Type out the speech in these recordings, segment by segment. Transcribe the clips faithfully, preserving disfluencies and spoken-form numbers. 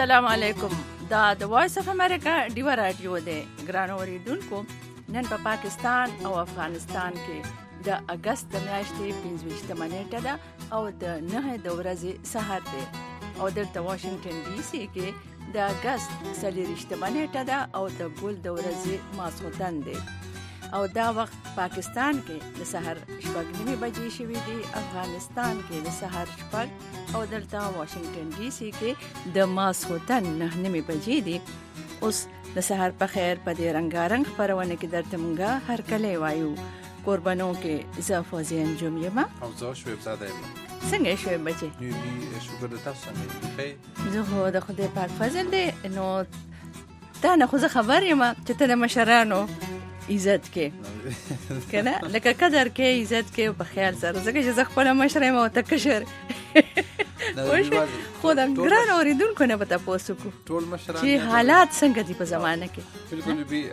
السلام علیکم. دا د وایس اف امریکا ډیوا رادیو دی. ګرانو اوریدونکو، نن په پاکستان او افغانستان کې د اگست د میاشتې پنځه ویشتمه نیټه ده او د نهه د ورځې سهار دی، او دلته واشنگټن ډي سي کې د اگست څلېرویشتمه نیټه ده او د ګل د ورځې ماسخوتن دی، او دا وخت پاکستان کې د سحر شپږ نیمې بجې شوي دي، افغانستان کې د سحر شپږ او دلته واشنگټن ډي سي کې د ماسخوتن نه نیمې بجې دي. اوس د سحر په خیر په دې رنګارنګ خپرونه کې درته مونږه هر کله وایو. قربانو کې زه فوزیه انجم یم او زه شعیب زاده یم. څنګه شعیب بچې؟ یو شکر د تاسو څنګه دی؟ زه خو د خدای پاک فضل دی. نو تا نه خو زه خبر یم چې ته د مشرانو عزت کې کنه، لکه قدر کې عزت کې په خیال سره، ځکه چې زه خپل مشر یم او ته کشر. خو د ګران اوریدونکو نه به تاسو کو ټول مشران چې حالات څنګه دي په زمانه کې. بالکل بي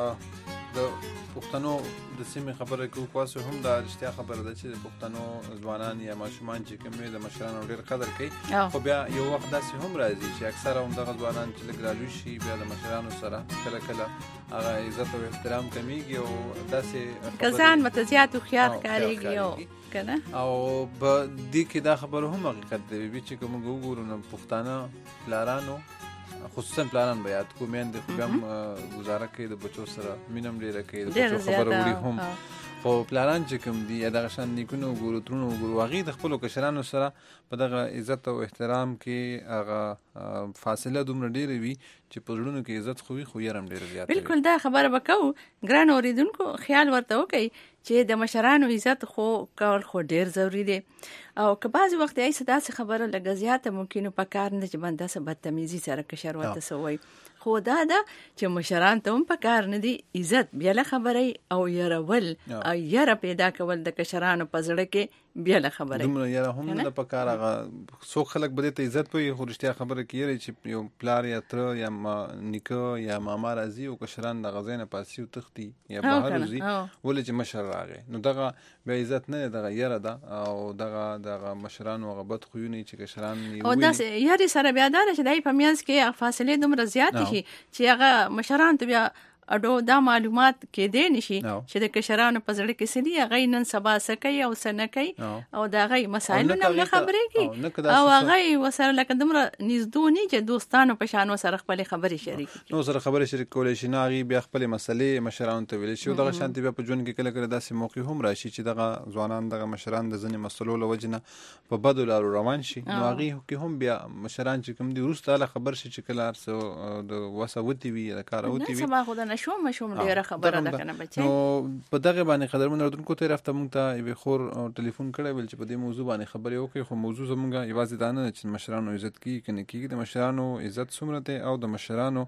د پښتنو د سیمې خبره کوو، کواسو هم دا رښتیا خبره ده چې د پښتنو ځوانان یا ماشومان چې کوم د مشرانو ډېر قدر کوي، خو بیا یو وخت داسې هم راځي چې اکثره هم دغه ځوانان چې لږ رالوی شي بیا د مشرانو سره کله کله هغه عزت او احترام کمیږي او داسې کسان متزیات هوښیار ښکارېږي او کنه، او په دې کې دا خبره هم حقیقت دی چې کوم وګورو نو پښتانه پلارانو خصوصا پلانان به یاد کو میندې خو هم گزاره کوي د بچو سره، مینم ډېره کوي د بچو خبره وړي هم، خو پلانان چې کوم دي یا دغه شان نیکونه وګورو ترونه وګورو هغوی د خپلو کشرانو سره په دغه عزت او احترام کې هغه فاصله دومره ډېره وي چې په زړونو کې عزت خو وي خو یې هم ډېره زیاته وي. بالکل دا خبره به کوو. ګران اورېدونکو خیال ورته وکړئ چې د مشرانو عزت خو کول خو ډېر ضروري دی، او که بعضې وخت ایسه داسې خبره لږه زیاته ممکن په کار نه چې بنده څه بدتمیزي سره کشر ورته څه وایي، خو دا ده چې مشران ته هم په کار نه دي عزت بیله خبرې او یرول او یره پیدا کول د کشرانو په زړه کې بیله خبرې دومره یره هم نه په کار. هغه څوک خلک به دې ته عزت وایي خو رښتیا خبره کې یری چې یو پلار یا تره یا نیکه یا ماما راځي او کشران دغه ځای نه پاسي او تښتي یا بهر وځي ولې چې مشر راغی، نو دغه بیا عزت نه دی، دغه یره ده او دغه دغه مشرانو هغه بد خویونه چې کشران یې او داسې یاري سره بیا دا چې دی په میانځ کې فاصلې دومره زیاتې شي چې هغه مشران ته بیا اډو دا معلومات کېدی نشي چې د کشرانو په زړه کې څه دي، هغوی نن سبا څه کوي او څه نه کوي او د هغوی مسایلو نه نه خبرېږي او هغوی ورسره لکه دومره نږدې نه چې دوستانو په شان ورسره خپلې خبرې شریک کړي، نو سره خبرې شریک کولی شي، نه هغوی بیا خپلې مسلې مشرانو ته ویلی شي. او دغه شانتې بیا په ژوند کې کله کله داسې موقع هم راشي چې دغه ځوانان دغه مشران د ځینې مسلو له وجې نه په بدو لارو روان شي، نو هغوی کې هم بیا مشران چې کوم دي وروسته هله خبر شي چې کله هر څه د وسه وتې وي د کاره وتې وي. سبا خو د نشو مشوم ډېره خبره ده کنه بچي. نو په دغه باندې قدرمن اردوونکو ته رافته مونږ ته یوې خور ټلیفون کړی ویل چې په دې موضوع باندې خبرې وکړي، خو موضوع زمونږ یوازې دا نه ده چې مشرانو عزت کېږي که نه کېږي، د مشرانو عزت څومره دی او د مشرانو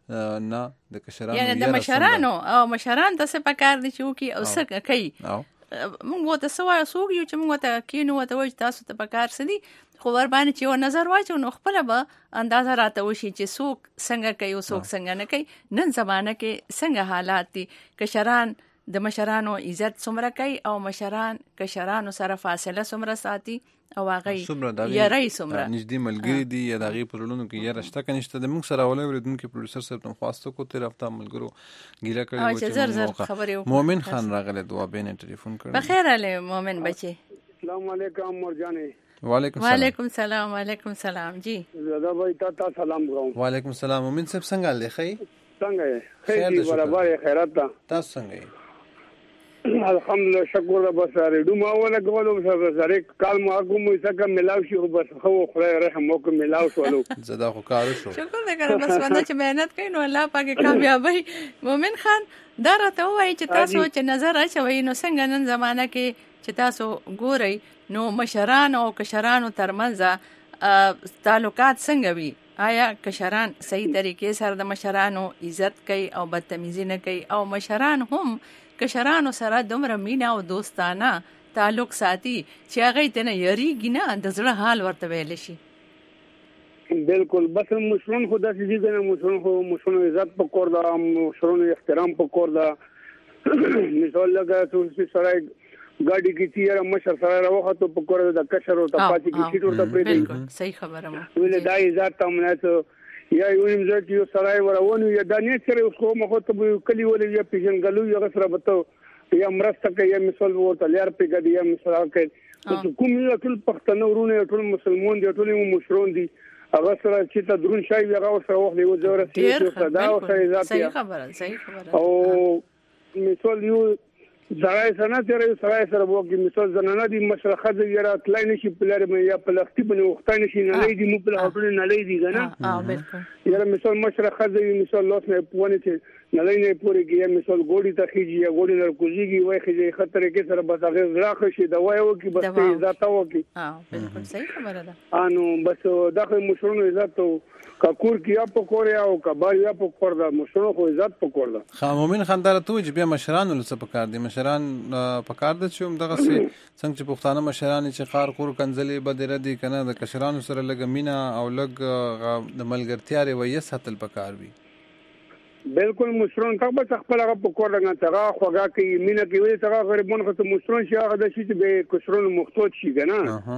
نه د کشرانو یعنې د مشرانو او مشران ته څه پکار دي چې وکړي او څه کوي. مونږ ورته څه وایو څوک یو چې مونږ ورته کښېنو ورته وایو چې تاسو ته پکار څه دي، خو ورباندې چې یو نظر واچو نو خپله به اندازه راته وشي چې څوک څنګه کوي او څوک څنګه نه کوي. نن زمانه کې څنګه حالات دي، کشران د مشرانو عزت څومره کوي او مشران کشرانو سره فاصله څومره ساتي او هغوی یری څومره نږدې ملګري دي یا د هغې په زړونو کې یره شته که نشته. د موږ سره اولی اورېدونکي پروډیوسر صاحب ته م خواست وکړو، تېره هفته ملګرو ګیله کړې وه چې زر زر خبرې وکړو. مومن خان راغلی دوابۍ نه ټلیفون کړی. بخیر هلی مومن بچې. السلام علیکم مرجانې. وعلیکم السلام. وعلیکم السلام. وعلیکم السلام. جی زاده بھائی تا تا سلام کوم. وعلیکم السلام. مومن صاحب څنګه حال دی؟ ښه څنګه یې؟ ښه دي برابر یې خیرات ده. تاسو څنګه یې؟ الحمدلله شکر ده. بس ریډو ما ولګولو سره کال ما کوم څه ملاو شي خو بس خو خدای رحم وکړي ملاو شولو. زه دا خو کار وشو. شکر دی کنه، بس بنده چې مهنت کوي نو الله پاک کامیابی. مومن خان دا راته ووایي چې تاسو چې نظر اچوئ نو څنګه نن زمانه کې چې تاسو ګورئ نو مشران او کشرانو ترمنځ تعلقات څنګه وي؟ آیا کشران صحیح طریقې سره د مشرانو عزت کوي او بدتمیزي نه کوي او مشران هم کشرانو سره دومره مینه او دوستانه تعلق ساتي چې هغوی ته نه یریږي نه د زړه حال ورته ویلی شي؟ بالکل. بس مشران خو داسې دي که نه، مشران خو مشرانو عزت په کور ده، مشرانو احترام په کور ده. مثال لکه څو سړی ګاډي کې چې یاره مشر سره راوخته په کور د کشر ورته پاتې کې سیټ ورته پرېږدي. بالکل صحیح خبره ده. ولې دا عزت ته مونږ یا یو نیم ځای کې یو سړی ورونه یا دانې سره اوس کومه خو ته کلی ولې یا پیژنګلو یا سره بته یا مرسته کوي یا مثال ورته لار پیګا یا مثال کوي کوم یو ټول پښتنو ورونه ټول مسلمان دي ټول مشرون دي هغه سره چې ته درون شای هغه سره وخت یو ځوره چې صدا او سره ذات صحیح خبره صحیح خبره او مثال یو زړای سره تر یو سره سره وګي مثال زنانه دي مشرخه دي یاره تلای نشي پلار مې یا پلختي بنه وخت نشي نه لې دي مو په هټول نه لې دي کنه اه بالکل یاره مثال مشرخه دي مثال لاس نه پونه چې نه لې نه پوري کې مثال ګوډي ته خيږي یا ګوډي نه کوزيږي وای خيږي خطر کې سره بس هغه غراخ شي دوا یو کې بس عزت وکي اه بالکل صحیح خبره ده انو بس دغه مشرونو عزت کاکور کیا پکوړیا او کبار یا پکوړ دا مشرونو خو عزت پکوړ دا خا مومن خان دره ته چې بیا مشران له څه پکار دي مشران پکار دي چې دغه سي څنګه چې پښتانه مشران چې خار کور کنځلې بدره دي کنه د کشرانو سره لګ مینا او لګ د ملګرتیا رویه ساتل پکار وي بالکل مشرون ته به خپل هغه پکوړ نه تاغه خوګه کې مینا کې وي تاغه غریبون خو مشرون شي هغه د شي چې به کشرون محتاج شي کنه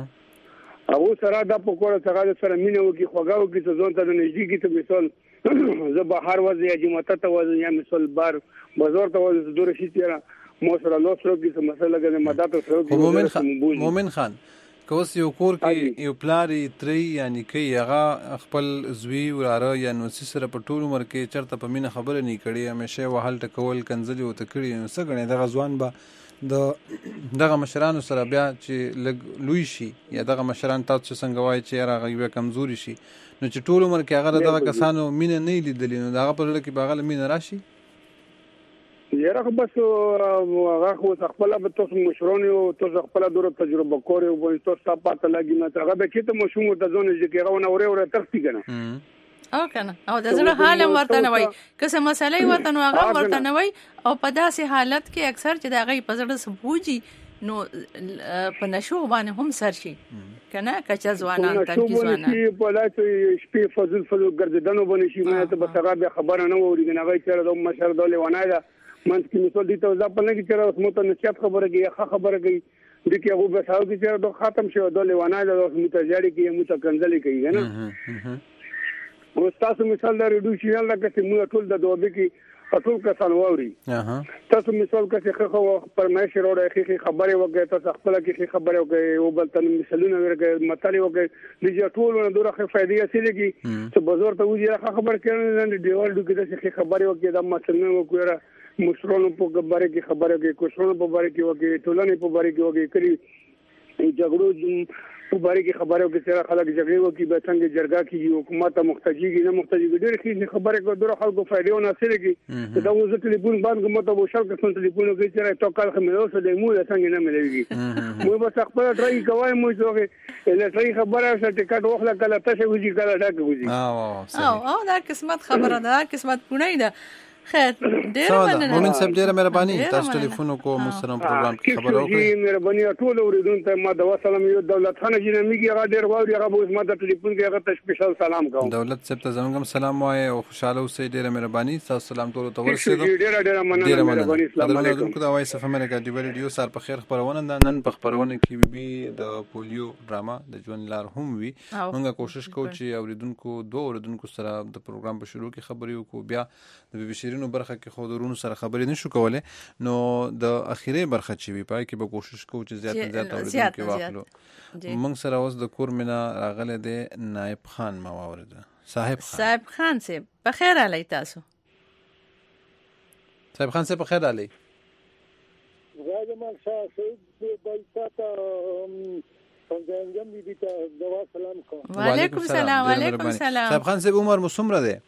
او سره د پکوړ څنګه سره مینه وکي خوګاو کې ته ځون ته نږدې کې ته مثال زه بهر وځي یا جمعه ته وځي یا مثال بار بازار ته وځي دوره شي تیرا مو سره لو سره کې مسله کې مدد سره مومن خان مومن خان کوس یو کور کې یو پلاری تری یعنی کې هغه خپل زوی وراره یا نو سره په ټول عمر کې چرته په مینه خبره نه کړي همیشه وحل ټکول کنځلي او تکړي نو څنګه دغه ځوان به د دغه مشرانو سره بیا چې لګ لوی شي یا دغه مشران تاسو څنګه وایي چې هغه بیا کمزوري شي نو چې ټول عمر کې هغه دغه کسانو مینه نه لیدلې نو دغه په لړ کې باغله مینه راشي یاره بس هغه خو خپل به تاسو مشرون او تاسو خپل دوره تجربه کړو او تاسو تاسو پاتې لګی نه هغه به چې ته مشوم ته ځونه چې هغه نه اوري اوري ترسي کنه او کنه او د زړه حال ورته نه وای که څه مسلې ورته نو هغه ورته نه وای او په داسې حالت کې اکثر چې دا غي په زړه سبوجي نو په نشو باندې هم سر شي کنه کچا ځوانان تر کی ځوانان په لاسه شپې فضل فضل ګرځدنو باندې شي مې ته به هغه خبره نه ووري نه غي چیرې د مشر دولې ونای دا منځ کې مثال دي ته ځپ نه کې چیرې اوس مو ته نشيات خبره کې ښه خبره کوي د کې هغه به تاسو کې چیرې د ختم شو دولې ونای دا اوس متجاري کې مو ته کنځلې کوي کنه او تاسو مثال دا ریډو شي الله کې مو ټول د دوبه کې ټول کسان ووري تاسو مثال کې خو پرمایش وروړي خبره وکړه تاسو خپل کې خبره وکړه او بل تل مثالونه ورکړي مطالعه وکړي د ټول نه دوره فائدې اصلي کې چې بازار ته وځي خبر کړي نه دیوال د کې خبره وکړي د مثالونه وکړه مشرونو په باره کې خبره کې کوشرونو په باره کې وکړي ټولنې په باره کې وکړي کړي جګړو په باره کې خبره وکړي چې خلک جګړې وکړي به څنګه جرګه کې حکومت محتاجيږي نه محتاجيږي ډېر ښه خبره کوي ډېر خلکو فائدې او ناصره کې دا وځي ټلیفون باندې مو ته وشل کې ټلیفون کې چې تو کال خمه اوسه د مو څنګه نه ملويږي مو به خپل ټرای کوي مو چې له ټرای خبره سره ټیکټ وخله کله تاسو وځي کله ډاک وځي او او دا قسمت خبره ده قسمت پونه ده خیر ډیر مننه مومن صاحب ډیر مهرباني تاسو ټلیفون کو مسترم پروګرام کې خبر اوکړئ مهرباني ټول اوریدونکو ته ما د وسلام یو دولت خان جنہ میږي هغه ډیر ووري هغه اوس ما د ټلیفون کې هغه ته سپیشل سلام کوم دولت صاحب ته زموږ سلام وای او خوشاله اوسئ ډیر مهرباني تاسو سلام ټول ته ورسېدو ډیر ډیر مننه مهرباني السلام علیکم د وایس اف امریکا دی ویډیو سار په خیر خبرونه نن په خبرونه کې بي د پولیو ډراما د ژوند لار هم وی موږ کوشش کوو چې اوریدونکو دوه اوریدونکو سره د پروګرام په شروع کې خبرې وکړو بیا د بي بي شیرینو برخه کې خو درونو سره خبرې نشو کولای نو د اخیری برخه چې وی پای کې به کوشش کوو چې زیات زیات اوریدونکو واخلو موږ سره اوس د کورمنا راغله د نائب خان ما واورده صاحب خان صاحب خان سے بخیر علی تاسو صاحب خان سے بخیر علی راجمان شاه سید بایساتا څنګه دې ته دوا سلام کوم وعلیکم السلام وعلیکم السلام صاحب خان سے عمر مسمره ده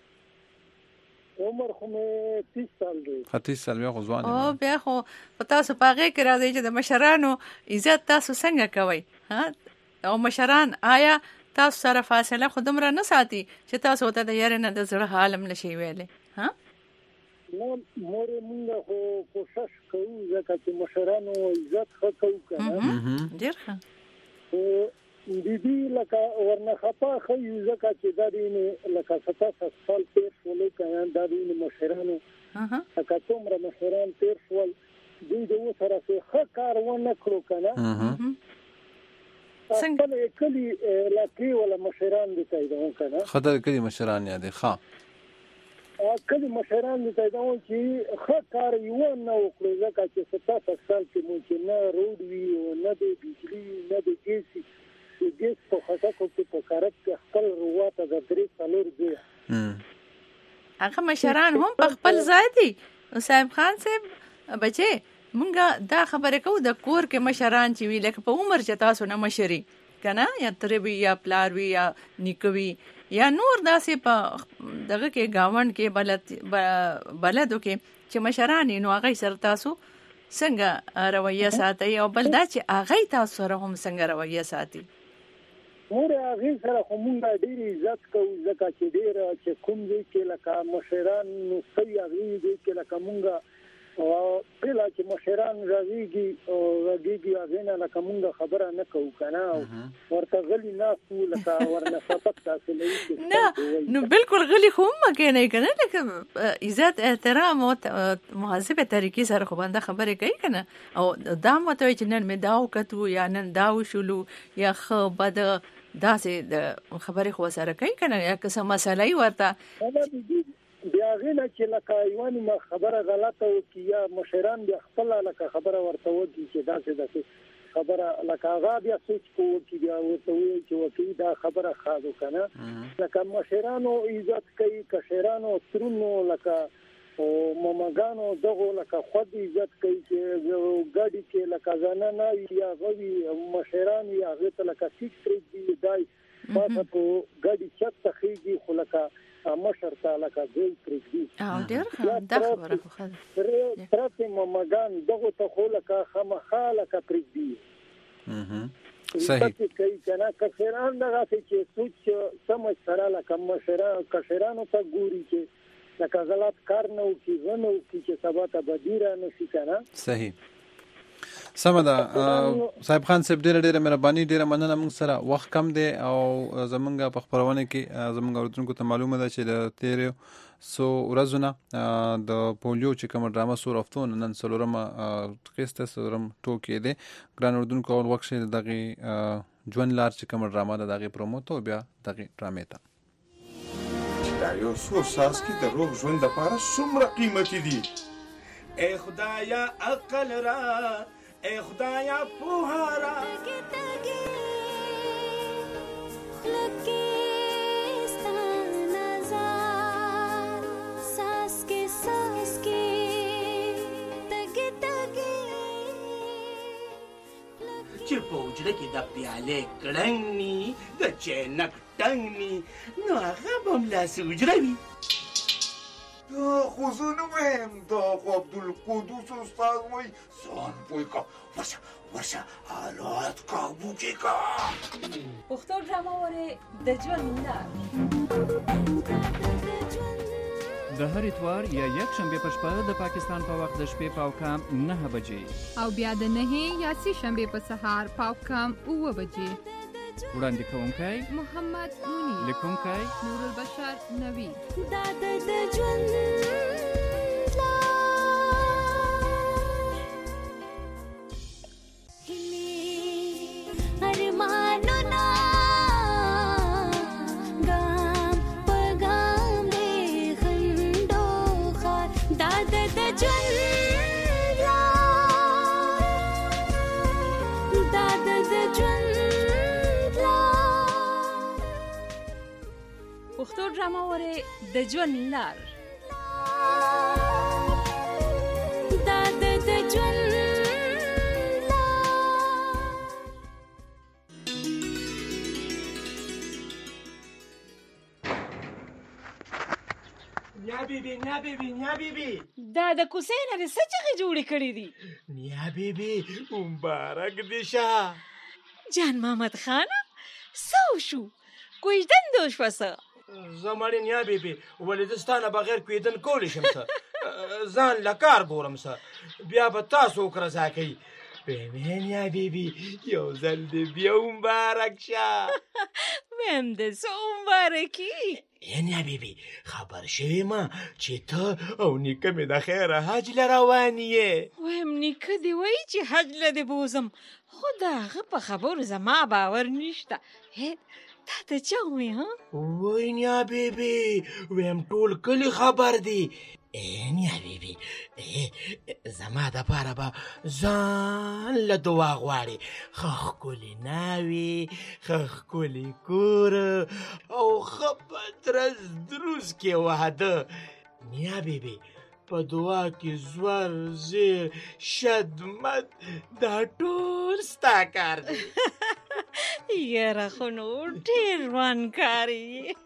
عمر خو مې تیس سال دی تیس سال بیا خو ځوان او بیا خو تاسو پاغه کې راځي چې د مشرانو عزت تاسو څنګه کوي ها او مشران آیا تاسو سره فاصله خودمره نه ساتي چې تاسو ته د یاره نه د زړه حالم نشي ویلې ها نو مور موږ خو کوشش کوو ځکه چې مشرانو عزت خو کوو ډیر ښه د دې لکه ورنه خطا خو ځکه چې دا دې لکه ستاسو سال تیر شول کيان دا دې مشرانو اها لکه څومره مشران تیر شول دوی د وسره څه کار ونه کړو کنه څنګه کلی لاکي ولا مشران دي تایدون کنه خدای کلی مشران یادې ښه کلی مشران دي تایدون چې ښه کار یو نه وکړي ځکه چې ستاسو سال کې مو چې نه روډ وي نه د بجلی نه د ګیس ګیس په خاطر کې په کارت کې خپل رواته د درې څلور دی هغه مشران هم په خپل ځای دي صاحب خان صاحب بچي مونږه دا خبره کوو د کور کې مشران چې وی لکه په عمر چې تاسو نه مشري کنه یا تربي یا پلاروي یا نیکوي یا نور داسې په دغه کې گاوند کې بلد بلدو کې چې مشران نو هغه سره تاسو څنګه رویه ساتي او بل دا چې هغه تاسو سره هم څنګه رویه ساتي مور هغه سره کومه ډېری عزت کوي ځکه چې ډېر چې کوم دي کې لکه مشران نو صحیح هغه دي چې لکه مونږه او کله چې مشران راځيږي او راځيږي هغه نه لکه مونږ خبره نه کوو کنه ورته غلي نه لکه ورنه فقط تاسو نه نو بالکل غلي خو ما کنه کنه لکه عزت احترام او مهذبه طریقې سره خو باندې خبره کوي کنه او دا مته چې نن مې داو کتو یا نن داو شلو یا خو بد داسې د خبرې خو سره کوي کنه یا که څه مسله ورته بیا غینه چې لکه یوانی ما خبره غلطه او کیا مشران بیا خپل لکه خبره ورته وږي چې داسې داسې خبره لکه هغه بیا سوچ کوو چې بیا ورته وایي چې وکي دا خبره خاصو کنه لکه مشرانو عزت کوي کشرانو ترونو لکه او ماماګانو دغه لکه خود عزت کوي چې ګاډي کې لکه ځنه نه یا غوي مشران یا غته لکه فکر دی دای ما په ګاډي چت تخیږي خو لکه مشر تعالی کا دی پرګي او ډیر ښه دا خبره خو ښه ترته ممګان دغه ته خو لکه خامخاله کا پرګي اها صحیح کوي کنه کشران دغه چې سوچ سمج سره لکه مشران کشرانو ته ګوري چې لکه غلط کار نه وکي ونه وکي چې سبا ته بدیره نشي کنه صحیح سمه ده صاحب خان صاحب ډیره ډیره مهرباني ډیره مننه موږ سره وخت کم دی او زمونږ په خبرونه کې زمونږ اورېدونکو ته معلومه ده چې د تیرو سو ورځو نه د پولیو چې کوم ډرامه سور افتون نن څلورمه قسط څلورم ټوکې دی ګران اورېدونکو اول وخت چې دغه ژوند لار چې کوم ډرامه ده دغه پروموت او بیا دغه ډرامې ته دا یو څو ساس کې د روغ ژوند لپاره څومره قیمتي دي اے خدایا عقل را اے خدایا پوهارا چې په وجره کې د پیالې کړنګ ني د چینک ټنګ ني نو هغه به ملا سوجروي دا خو زه نه وایم دا خو عبدالقدوس استاد وایي ځان پوه کا ورشه ورشه حالات کابو کې کا پښتو ډرامه وره د ژوند د هر اتوار یا یک شنبه په شپه د پاکستان په وخت د شپې پاو کام نه بجې او بیا د نه یا سی شنبه په سهار پاو کام اوه بجې وړاندې کوونکی محمد مونی لیکونکی نور البشر نوی دا د ژوند پښتو ډرامه وره د ژوند لار دا د ژوند نیا بیبي نیا بیبي نیا بیبي دا د کوسې نه څه چغې جوړې کړې دي نیا بیبي مبارک دي شه جان محمد خان سو شو کوژدن دوش وسه زمړې نیا بیبي ولې دستانه بغیر کویدن کولی شم څه ځان لکار ګورم څه بیا به تاسو وکړه ځکه ویم یا بیبي یو ځل دې بیا مبارک شه. ویم د څه مبارکي. یا بیبي خبر شوې ما چې ته او نیکه مې د خیره حج له روان یې. ویم نیکه دې وایي چې حج له دې بوزم، خو د هغه په خبرو زما باور نشته. تا ته چا ووایي ها؟ وای نیا بیبي ویم ټول کلي خبر دی. ای نیا بیبي زما دپاره به ځان له دعا غواړې. ښه ښکلې ناوې، ښه ښکلې کور او ښه پترس دروز کې واده. نیا بیبي په دعا کې زور زیر شدمت دا ټول ستا کار دی. یاره خو نو ډېر روان کاري.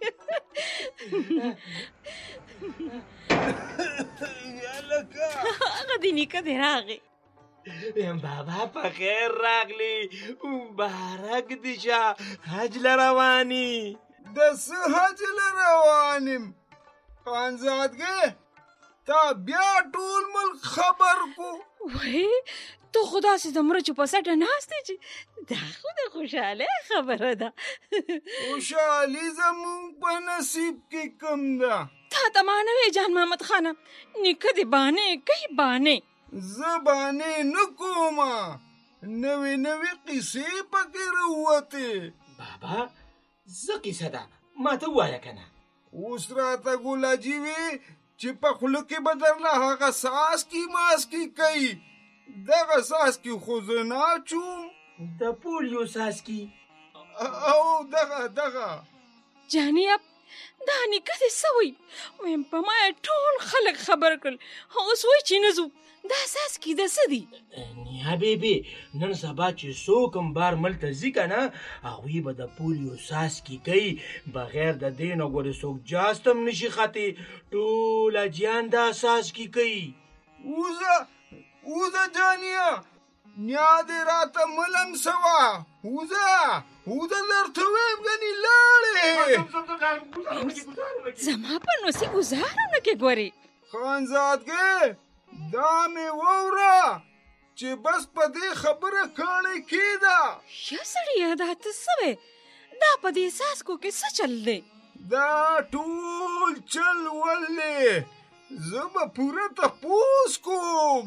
هغه د نیکه دی راغی. بابا په خیر راغلی، مبارک دې شه. حج له رواني؟ د څه حج له روانیم خانزادګۍ، تا بیا ټول ملک خبر کو. وای ته خو داسې د مرچو په سټه ناست یې چې دا خو د خوشحالۍ خبره ده. خوشحالي زموږ په نصیب کې کم ده. تا ته ما نه وې جان محمد خانه، نیکه دې بانې کوي بانې. زه بانې نه کومه، نوې نوې قیسې پکې راووتې. بابا څه کیسه ده ما ته ووایه که نه. اوس راته ګولاجي وې چې په خوله کې به درله هغه ساسکي ماسکي کوي. دغه ساسکي خو زه نه اچوم. د پولیو ساسکي او دغه دغه جانیه دا نیکه دې څه وایي؟ ویم په ما یې ټول خلک خبر کړل، اوس وایي چې نه ځو. دا ساسکي د څه دي؟ نیا بیبي نن سبا چې څوک هم بار ملک ته ځي که نه هغوی به د پولیو ساسکي کوي. بغیر د دې نه ګورې څوک جاست هم نشي خطې. ټول اجیان دا ساسکي کوي. وزه وزه جانیه نیا دې راته ملم سوه. وزه وزه درته ویم ګنې لاړې. زما په نوسې ګزارونه کې ګورې. خانزادګۍ دا مې ووره چې بس په دې خبره کاڼې کېده. ښه سړیه دا ته څه وې؟ دا په دې ساسکو کې څه چل دی؟ دا ټول چل ولې زه به پوره تپوس کوم.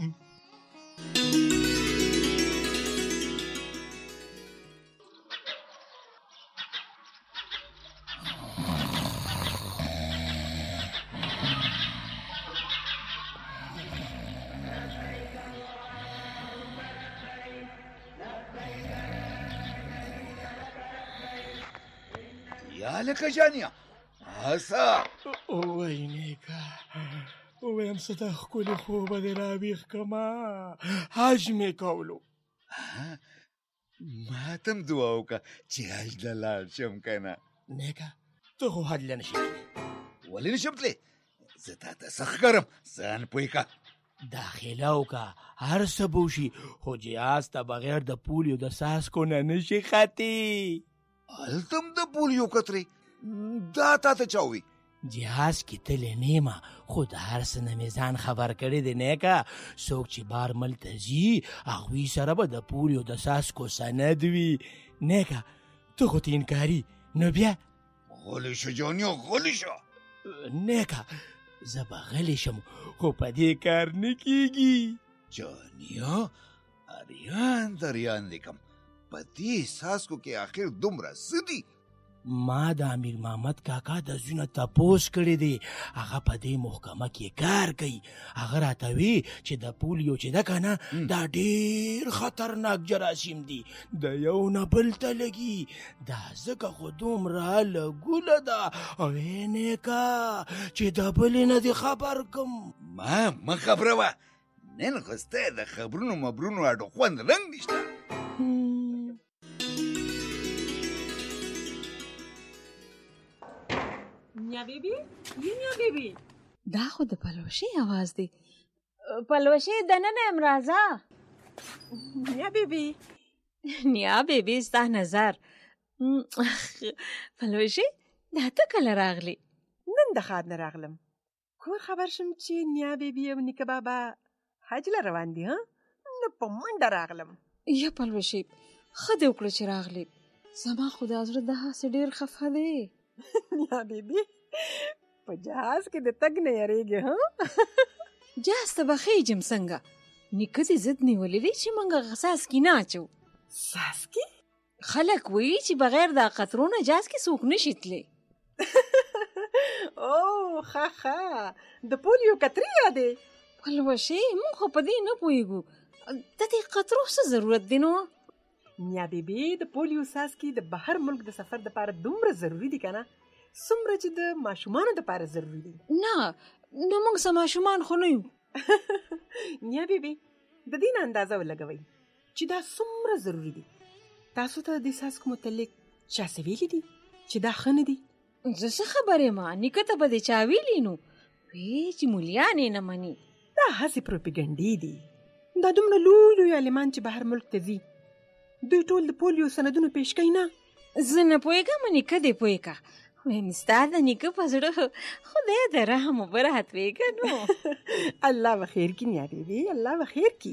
یا لکه جانیه اسا وای نیکه ویم څه د ښکلې خوبه دې راویښ کړما. حج مې کولو. ما ته هم دعا وکړه چې حج له لاړ شم که نه. نیکه ته خو حج له نشي تللی. ولې نشم تللی؟ زه تا ته څه ښکارم ځان پوه کړه. داخله وکړه هر څه به وشي، خو جهاز ته بغیر د پولیو د څاڅکو نه نشي ختې. هلته هم د پولیو کترې؟ دا تا ته چا ووایي؟ جهاز کې تللی نه یم، خو د هر څه نه مې ځان خبر کړی دی. نیکه څوک چې بار ملک ته ځي هغوی سره به د پولیو د څاڅکو سند وي. نیکه ته خو ته انکاري، نو بیا غلی شه جانیه غلی شه. نیکه زه به غلی شم خو په دې کار نه کېږي. جانیه اریان دریان لیکم په دې څاڅکو کې آخر دومره څه دي؟ ما د امیر محمد کاکا د زوی نه تپوس کړی دی، هغه په دې محکمه کې کار کوي. هغه راته وی چې د پولیو چې ده که نه دا ډېر خطرناک جراثیم دي، د یو نه بل ته لګي. دا ځکه خو دومره لګوله ده او ای نیکه چې د بلې نه دې خبر کم. ما مه خبره وه، نن خو ستا د خبرونو مبرونو اډو خوند رنګ نشته. نیا بیبي نیا بیبي دا خو د پلوشې اواز دی. پلوشې دننه یم راځه. نیا بیبي نیا بیبي ستا نظر. پلوشې دا ته کله راغلی؟ نن د ښار نه راغلم. کور خبر شم چې نیا بیبي او نیکه بابا حج له روان دي. ها نو زه په منډه راغلم. یا پلوشي ښه دې وکړه چې راغلی. زما خو دا زړه داسې ډېر خفه دی. یا بیبي په جهاز کې د تګ نه یریږي ها؟ جهاز ته به خیجم څنګه؟ نیکه دې ضد نیولې دی چې موږ څاڅکي نه اچو. څاڅکي؟ خلک وایي چې بغیر د قطرونه جهاز کې څوک نشي تللی. او ښه ښه د پولیو قطرې یادې؟ پلوشي موږ خو په دې نه پوهېږو. د دې قطرو څه ضرورت دی نو؟ نیا بیبي د پولیو څاڅکي د بهر ملک د سفر دپاره دومره ضروري دي که نه څومره چې د ماشومانو دپاره ضروري دي. نه نو موږ څه ماشومان خو نه یو. نیا بیبي د دې نه اندازه ولګوئ چې دا څومره ضروري دي. تاسو ته د دې څاڅکو متعلق چا څه ویلي دي چې دا ښه نه دي؟ زه څه خبر یم؟ نیکه ته به دې چا ویلي نو؟ وی چې مولیان یې نه مني. دا هسې پروپیګنډې دي. دا دومره لوی لوی عالمان چې بهر ملک ته ځي دوی ټول د پولیو سندونه پیش کوي نه؟ زه نه پوهېږم، نیکه دې پوهې که. ویم ستا د نیکه په زړه خدای د رحم اوبه راتوې که نو. الله به خیر کي نیا بیبي، الله به خیر کي.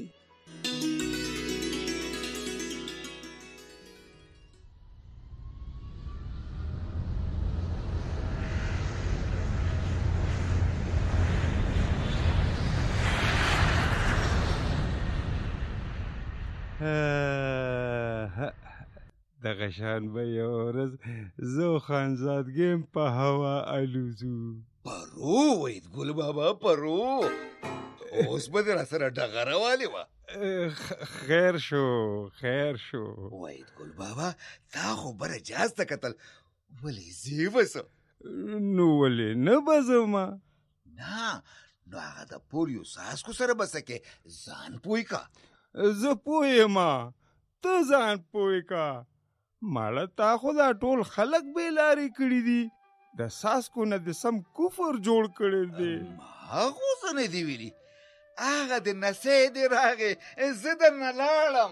دغه شان به یو ورځ زه خانزادګیم په هوا الوزو. پرو وید ګل بابا پرو، اوس به دې راسره ډغره والې وه. خیر شو خیر شو. وید ګل بابا تا خو بره جهاز ته کتل، ولې ځې بسه؟ نو ولې نه به ځمه؟ نه نو هغه د پولیو څاڅکو سره به څه کې ځان پوی کا. زه پوه یم، ته ځان پوی کا. ماړه تا خو دا ټول خلک بې لارې کړي دي، د څاڅکو نه د سم کفر جوړ کړی دی. ما خو څه نه دي ویلي، هغه د نسې دې راغې، زه درنه لاړم.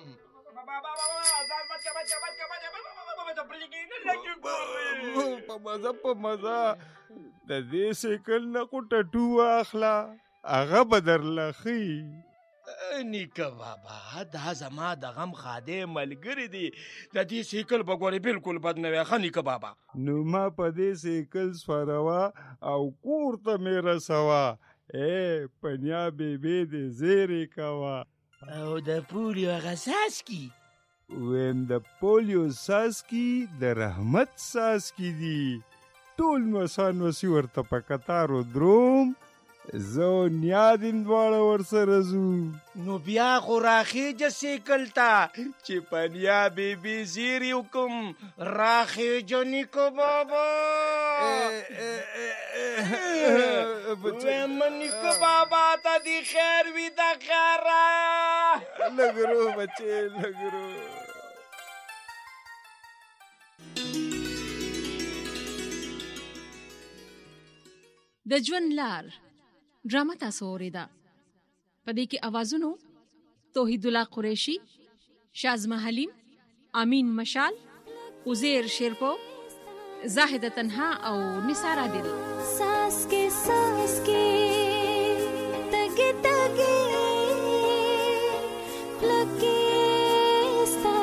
په مزه په مزه د دې سیکل نه خو ټټو واخله، هغه به درله ښي. نیکه بابا دا زما د غم خادې ملګری دی، د دې سیکل به ګورې بالکل بد نه وی. ښه نیکه بابا نو ما په دې سیکل سپروه او کور ته مې رسوه. ای پنیا بیبي دې زیرې کوه. او د پولیو هغه څاڅکي؟ ویم د پولیو څاڅکي د رحمت څاڅکي دي. ټول نوسان وسي ورته په کتارو دروم، زه نیا دیم دواړه ورسره ځو. نو بیا خو راخیجه سیکل ته چې پنیا بیبي زیرې وکم. راخیجه نیکه بابا. ویم نیکه بابا ته دې خیر وي د خیره. لږ رو بچې لږ رو. د ژوند لار ډرامه تاسو اوریده. په دې کې اوازونو توحید الله قریشي، شازمه حلیم، امین مشال، عزیر شیرپو، زاهده تنها او نثار عادل. ساس کے ساس کے تگے تگے لگے ستا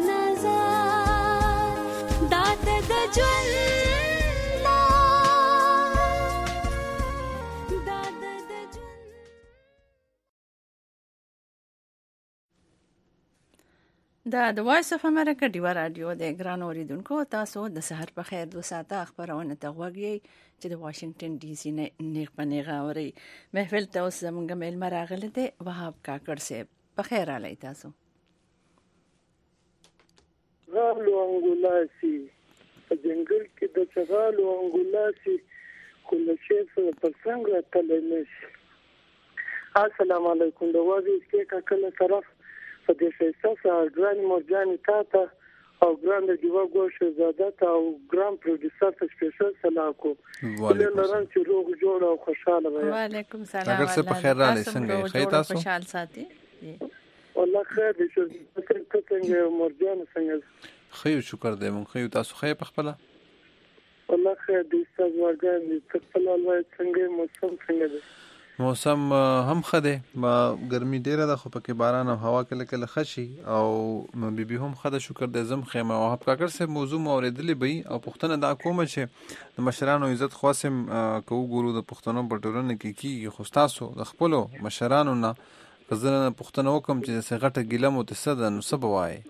نظر دات د ژوند دا د وایس اف امریکا ډیوا رادیو د ګران اوریدونکو، تاسو د سحر په خیر دو ساعته خبرونه ته غوږ یې چې د واشنگټن ډي سي نه نیغ په نیغه اوري. محفل ته اوس زموږ میلمه راغلی دی وهاب کاکړ صاحب. په خیر راغلی تاسو. غالو انګولاسي په جنګل کې د چغالو انګولاسي خو له شیف په څنګه تللی نشي. السلام علیکم. د وادي کې کاکله طرف په دې ښایسته سهار ګرانې مرجانې تا ته او ګران د ډیوا ګوښه زاده ته او ګران پروډوسر ته سپیشل سلام کوم. وعلیکم السلام چې روغ جوړ او خوشاله وي. وعلیکم سلام. اگر څه په خیر رالی څنګه خیر تاسو؟ خوشحال ساتي. والله خیر دې چې ته څنګه مرجان څنګه؟ خیر شکر دې مونږ خیر تاسو خیر په خپل؟ والله خیر دې تاسو ورګان دې خپل ولای څنګه موسم څنګه دی؟ موسم هم ښه دی، ګرمي ډېره ده خو پکې باران او هوا کله کله ښه شي او بیبي هم ښه ده، شکر دی. زه هم ښه یم. او وهاب کاکړ صاحب موضوع مو اورېدلې به وي او پوښتنه دا کومه چې د مشرانو عزت خاص هم که وګورو د پښتنو په ټولنه کې کېږي، خو ستاسو د خپلو مشرانو نه که زه پوښتنه وکړم چې داسې غټه ګیله مو ته څه ده، نو څه به وایې؟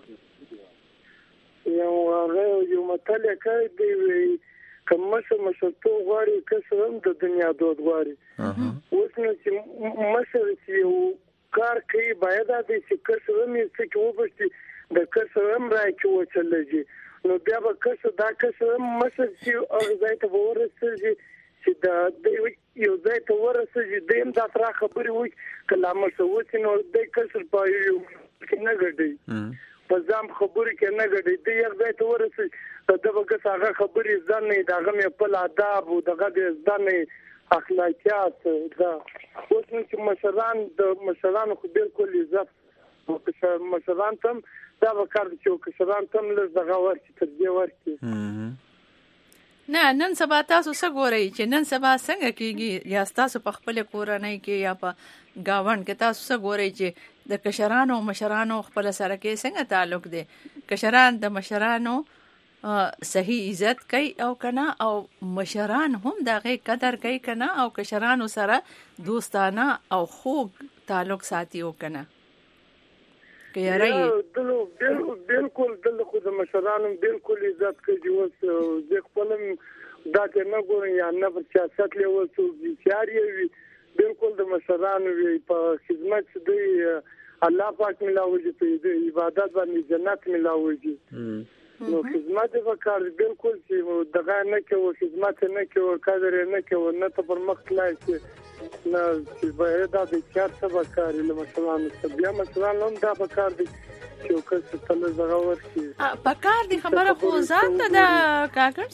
یو هغه یو متل یې کوي دی که مشر مشرتوب غواړي کسر هم د دنیا دود غواړي. اوس نو چې مشر چې یو کار کوي باید دا دی چې کسر هم یې څه کې وبښتي د کسر هم رایې کې وچلېږي، نو بیا به کسر دا کسر هم مشر چې هغه ځای ته به ورسېږي چې د یو ځای ته ورسېږي دی هم دا ترا خبرې وکړي که لا مشر وڅي نو دی کسر په یو کې نه ګډوي، په ځام خبرې کې نه ګډوي، دی یو ځای ته ورسېږي د به کس هغه خبرې زده نه وي، د هغه مې خپل آداب او دغه د زده نه وي اخلاقیات ده. اوس نو چې مشران د مشرانو خو بالکل عزت مشران ته هم دا به کار دی چې کشران ته هم لږ دغه ورکړي ترجیح ورکړي. نه نن سبا تاسو څه ګورئ چې نن سبا څنګه کېږي، یا تاسو په خپل کورنۍ کې یا په گاوند کې تاسو څه ګورئ چې د کشرانو او مشرانو خپل سره کې څنګه تعلق دی؟ کشران د مشرانو صحیح عزت کوي او کنه، او مشران هم دغه قدر کوي کنه، او کشرانو سره دوستانه او خوږ تعلق ساتي او کنه که یاره بالکل دل خو د مشرانو بالکل عزت کوي. اوس د خپل دا ته نه ګورم یا نه په سیاست لیول څو بیچاری وي، بالکل د مشرانو وي په خدمت دی الله پاک ملاوي په عبادت باندې جنت ملاوي، نو خدمت وکړ بالکل چې دغه نه کوي، خدمت نه کوي، قدر نه کوي، نه ته پر مخ تلای چې نه چې باید دا د چار څه وکړي له مشرانو څخه. بیا مشران هم دا وکړ دي چې کله څه دغه ورشي پکار دي خبره خو ځان ته د کاکړ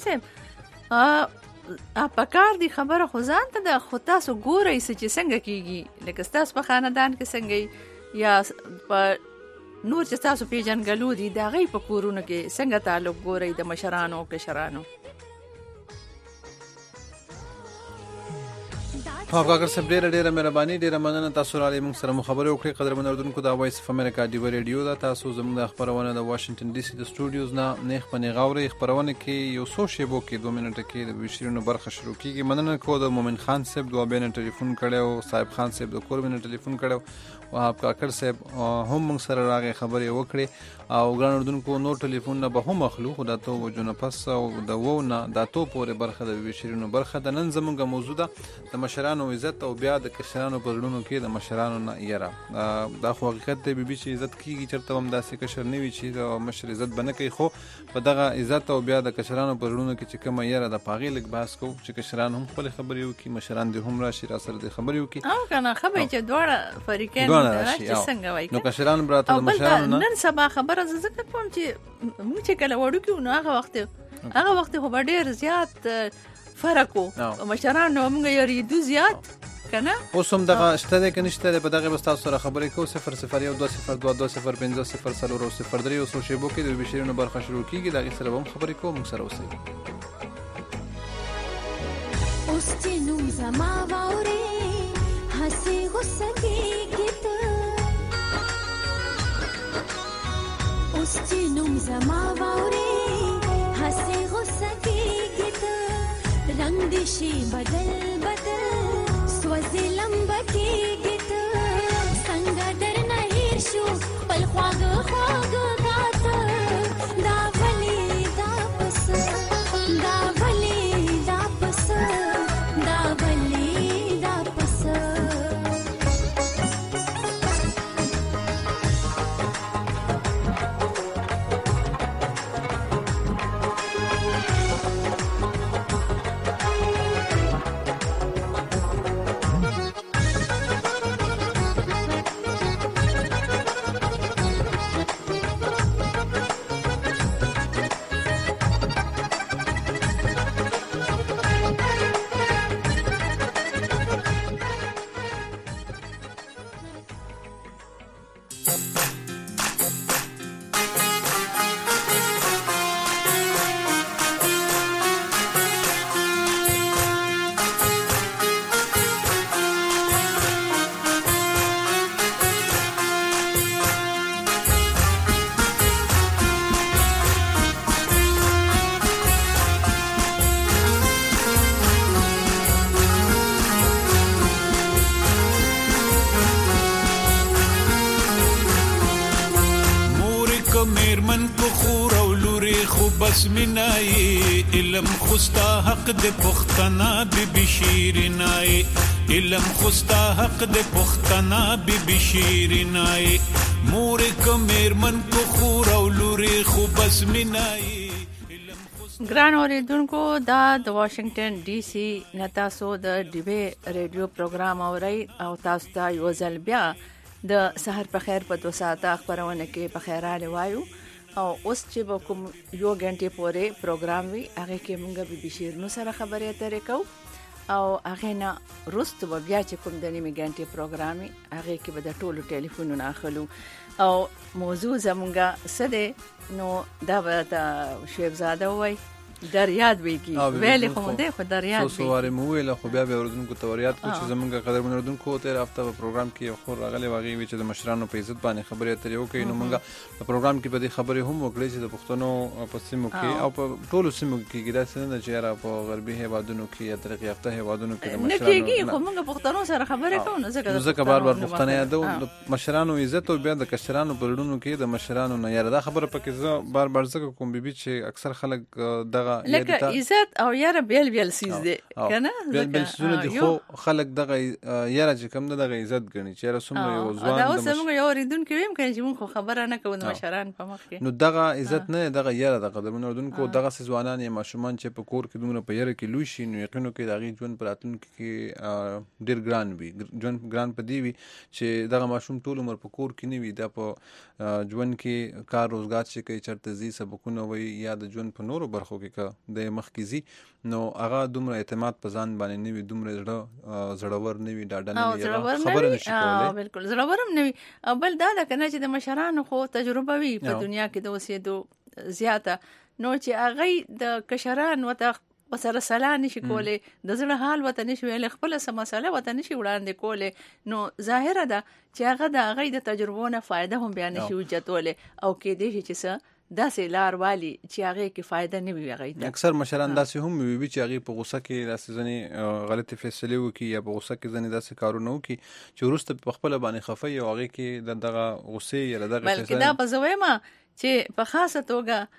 صاحب پکار دي خبره خو ځان ته د خو تاسو ګورئ چې څنګه کېږي، لکه ستاسو په خاندان کې څنګه یا په نور چې تاسو پیژنګلو دي د هغې په کورونو کې څنګه تعلق ګورئ د مشرانو او کشرانو؟ وهاب کاکړ صاحب ډېره ډېره مهرباني، ډېره مننه تاسو راغلئ موږ سره مو خبرې وکړې. قدرمنو اردونکو دا وایس اف امریکا ډیوه ریډیو ده، تاسو زموږ د خپرونه د واشنګټن ډي سي د سټوډیوز نه نیغ په نیغه اورئ. خپرونه کې یو څو شیبو کې دوه منټه کې د ویشرینو برخه شروع کېږي. مننه کوو د مومن خان صاحب دوه بینه ټلیفون کړی او صاحب خان صاحب د کور بینه ټلیفون کړی، وهاب کاکړ صاحب هم موږ سره راغی خبرې وکړې، او ګران اردونکو نور ټلیفونونه به هم اخلو، خو دا تو وجو نه پس او د وو نه دا تو پورې برخه د ویشرینو برخه ده. نن زموږ موضوع ده د مشرانو عزت او بیا د کشرانو په زړونو کې د مشرانو نه یره. دا خو حقیقت دی بیبي چې عزت کېږي، چېرته هم داسې کشر نه وي چې د مشر عزت به نه کوي، خو په دغه عزت او بیا د کشرانو په زړونو کې چې کومه یره ده په هغې لږ بحث کوو چې کشران هم خپلې خبرې وکړي، مشران دې هم راشي را سره دې خبرې وکړي او که نه ښه به چې دواړه فریقین راشي څنګه وایي. نو کشران به راته د مشرانو نه نن سبا خبره زه ځکه کوم چې موږ چې کله وړوکي وو نو هغه وخت هغه وخت خو به ډېر زیات فرق و، مشران نو موږ یریدو زیات کنه. اوس هم دغه شته دی که نشته دی، په دغې به ستاسو سره خبرې کوو. صفر صفر یو دوه صفر دوه دوه صفر پنځه صفر څلور او صفر درې یو څو شیبو کې د ویشرینو برخه شروع کېږي، د هغې سره به هم خبرې کوو. موږ سره اوسئ. اوس چې نوم زما واورې هسې غوسه کېږي ته، اوس چې نوم زما واورې هسې غوسه کېږي ته، رنگ دې شي بدل بدل سوځي لمبه کېږي ته، څنګه درنه هېر شو خپل خواږه خواږه راته، دا ولې دا پسه دا ولې دا پسه دا ولې دا پسه. میرمن کو خور او لوري خو بس منای علم خوستا حق د پختنا بی بی شیرینای علم خوستا حق د پختنا بی بی شیرینای مور کو میرمن کو خور او لوري خو بس منای. ګران اوریدونکو دا د واشنگټن ډي سي نتاسو د ډيبي ریډیو پروګرام اوري او تاسو ته یو ځل بیا د سحر په خیر په دوه ساعته خبرونه کې په خیراله وایو او اوس چې به کوم یو غنټه پورې پروګرام وي هغه کې موږ به بشیر نو سره خبرې اترې کوو او هغه نه روست به بیا چې کوم د نیمه غنټه پروګرام هغه کې به د ټولو ټلیفونونه اخلو او موضوع زمونږه سده نو دا به د شعیب زاده وای دریاد ویږي ویلې خو ده خو دریاد ویږي سو سواره مو ویل خو بیا به اوردونکو توریات کو چې زمونږه قدر منوردونکو تیر هفته په پروګرام کې خو راغلي واغې وی چې د مشرانو په عزت باندې خبرې اترې وکړي نو موږ په پروګرام کې په دې خبرې هم وکړې چې د پښتنو په سیمو کې او په ټولو سیمو کې دا څنګه چې را په غربي هیوادونو کې یا ترقی یافته هیوادونو کې د مشرانو نه کېږي خو موږ پښتنو سره خبرې کوو نو ځکه ځکه بار بار پښتنه یادو د مشرانو عزت او بیا د کشرانو په لړونو کې د مشرانو نه یاره دا خبره پکې زه بار بار ځکه کوم بیبي چې اکثر خلک دغه لکه عزت او یاره بیل بیل سیز دی کنه بیل بیل سونه دي خو خلک دغه یاره چې کوم دغه عزت غني چې رسوم یو ځوان دا اوس موږ یو ریدون کې ویم کنه چې موږ خبره نه کوو د مشران په مخ کې نو دغه عزت نه دغه یاره د قدمونو ردونکو دغه ځوانان یا ماشومان چې په کور کې دومره په یاره کې لوي شي نو یقینو کې دغه ژوند پراتون کې ډیر ګران وي ژوند ګران پدی وي چې دغه ماشوم ټول عمر په کور کې نه وي د په ژوند کې کار روزګار چې کوي چرته زی سبقونه وي یا د ژوند په نورو برخو کې د مخ کیزي نو هغه دومره اعتماد په ځان باندې نه وي دومره زړه زړور نه وي ډاډه نه وي خبره نشي کولای بالکل زړور هم نه وي بل دا د کنه چې د مشرانو خو تجربه وي په دنیا کې د اوسېدو زیاته نو چې هغه د کشران وته وسره سلا نشي کولای د زړه حال وته نشي ویل خپل سم مسله وته نشي وړاندې کولای نو ظاهره ده چې هغه د هغه د تجربو نه فائدہ هم بیان نشي وجتوله او کې دې چې څه داسې لار والی چې هغه کې فائدہ نه وي هغه اکثر مشران داسې هم وي چې هغه په غوسه کې داسې ځنې غلطي فیصله وکړي یا په غوسه کې ځنې داسې کارونه وکړي چې ورسته په خپل باندې خفي او هغه کې دغه غوسه یا دغه بلکې دا په زویما چې په خاصه توګه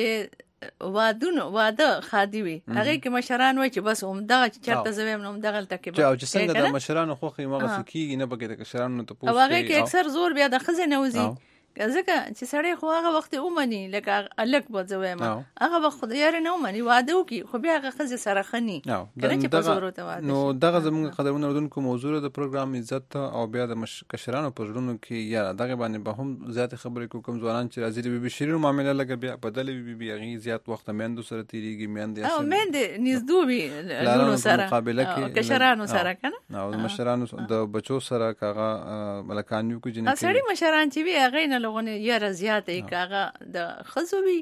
چې وادونه واده خادي وي هغه کې مشران وای چې بس همدغه چرته زویم نو همدغه تکي چې څنګه د مشرانو خوخي مغه سکیږي نه پکې د مشرانو ته پوښتنه هغه کې اکثر زور بیا د خزه نوځي ځکه چې سړی خو هغه وخت اومني لکه الک بځوي ما هغه وخت یې نه اومني واده وکي خو بیا هغه خزه سره خني کنه چې په زور ته واده نو دغه زموږ قدرونه ودونکو موضوع د پروګرام عزت او بیا د کشرانو په ژوندونو کې یا دغه باندې به هم زیات خبرې کوم ځوانان چې راځي به بشیرو معاملې لګ بیا بدل بي بي هغه زیات وخت مېندو سره تیریږي مېندې او مېندې نږدې وي لونو سره مقابله کې کشرانو سره کنه او مشرانو د بچو سره کاغه ملکانیو کې جنې اصلي مشران چې وی هغه نه لغونه یاره زیاته کاغه د خزوي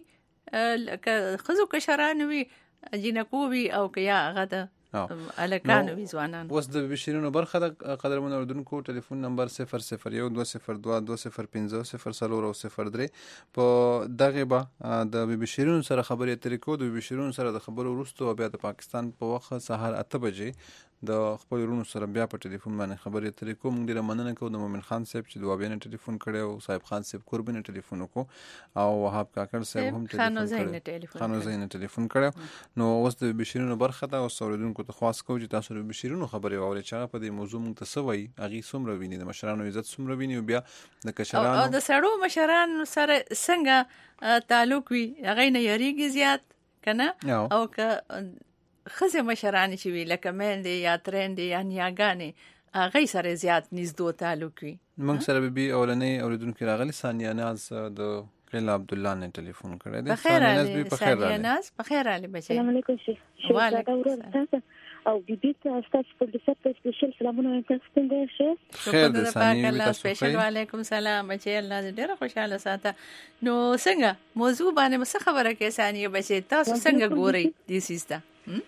خزو کشران وي جنکو وي او کیا هغه د الکانو وي ځوانان اوس د بشیرونو برخه د قدرمن اردوونکو ټلیفون نمبر صفر صفر یو دوه صفر دوه دوه صفر پنځه صفر څلور او صفر درې په دغه به د بشیرونو سره خبرې اترې کوو د بشیرونو سره د خبرو وروسته بیا د پاکستان په وخت سهار اته بجې د خپل ورونو سره بیا په ټلیفون باندې خبرې اترې کوو موږ ډیره مننه کوو د مومن خان صاحب چې دوه بینه ټلیفون کړی او صاحب خان صاحب قربینه ټلیفون وکړو او وهاب کاکړ صاحب هم ټلیفون کړی خانو زین ټلیفون کړو نو اوس د بشیرونو برخه دا او اوریدونکو ته خواست کوو چې تاسو د بشیرونو خبرې واورئ چې هغه په دې موضوع موږ ته څه وایي هغې څومره ویني د مشرانو عزت څومره ویني او بیا د کشرانو او د سړو مشرانو سره څنګه تعلق وي هغې نه یریږي زیات که نه او که خزه مشران چې وی لکه مېندې یا ترېندې یا نیاګانې هغې سره زیات نږدې تعلق وي موږ سره به بي اولنۍ اورېدونکي راغلي ثانیه ناز د قیل عبدالله نه ټلیفون کړی دی ثانیه ناز بي په خیر راغلی ناز په خیر راغلی بچی السلام علیکم شیخ وعلیکم او بیبي تاسو په دې سره سپیشل سلامونه وایم څنګه شه خیر د ثانیه وی تاسو سپیشل وعلیکم سلام بچی الله دې ډېر خوشاله ساته نو څنګه موضوع باندې څه خبره کې ثانیه بچی تاسو څنګه ګورئ دې سیسته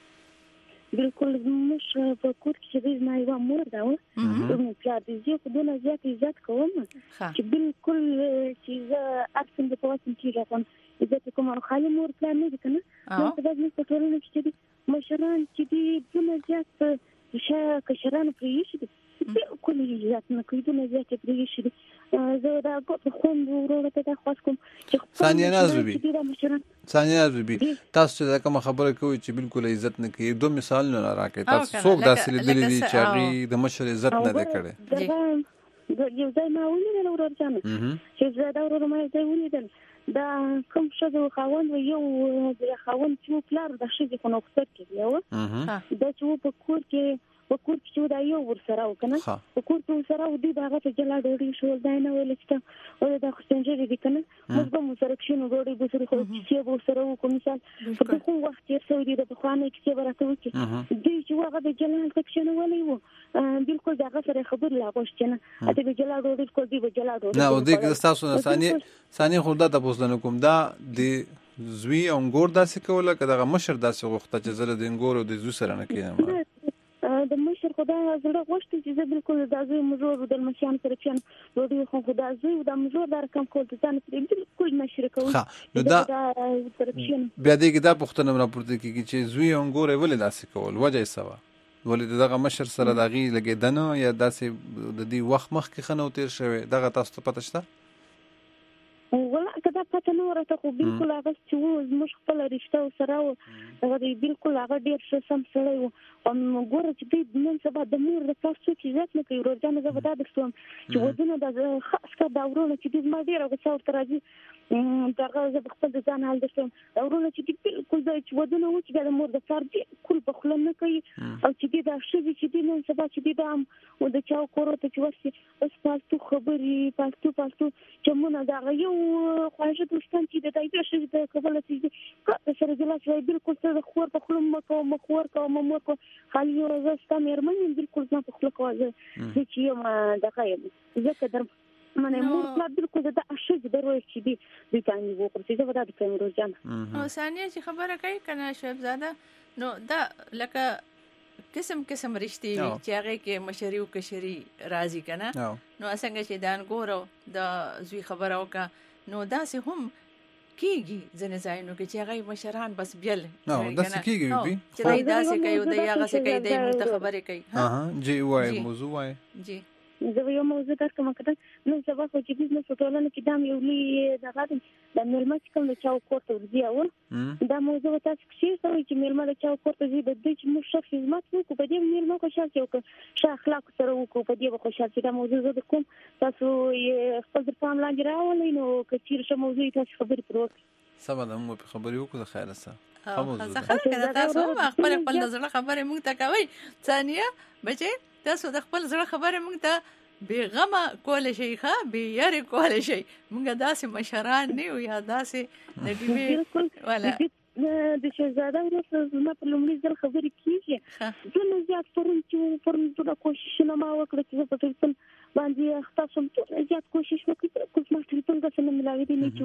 بالکل موږ په کور کې چې نه یو مور دا و نو پلار دې زه په دونه زیات عزت کوم چې بالکل چې زه اصلا د پوهنتون کې راغلم عزت کوم او خالي مور پلان نه دي کنه نو په دې په ټولنه کې چې مشران چې دې دونه زیات چې کشران پرې شي بالکل عزت نه کوي دونه زیات پرې شي زه دا خوند ورور ته دا خاص کوم چې ثانیه ناز بیبي ثانیه ناز بیبي تاسو چې کوم خبره کوي چې بالکل عزت نه کوي دوه مثالونه راکړئ تاسو څوک داسې لیدلي دي چې هغه د مشر عزت نه دی کړی یو ځای ما ولیدل ورور جان چې زه دا ورور ما ځای ولیدل دا کوم ښځه خاوند یو خاوند چې پلار د ښځې په نوښت کې یو دا چې په کور کې په کور کې دا یو ورسره وکنه په کور کې ورسره و دي دا هغه جلا ډوډۍ شو دا نه ویل چې او دا خوشنجري دي کنه موږ به مو سره کښینو ډوډۍ به سره خو چې به سره وکړو مثال په کوم وخت چې سوي دي د خوانه کې برته وکړي دوی چې هغه د جلا سکشن ولې وو بالکل دا هغه سره خبر لا غوښتنه اته به جلا ډوډۍ کول دي به جلا ډوډۍ نه او دې تاسو نه ثانیه ثانیه خو دا تاسو نه کوم دا د زوی انګور داسې کوله کله مشر داسې غوښته چې زله د انګور او د زوی سره نه کېنم د مشر خدا زړه غوښتي چې زه بالکل د زوی مزور د مشیان سره کېن ډوډۍ خو خدا زوی د مزور در کم کول ځان سره بالکل نشر کوي نو دا بیا دې دا پښتنه راپورته کیږي چې زوی انګور ولې داسې کول وجه یې سوا ولې دغه مشر سره دغه لګیدنه یا داسې د دې وخت مخ کې خنو تیر شوی دغه تاسو ته پته شته ولا کدا پته نو ورته خو بالکل هغه چې وو زموږ خپل رښتا سره و هغه بالکل هغه ډیر ښه سم سره و او ګوره چې دې نن سبا د مور د تاسو چې ځات نه کوي ورځنه زه ودا درسوم چې ودونه د خاص کا داورونه چې دې ما ډیر هغه څور تر راځي دغه زه خپل ځان حال درسوم داورونه چې دې بالکل چې ودونه و چې د مور د تار دې کول په خله نه کوي او چې دې د شې چې دې نن سبا چې دې دام او د چاو کورو ته چې وسه بس پالتو خبري پالتو پالتو چې مونږ دا یو خواهش دوستان چې د دایته شې د قبل چې سره جلاس وای بالکل سره خور په خلم مکو مخور کو ممو کو خالي ورځ ستا مېرمن بالکل نه په خلک واځي چې یو ما دغه زکه در منه مور لا بالکل د اشج دروي چې دي د تاني وو پر څه ودا د کیمرو جان او ثانیه چې خبره کوي کنه شهزاده نو دا لکه قسم قسم رشتي چې هغه کې مشري او کشري راضي کنه نو څنګه چې دان ګورو د زوی خبره وکا نو دا سه هم کیږي ځنه ځایونو کې چې هغه مشران بس بیل نو دا څه کیږي بي چې دا څه کوي دا هغه څه کوي د متخبره کوي ها جی وای موضوع وای جی زه یو موضوع درته مکتل نو سبا خو چې بزنس ټولنه کې دام یو لې دغه د ملمت کوم د چاو کوټ ورځي او دا موضوع تاسو کې څه چې ملمت د چاو کوټ ورځي د دې چې موږ شخص خدمت وکړو په دې ملمت کو شخص یو ښه اخلاق سره وکړو په دې خو شخص دا موضوع زه کوم تاسو خپل پام لاندې راولئ نو کثیر شه موضوع تاسو خبرې پروت سبا د موږ په خبرې وکړو د خیر سره خبره تاسو خپل خپل نظر خبره موږ ته کوي ثانیه بچي تاسو د خپل زړه خبره موږ ته بیغمه کول شي ښه به یاري کول شي موږ داسې مشران نه یو یا داسې د دې ولا د شهزاده ورسره ما په لومړي ځل خبرې کیږي ټول زیات پرون چې پرون ټول کوشش نه ما وکړه چې په ټلیفون باندې خاصم ټول زیات کوشش وکړ کوم ما ټلیفون غوښنه نه ملاوي دي نه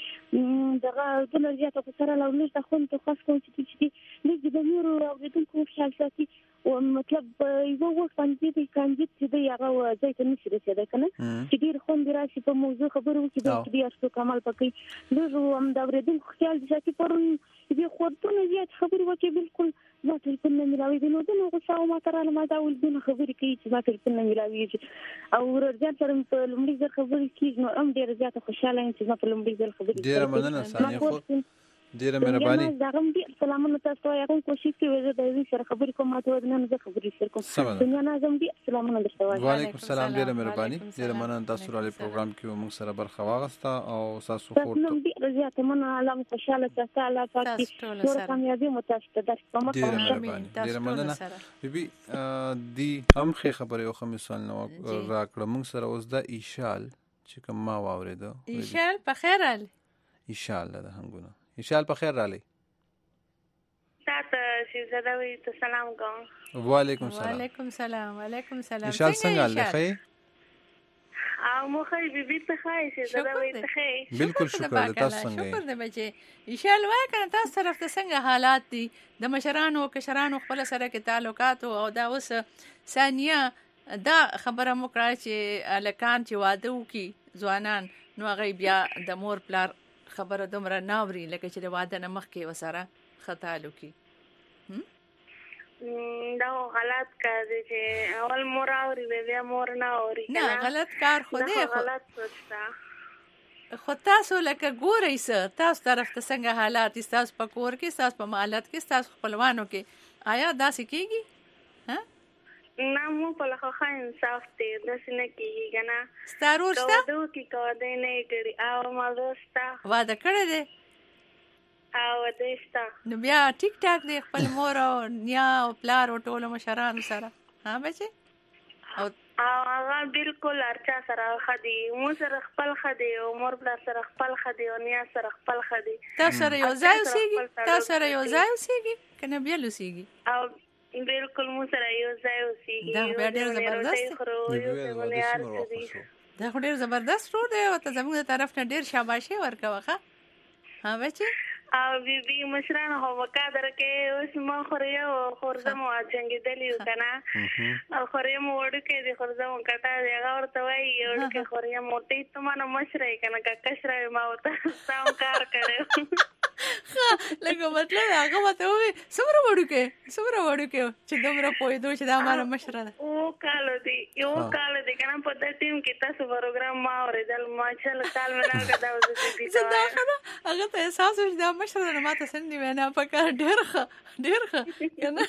چول دغه ټول زیات په سره لاولې د خون ته خاص کوم چې چې لږ د نور او د کوم خیال ساتي او مطلب یو وخت باندې د کاندید چې دی هغه ځای ته نشي رسیدای کنه چې ډیر خون دی راشي په موضوع خبرو کې د دې اصل کمال پکې لږ هم دا ورېدل خیال دي چې پرون دې خورتونه زیات خبرې وکړي بالکل ما ټلیفون نه ملاوي دي نو نو غوښه ما تراله ما دا ول دونه خبرې کوي چې ما ټلیفون نه ملاوي او ورځ سره په لومړي ځل خبرې کیږي نو هم ډیر زیات خوشاله یم چې ما په لومړي ځل خبرې ډیر مننه ثانیه خو ډیره مهرباني دا هم دې سلامونه تاسو ته یو کوشش کوي چې د دې سره خبرې کوم ماته ودنه نه خبرې سره کوم دنیا نازم دې سلامونه درته وایم وعلیکم السلام ډیره مهرباني ډیره مننه تاسو را پروګرام کې موږ سره برخه واغسته او تاسو خو نو دې زیاته مننه الله خوشاله تاسو الله پاکي ټول کامیابی مو تاسو ته درته کوم ډیره مننه بیبي دی هم خبرې او خمسال نو راکړه موږ سره اوس د ایشال چې کوم ما واوریدو ایشال په خیر ال ایشال ده هنګونه ایشال په خیر رالی تاسو شهزاده وي ته سلام کوم وعلیکم السلام وعلیکم السلام وعلیکم السلام ایشال څنګه لخی او مو خی بیبي ته خای شهزاده وي ته خی بالکل شکر تاسو څنګه شکر دې بچي ایشال وای کنه تاسو طرف ته څنګه حالات دي د مشرانو کشرانو خپل سره کې تعلقات او دا اوس ثانیه دا خبره مو کړه چې الکان چې واده وکي ځوانان نو هغه بیا د مور پلار خبره دومره ناوري لکه چې د واده نه مخکې وسره خطالو کی دا غلط کار دی چې اول مور اوري بیا مور نه اوري. نه غلط کار خو دی، غلط سوچ ده. خو تاسو لکه ګورئ څه تاسو طرف ته څنګه حالات دي، ستاسو په کور کې، ستاسو په محلت کې، ستاسو خپلوانو کې آیا داسې کېږي؟ نه مو په لخوا ښه انصاف دی، داسې نه کېږي که نه. ستا ورور شته؟ که واده وکړي که واده یې نه یې کړي. او ما ورور شته. واده کړی دی؟ او واده یې شته. نو بیا ټیک ټاک دی خپل مور او نیا او پلار او ټولو مشرانو سره، ها بچې؟ او هغه بالکل هر چا سره ښه دي، مو سره خپل ښه دي او مور پلار سره خپل ښه دي او نیا سره خپل ښه دي. تاسو سره یو ځای اوسېږي؟ تاسو سره یو ځای اوسېږي که نه بېل اوسېږي؟ او بالکل مو سره یو ځای اوسېږي. دا بیا ډېر زبردست دی. دا خو ډېر زبردست رول دی او ته زموږ د طرف نه ډېر شاباشي ورکوه ښه. ها بچې؟ او بیبي مشرانو خو په قدر کې اوس ما خوریم او خورزم او جنګېدلي یو که نه. او خوریم وړوکی دی خورزم او کټه دی هغه ورته وایي وړوکی خوریم ورته ته ما نه مشره یې که نه که کشره وې ما ورته ستا هم کار کړی. ښه لکه مطلب هغه ورته ووایي څومره وړوکی څومره وړوکی چې دومره پوهېدو چې دا ما نه مشره ده. اووه کاله دی اووه کاله دی که نه په دې ټیم کې تاسو پروګرام ما اورېدل ماشاءالله کال مې راکړه دا اوس بیبي ته وایم. هغه ته احساس و چې دا مشره ده نو ما ته څنګه وینا پکار ډېر ښه ډېر ښه که نه.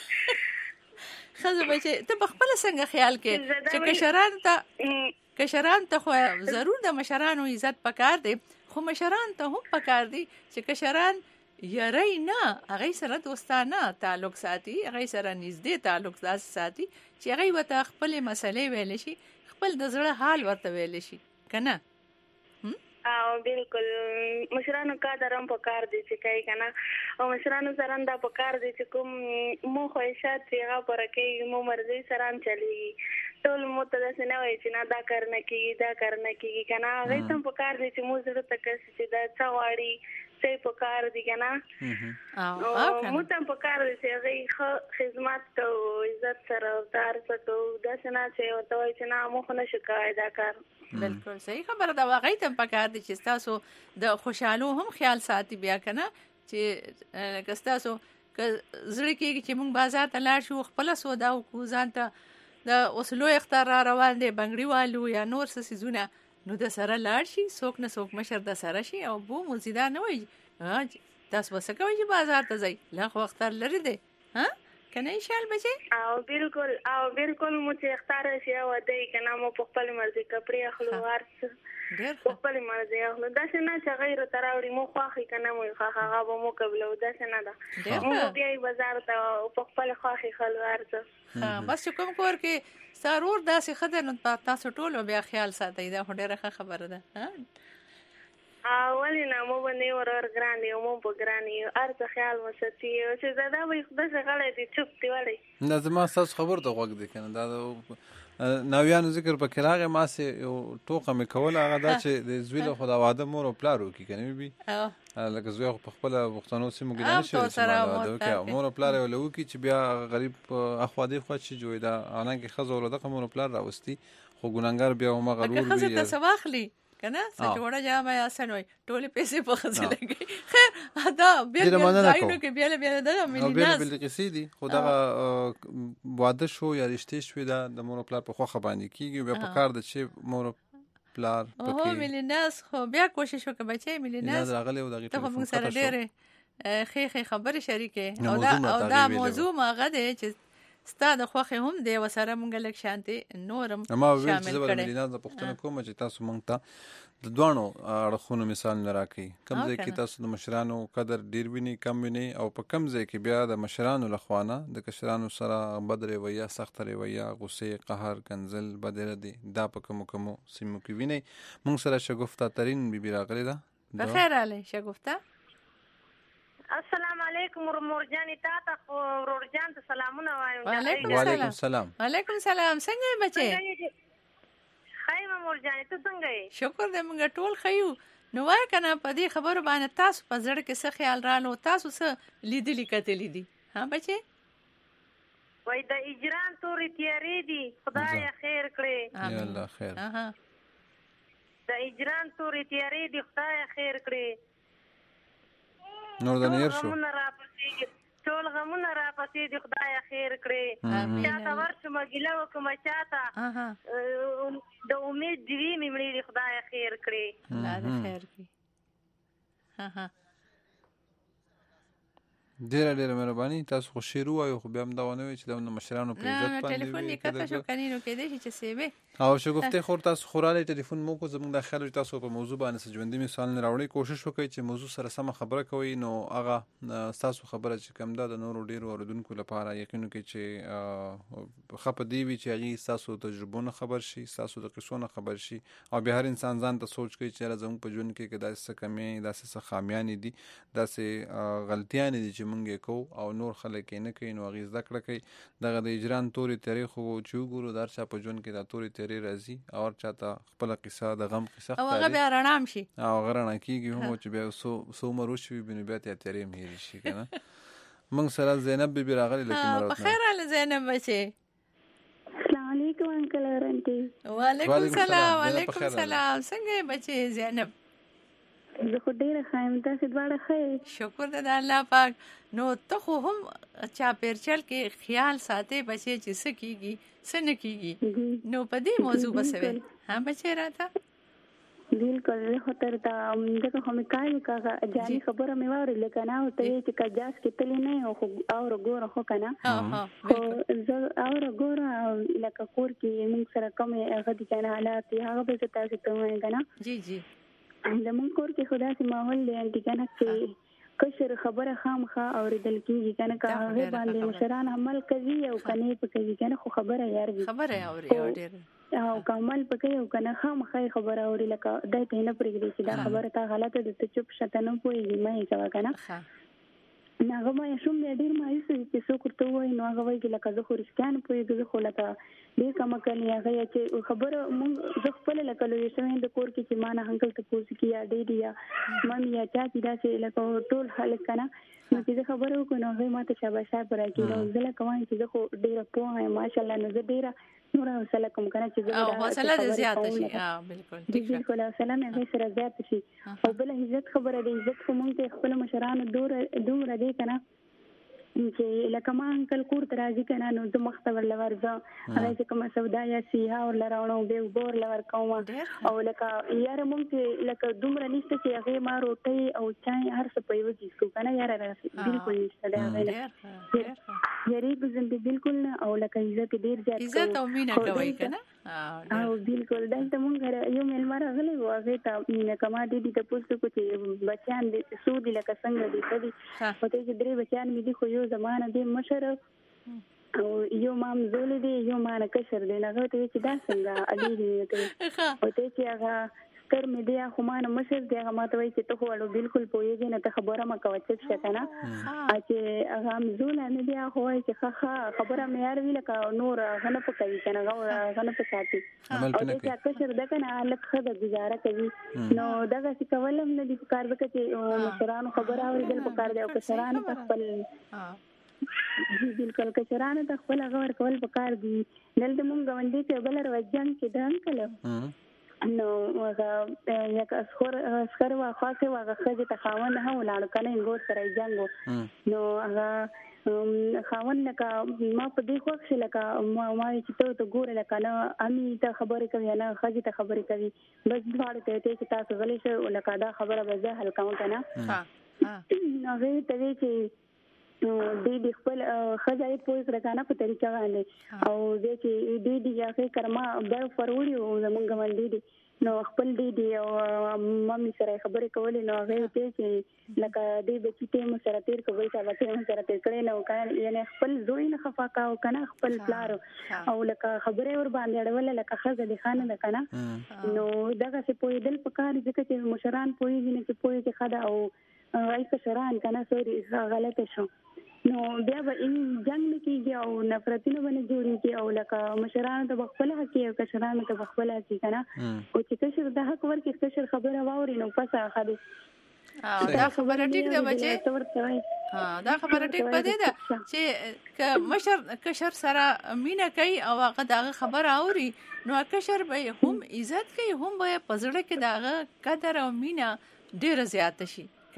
ښځه بچې ته په خپله څنګه خیال کې چې کشرانو ته کشرانو ته خو ضرور د مشرانو عزت پکار دی، خو مشرانو ته هم پکار دی چې کشران یری نه هغوی سره دوستانه تعلق ساتي، هغوی سره نږدې تعلق داسې ساتي چې هغوی ورته خپلې مسلې ویلی شي، خپل د زړه حال ورته ویلی شي که نه. او بالکل مشرانو قدر هم پکار دی چې کوي که نه. او مشرانو سره هم دا پکار دی چې کوم مو خواهشات چې هغه پوره کوي، مو مرضۍ سره هم چلېږي. ټول مو ته داسې نه وایي چې نه دا کار نه کېږي دا کار نه کېږي که نه. هغوی ته هم پکار دی چې مو زړه ته کسي چې دا څه غواړي څه یې پکار دي که نه. مو ته هم پکار دی چې هغوی ښه خدمت کوو عزت سره ورته هر څه کوو، داسې نه چې ورته وایي چې نه مو خو نه شو کوی دا کار. بالکل صحیح خبره ده. هغوی ته هم پکار دي چې ستاسو د خوشحالو هم خیال ساتي بیا که نه، چې لکه ستاسو که زړه کېږي چې موږ بازار ته لاړ شو خپله سودا وکړو، ځان ته د اوس لوی اختر را روان دی بنګړي والو یا نور څه څیزونه، نو د سره لاړ شي څوک نه څوک مشر د سره شي او بو موزیدا نه وایي تاسو به څه کوئ چې بازار ته ځئ، لا خو اختر لرې دی ها که نه انشاء الله بچې. او بالکل او بالکل مو چې اختر راشي او واده یې که نه مو په خپلې مرضي کپړې اخلو هر څه په خپلې مرضي اخلو. داسې نه چې هغه یې راته راوړي مو خوښ یې که نه مو یې خوښ هغه به مو قبلوو، داسې نه ده. مو بیا یې بازار ته په خپلې خوښ یې خلو هر څه. بس چې کوم کور کې ستا ورور داسې ښه دی نو تاسو ټولو بیا خیال ساتئ، دا خو ډېره ښه خبره ده. ولې نه مو باندې ورور ګران دی او مو په ګران یو هر څه خیال مو ساتي چې زاده به داسې غلی دی چوپ دی ولې. نه زما ستاسو خبرو ته غوږ دی که نه. دا د ناویانو ذکر پکې راغی، ماسې یو ټوقه مې کوله هغه دا چې د زوی له خو دا واده مور او پلار وکړي که نه بي لکه زوی خو په خپله پښتنو سیمو کې نه شي چې واده وکړي، مور او پلار یې له وکړي چې بیا غریب اخوا دې خوا چې جوړي دا حالانکې ښځه وله دغه مور او پلار راوستي خو ګناهګار بیا همغه رور وي. ښځې ته څه واخلي که نه څه جوړه جامه یا څه وایي ټولې پیسې په ښځې لګوي. خیر دا بېل بېل ځایونو کې بېله بېله دغه ملي ناز بېلې بېلې قصې دي، خو دغه واده شو یا رشتې شوې دا د مور او پلار په خوښه باندې کېږي. بیا په کار ده چې مور او پلار هو ملي ناز خو بیا کوشش وکړه بچی ملي ناز راغلی و دغې ته خو موږ سره ډېرې ښې ښې خبرې شریکې او دا موضوع هغه دی چې ستا د خوښې هم دی ورسره موږ لږ شانتې نور هم ما ویل چې زه به د ملي ناز نه پوښتنه کوم چې تاسو موږ ته د دواړو اړخونو مثالونه راکوي، کوم ځای کې تاسو د مشرانو قدر ډېر وینئ کم وینئ او په کوم ځای کې بیا د مشرانو له خوا نه د کشرانو سره بد رویه سخته رویه غصې قهر کنځل بد ردي دا په کومو کومو سیمو کې وینئ. موږ سره شګفته ترین بیبي راغلې ده. بخیر راغلی شګفته. السلام علیکم ورور جانې تا ته خو ورور جان ته سلامونه وایم. وعلیکم سلام. وعلیکم سلام. څنګه یې بچې؟ ښه یم مور جانې ته څنګه یې؟ شکر دی موږ ټول ښه یو. نو وایه که نه په دې خبرو باندې تاسو په زړه کې څه خیال رالو، تاسو څه لیدلي کتلي دي ها بچې؟ وایي د اجران تورې تیارې دي خدایه خیر کړې. یا الله خیر. د اجران تورې تیارې دي خدایه خیر کړې. نور د نیر شو ټول غمونه را پسې دي خدای خیر کړي چاته ورشم ګیله وکم چاته د امید دیوی مې مړې دي خدای خیر کړي الله دې خیر کړي ها ها ډیره ډیره مهرباني تاسو خو شعر وایو خو بیا هم دا ونه وایي چې د مشرانو په عزت باندې ټلیفون یې کته شو کنینو کېدای شي چې سیبې او شګفتې خور تاسو خوراله ټلیفون مو کو زموږ د خیال تاسو په موضوع باندې څه ژوندۍ مثال نه راوړي کوشش وکړئ چې موضوع سره سم خبره کوي نو هغه تاسو خبره چې کم ده د نورو ډیرو اوریدونکو لپاره یقین کوي چې خپه دی وي چې هغه تاسو تجربونه خبر شي تاسو د قصو خبر شي او به هر انسان ځان ته سوچ کوي چې زموږ په ژوند کې کدا څه کمې دا څه خامیان دي دا څه غلطیان دي چې مونږ کو او نور خلک نه کوي نو غي زده کړه کوي دغه د اجران توري تاریخ او چې وګورو در چا په ژوند کې دا توري تاریخ راځي او چاته خپل قصه د غم قصه او هغه بیا رڼام شي او غرانه کیږي هم چې بیا سو سو مروشي بنو بیا ته تاریخ مهیر شي کنه موږ سره زینب بیبي راغلی لکه مراد په خیر ال زینب بچي السلام علیکم انکل ورنټي وعلیکم السلام وعلیکم السلام څنګه بچي زینب زه خو ډیره خایم تاسو دواړه ښه شکر د الله پاک نو ته خو هم چا پیرچل کې خیال ساتي بچي چې څه کیږي څه نه کیږي نو په دې موضوع بسوي ها بچي راته بالکل خو تر دا دغه هم کای کاغه جاني خبره مې واره لکه نه ته چې کجاس کې تلې نه او او ګوره خو کنه او زه او ګوره لکه کور کې موږ سره کوم هغه دي کنه حالات هغه به تاسو ته وایم کنه جی جی زمون کور کې خدا سي ماحول دی انټي کنه چې کشر خبره خامخه اوریدل کیږي کنه که هغه باندې مشران عمل کوي او کني په کوي کنه خو خبره یار وي خبره اوري او ډېر او کمل پکې او کنه خامخه خبره اوري لکه دای ته نه پرېږدي چې دا خبره تا غلطه ده ته چوپ شته نه پوهېږي مې څه کنه هغه ما شوم ډېر مایوس چې څوک ورته وایي نو هغه وایي لکه زه خو رښتیا نه پوهېږم زه خو لکه ډېر کم کړی هغه چې خبره مونږ زه خپل لکه لوی شوی د کور کې چې ما نه انکل ته پوښتنه کیا ډېر یا مامي یا چا چې دا چې لکه ټول خلک کنه نو چې زه خبره وکړم نو هغه ماته شاباشي راکړي نو زه لکه وایم چې زه خو ډېره پوهه یم ماشاءالله نو زه ډېره نور حوصله کوم کنه چې زه او حوصله دې زیاته شي ها بالکل ټیک ده بالکل حوصله مې به سره زیاته شي او بل عزت خبره دې عزت کوم ته خپل مشرانو دور دور دې کنه چې لکه ما انکل کور ته راځي کنه نو زه مخ ته ورله ورځم هغه چې کومه سودا یا سیها ورله راوړم به وګور لور کوم او لکه یاره مونږ چې لکه دومره نشته چې هغه ما روټي او چای هر څه په یو ځای کو کنه یاره راځي بالکل نشته دا هغه یاري بزند بالکل نه او لکه عزت ډیر زیات عزت او مینا کوي کنه او بالکل دلته مونږ یو ملمر غلې و هغه ته نه کما دي دي ته پوښتنه کو چې بچیان دې سودی لکه څنګه دي کدي پته چې درې بچیان مې دي خو یو زمانه دې مشر او یو مام زول دی یو مان کشر دی هغه ته چې دا څنګه علي دی ته او ته چې هغه تر مې دی خو مان مشر دی هغه ماته وایي چې ته خو ولو بالکل پوهیږي نه ته خبره ما کوي چې څه کنه چې هغه مزول نه دی خو وایي چې ښه خبره مې یار وی لکه نور غنه پکې کنه غنه پکاتي او چې کشر ده کنه الک خده گزاره کوي نو دغه څه کولم نه دی کار وکړي چې مشرانو خبره اوریدل پکار دی او کشرانو خپل بالکل کشرانو ته خپل غور کول پکار دي دلته مونږ غونډې ته بل راځم چې دان کله نو هغه یک اسخر اسخر واخه واغه خځه ته خاون نه ولاړ کنه ګور سره جنگو نو هغه خاون لکه ما په دې خوښ لکه ما ما چې ته ته ګور لکه نه امي ته خبرې کوي نه خځه ته خبرې کوي بس دواړه ته ته چې تاسو غلې شو لکه دا خبره به زه حل کوم کنه ها نو زه ته چې دې د خپل خځای په کړه کنه په طریقه باندې او دې چې دې دې یا کرما به فروړي او زمونږ باندې دې نو خپل دې دې او مامي سره خبرې کولې نو هغه ته چې لکه دې بچی ته مو سره تیر کوي تا وته مو سره تیر کړي نو کنه یعنی خپل زوی نه خفا کاو کنه خپل پلار او لکه خبرې ور باندې اړول لکه خزه دې خانه ده کنه نو دغه څه په دل پکار ځکه چې مشران پوي نه چې پوي چې خدا او وای کشران کنه سوري غلطه شو نو بیا به ان جنگ کېږي او نفرتونه باندې جوړيږي او لکه مشرانو ته خپل حق او کشرانو ته خپل حق کنه او چې کشر د حق ورکې کشر خبره واوري نو پسه خدي دا خبره ټیک ده بچي ها دا خبره ټیک پدې ده چې ک مشر کشر سره مینا کوي او هغه دا خبره اوري نو کشر به هم عزت کوي هم به پزړه کې دا قدر او مینا ډیر زیات شي کنه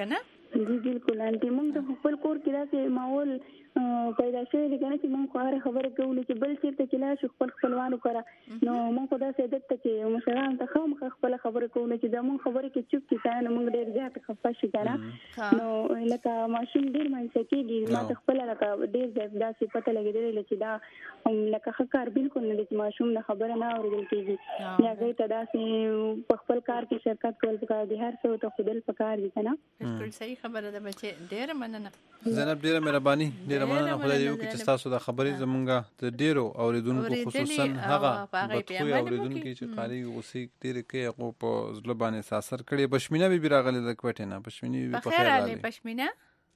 جی بالکل انټي موږ د خپل کور کې داسې ماحول پیدا شوی دی کنه چې موږ خو هر خبره کوو چې بل چیرته چې لا شو خپل خپلوانو کړه نو موږ خو داسې عادت ته چې مشران ته خامخ خپل خبره کوو چې د موږ خبره کې چوپ کې ځای نه موږ ډېر زیات خفه شي کنه نو لکه ماشوم ډېر مانځ کېږي ما ته خپل لکه ډېر زیات داسې پته لګېدلې چې دا لکه ښه کار بالکل نه دی چې ماشوم نه خبره نه اورېدل کېږي یا هغوی ته داسې په خپل کار کې شرکت کول پکار دي هر څه ته ښودل پکار دي کنه بالکل صحیح خبره ده بچې ډېره مننه زینب ډېره مهرباني ډېره مننه خدای دې وکړي چې تاسو د خبرې زمونږ د ډېرو اورېدونکو خصوصا هغه بدخویه اورېدونکي چې قاري غوسې ډېرې کوي هغو په زړه باندې اثر کړی. پشمینه بیبي راغلې ده کوټې نه. پشمینې بیبي په خیر راغلې. پشمینه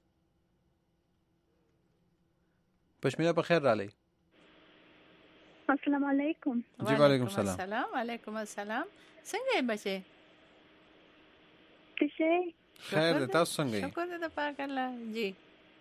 پشمینه په خیر راغلې. السلام علیکم. جی وعلیکم السلام. السلام علیکم السلام. څنګه یې بچې؟ څه خیر ده تاسو څنګه یې؟ شکر دې پاک الله. جی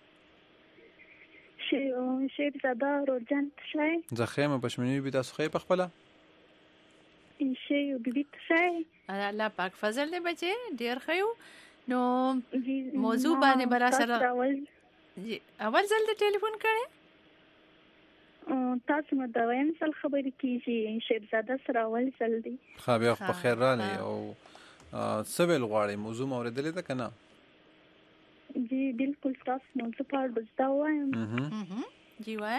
شیب زاده روزان شای زخیمه پشمینی بی تاسو خې په خپل شی بی بی شای الله پاک فضل دې بچي ډیر خیو. نو موضوع باندې برا سره جی اول ځل د ټلیفون کړي تاسو مې دا وایم سل خبرې کیږي شیب زاده سره اول ځل دی. خا بیا په خیر رالی او سویل غواړي موضوع اوریدلې ده کنه؟ جی بالکل تاسو نو څه پاره بزدا وایم. اها جی وای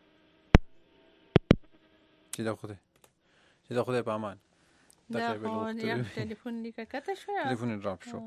چې دا خوده چې دا خوده په امان دا یو ټلیفون لیکه کته شو ټلیفون ډراپ شو.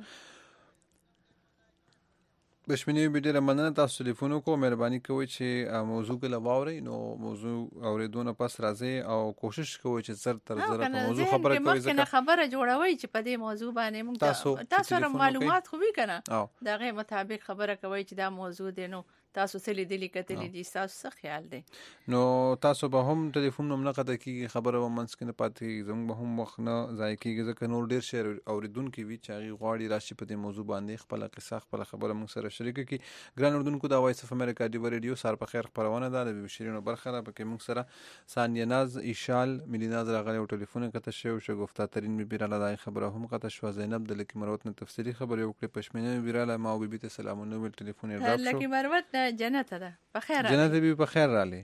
بشمنی به ډیره مننه تاسو ټلیفون کو مهرباني کوئ چې موضوع کې لواوري نو موضوع اوریدونه پس راځي او کوشش کوئ چې زر تر زر په موضوع خبره کوئ ځکه خبره جوړوي چې په دې موضوع باندې موږ تاسو تاسو معلومات خو وی کنه دا غي مطابق خبره کوي چې دا موضوع دی نو تاسو سلی دلی کتلې دي تاسو څه خیال دی نو تاسو به هم ټلیفون نوم نه قطع کیږي خبره و منځ کې نه پاتې زموږ به هم وخت نه ضایع کیږي ځکه نور ډیر شعر اوریدونکو وی چې هغه غواړي راشي په دې موضوع باندې خپل قصه خپل خبره موږ سره شریک کړي. ګران اوریدونکو دا وایس اف امریکا دی ریډیو سار په خیر خبرونه ده د بشیرینو برخه را پکې موږ سره ثانیه ناز ایشال ملیناز راغلی او ټلیفون کته شو شو گفتا ترین می بیراله دای خبره هم قطع شو. زینب د لکی مروت نه تفصیلی خبره وکړه پښمنه بیراله ما او بیبي ته سلامونه ویل ټلیفون یې راځو. لکی مروت جنت ده بخیر جنت بی په خیر رالی.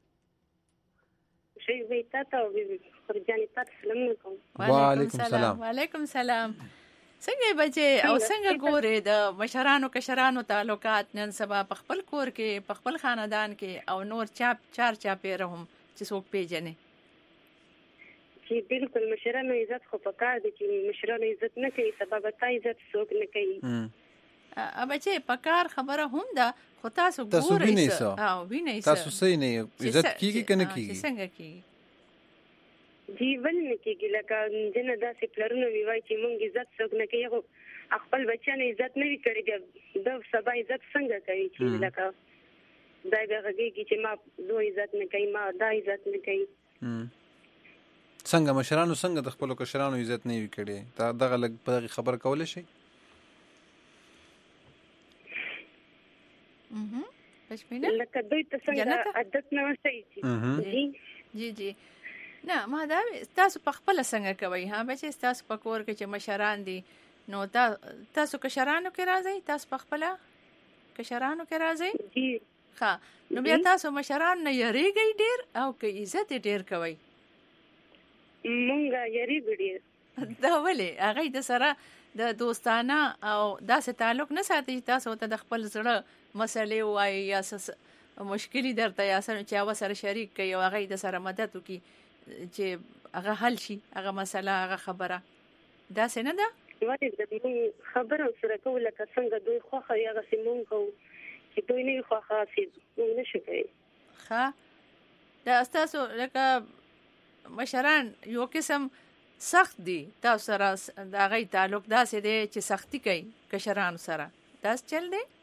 شي وی تاسو بي خرجاني تاسو سلام علیکم. وعلیکم السلام. وعلیکم السلام. څنګه بچي او څنګه ګورې د مشرانو کشرانو تعلقات نن سبا په خپل کور کې په خپل خاندان کې او نور چاپ چار چاپې رهم چې څوک پیژنې؟ چې بالکل مشرانو عزت خو پکار دي چې مشرانو عزت نه کوي سبب تا عزت څوک نه کوي. ا بچي پکار خبره هم ده خو تاسو ګورئ او وینئ تاسو صحیح نه عزت کیږي کنه کیږي څنګه کیږي جیون نه کیږي لکه جن داسې پلرونه وی وای چې مونږ عزت څوک نه کوي خپل بچیانو عزت نه وی کړی د سبا عزت څنګه کوي چې لکه دا هغه چې ما زو عزت نه کوي ما دا عزت نه کوي څنګه مشرانو څنګه د خپل کشرانو عزت نه وی کړی دا دغه لګ په خبر کول شي. اها پښمینه لکه دوی ته څنګه عادت نه وشي. جی جی جی نه ما دا تاسو په خپل څنګه کوي ها بچي تاسو په کور کې چې مشران دي نو تاسو کشرانو کې راځي تاسو په خپل کشرانو کې راځي. جی ها نو بیا تاسو مشران نه یریږي ډیر او کې عزت ډیر کوي. مونږه یریږو ډیر دا ولې هغه د سره د دوستانه او داسې تعلق نه ساتي چې تاسو ته د خپل زړه مسلې وایي یا مشکلې درته یا سره چې هغه سره شریک کوي او هغه د سره مدد وکړي چې هغه حل شي هغه مسله هغه خبره داسې نه ده ولې د خبرو سره کوله که څنګه دوی خوښه یا هغسې مونږ کوو چې دوی نه وي خوښه هسې مونږ نه شو کوي. ښه دا ستاسو لکه مشران یو قسم سخت دي تاسو سره د هغې تعلق داسې دی چې سختي کوي کشرانو سره داسې چل دی؟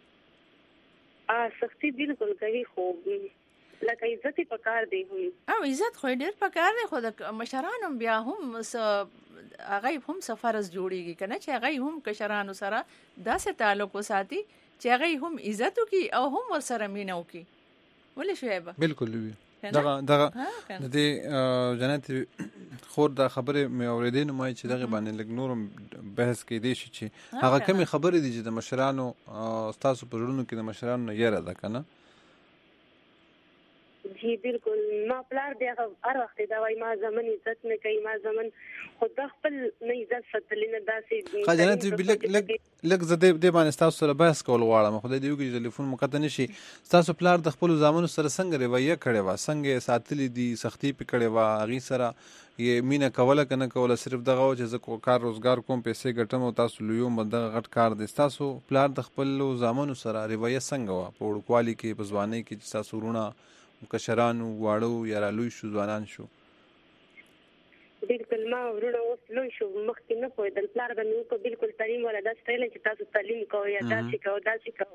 سختی بالکل کوي خو لکه عزت یې پکار دی هم او عزت خو ډېر پکار دی خو د مشرانو بیا هم هغه هم څه فرض جوړېږي که نه چې هغه هم کشرانو سره داسې تعلق وساتي چې هغه هم عزت وکړي او هم ورسره مینه وکړي. ولې شعیبه؟ بالکل وي دغه دغه د دې جنت خور دا خبره مې اورېدې نو ما چې دغه باندې لږ نور بحث کېدی شي چې هغه کومې خبرې دي چې د مشرانو ستاسو په زړونو کې د مشرانو نه یره ده که نه؟ جی بالکل ما پلار دی هر وخت دا وایي ما زمن عزت نه کوي ما زمن خو د خپل نه عزت ساتلی نه داسې ښه جنت لږ لږ زه دې باندې ستاسو سره بحث کول غواړم خدای دې وکړي چې ټلیفون مو قطع نه شي. ستاسو پلار د خپلو زامنو سره څنګه رویه کړې وه څنګه یې ساتلي دي سختي پې کړې وه هغې سره یې مینه کوله که نه کوله صرف دغه و چې زه کار روزګار کوم پیسې ګټم او تاسو لویوم دغه غټ کار دی. ستاسو پلار د خپلو زامنو سره رویه څنګه وه په وړوکوالي کې په ځوانۍ کې چې ستاسو وروڼه کشرانو واړو یا رالوی شو ځوانان شو؟ بالکل ما ورونه اوس لوی شو مخکې نه پوهېدل پلار به مې وکړو بالکل تعلیم والا داسې ویلی چې تاسو تعلیم کوئ یا داسې کوو داسې کوو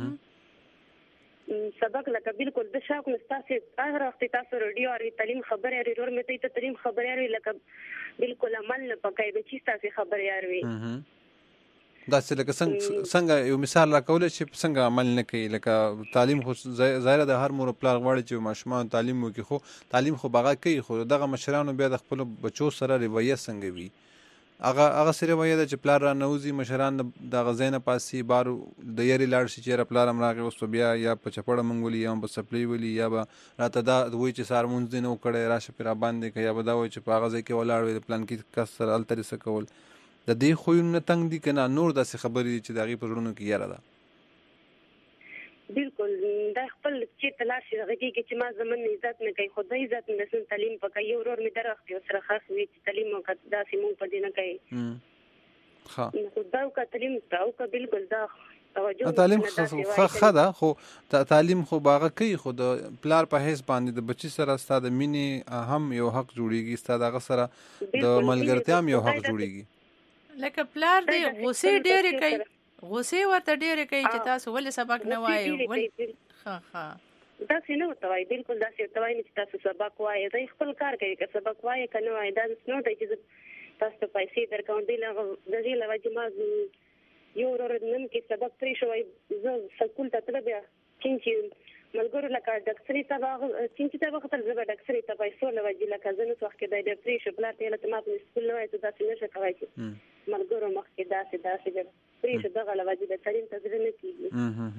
سبق لکه بالکل د شوق نه ستاسې هر وخت تاسو راډیو اورئ تعلیم خبرې اورئ ورور مې ته ته تعلیم خبرې اورئ لکه بالکل عمل نه پکوي بچي ستاسې خبرې اورئ داسې لکه څنګه څنګه یو مثال راکولی چې څنګه عمل نه کوي لکه تعلیم خو ظاهره د هر مور پلار غواړي چې ماشومان تعلیم وکړي خو تعلیم خو به هغه کوي خو دغه مشرانو بیا د خپلو بچو سره رویه څنګه وي هغه هغسې رویه ده چې پلار رانوځي مشران دغه ځای نه پاسي بار د یارې لاړ شي چې یاره پلار هم راغی اوس بیا یا په چپړه موږ ولي یا په څپلۍ ولي یا به راته دا وایي چې سهار مونځ دې نه و کړی راشه پرې راباندې که یا به دا وایي چې په هغه ځای کې ولاړ وي د پلانکي کس سره هلته دې څه کول د دې خویونو نه تنګ دي که نه نور داسې خبرې دي چې د هغې په زړونو کې یاره ده؟ بالکل دا خپل چېرته لاړ شي هغه کېږي چې ما زمن عزت نه کوي خو د عزت نه رسون تعلیم پکوي یو ورور مې در وخت یو سره خاص وي چې تعلیم وکړه داسې مونږ په دې نه کوي خو دا وکړه تعلیم ته وکړه بالکل دا تعلیم ښه ده خو تعلیم خو به هغه کوي خو د پلار په حیث باندې د بچي سره ستا د مینې هم یو حق جوړېږي ستا د هغه سره د ملګرتیا هم یو حق جوړېږي. لکه پلار دی غوسې ډېرې کوي غوسې ورته ډېرې کوي چې تاسو ولې سبق نه وایئ ښه ښه داسې نه ورته وایي بالکل داسې ورته وایي چې تاسو سبق وایئ دی خپل کار کوي که سبق وایئ که نه وایئ دا داسې نه دی چې زه تاسو ته پیسې درکوم د دې له وجې ما یو ورور نن کې سبق پرې شوی زه سکول ته تله بیا چین چې ملګرو لکه ډاکټري ته چین چې ته وختل زه به ډاکټري ته پیسو له وجې لکه زه نس وخت کې دی بیا پرې شو پلار ته یې له ما په سکول نه وایي ته داسې نه شه کوی چې ملګرو مخکې داسې داسې بیا پرې شو دغه له وجې د تعلیم ته زړه نه کېږي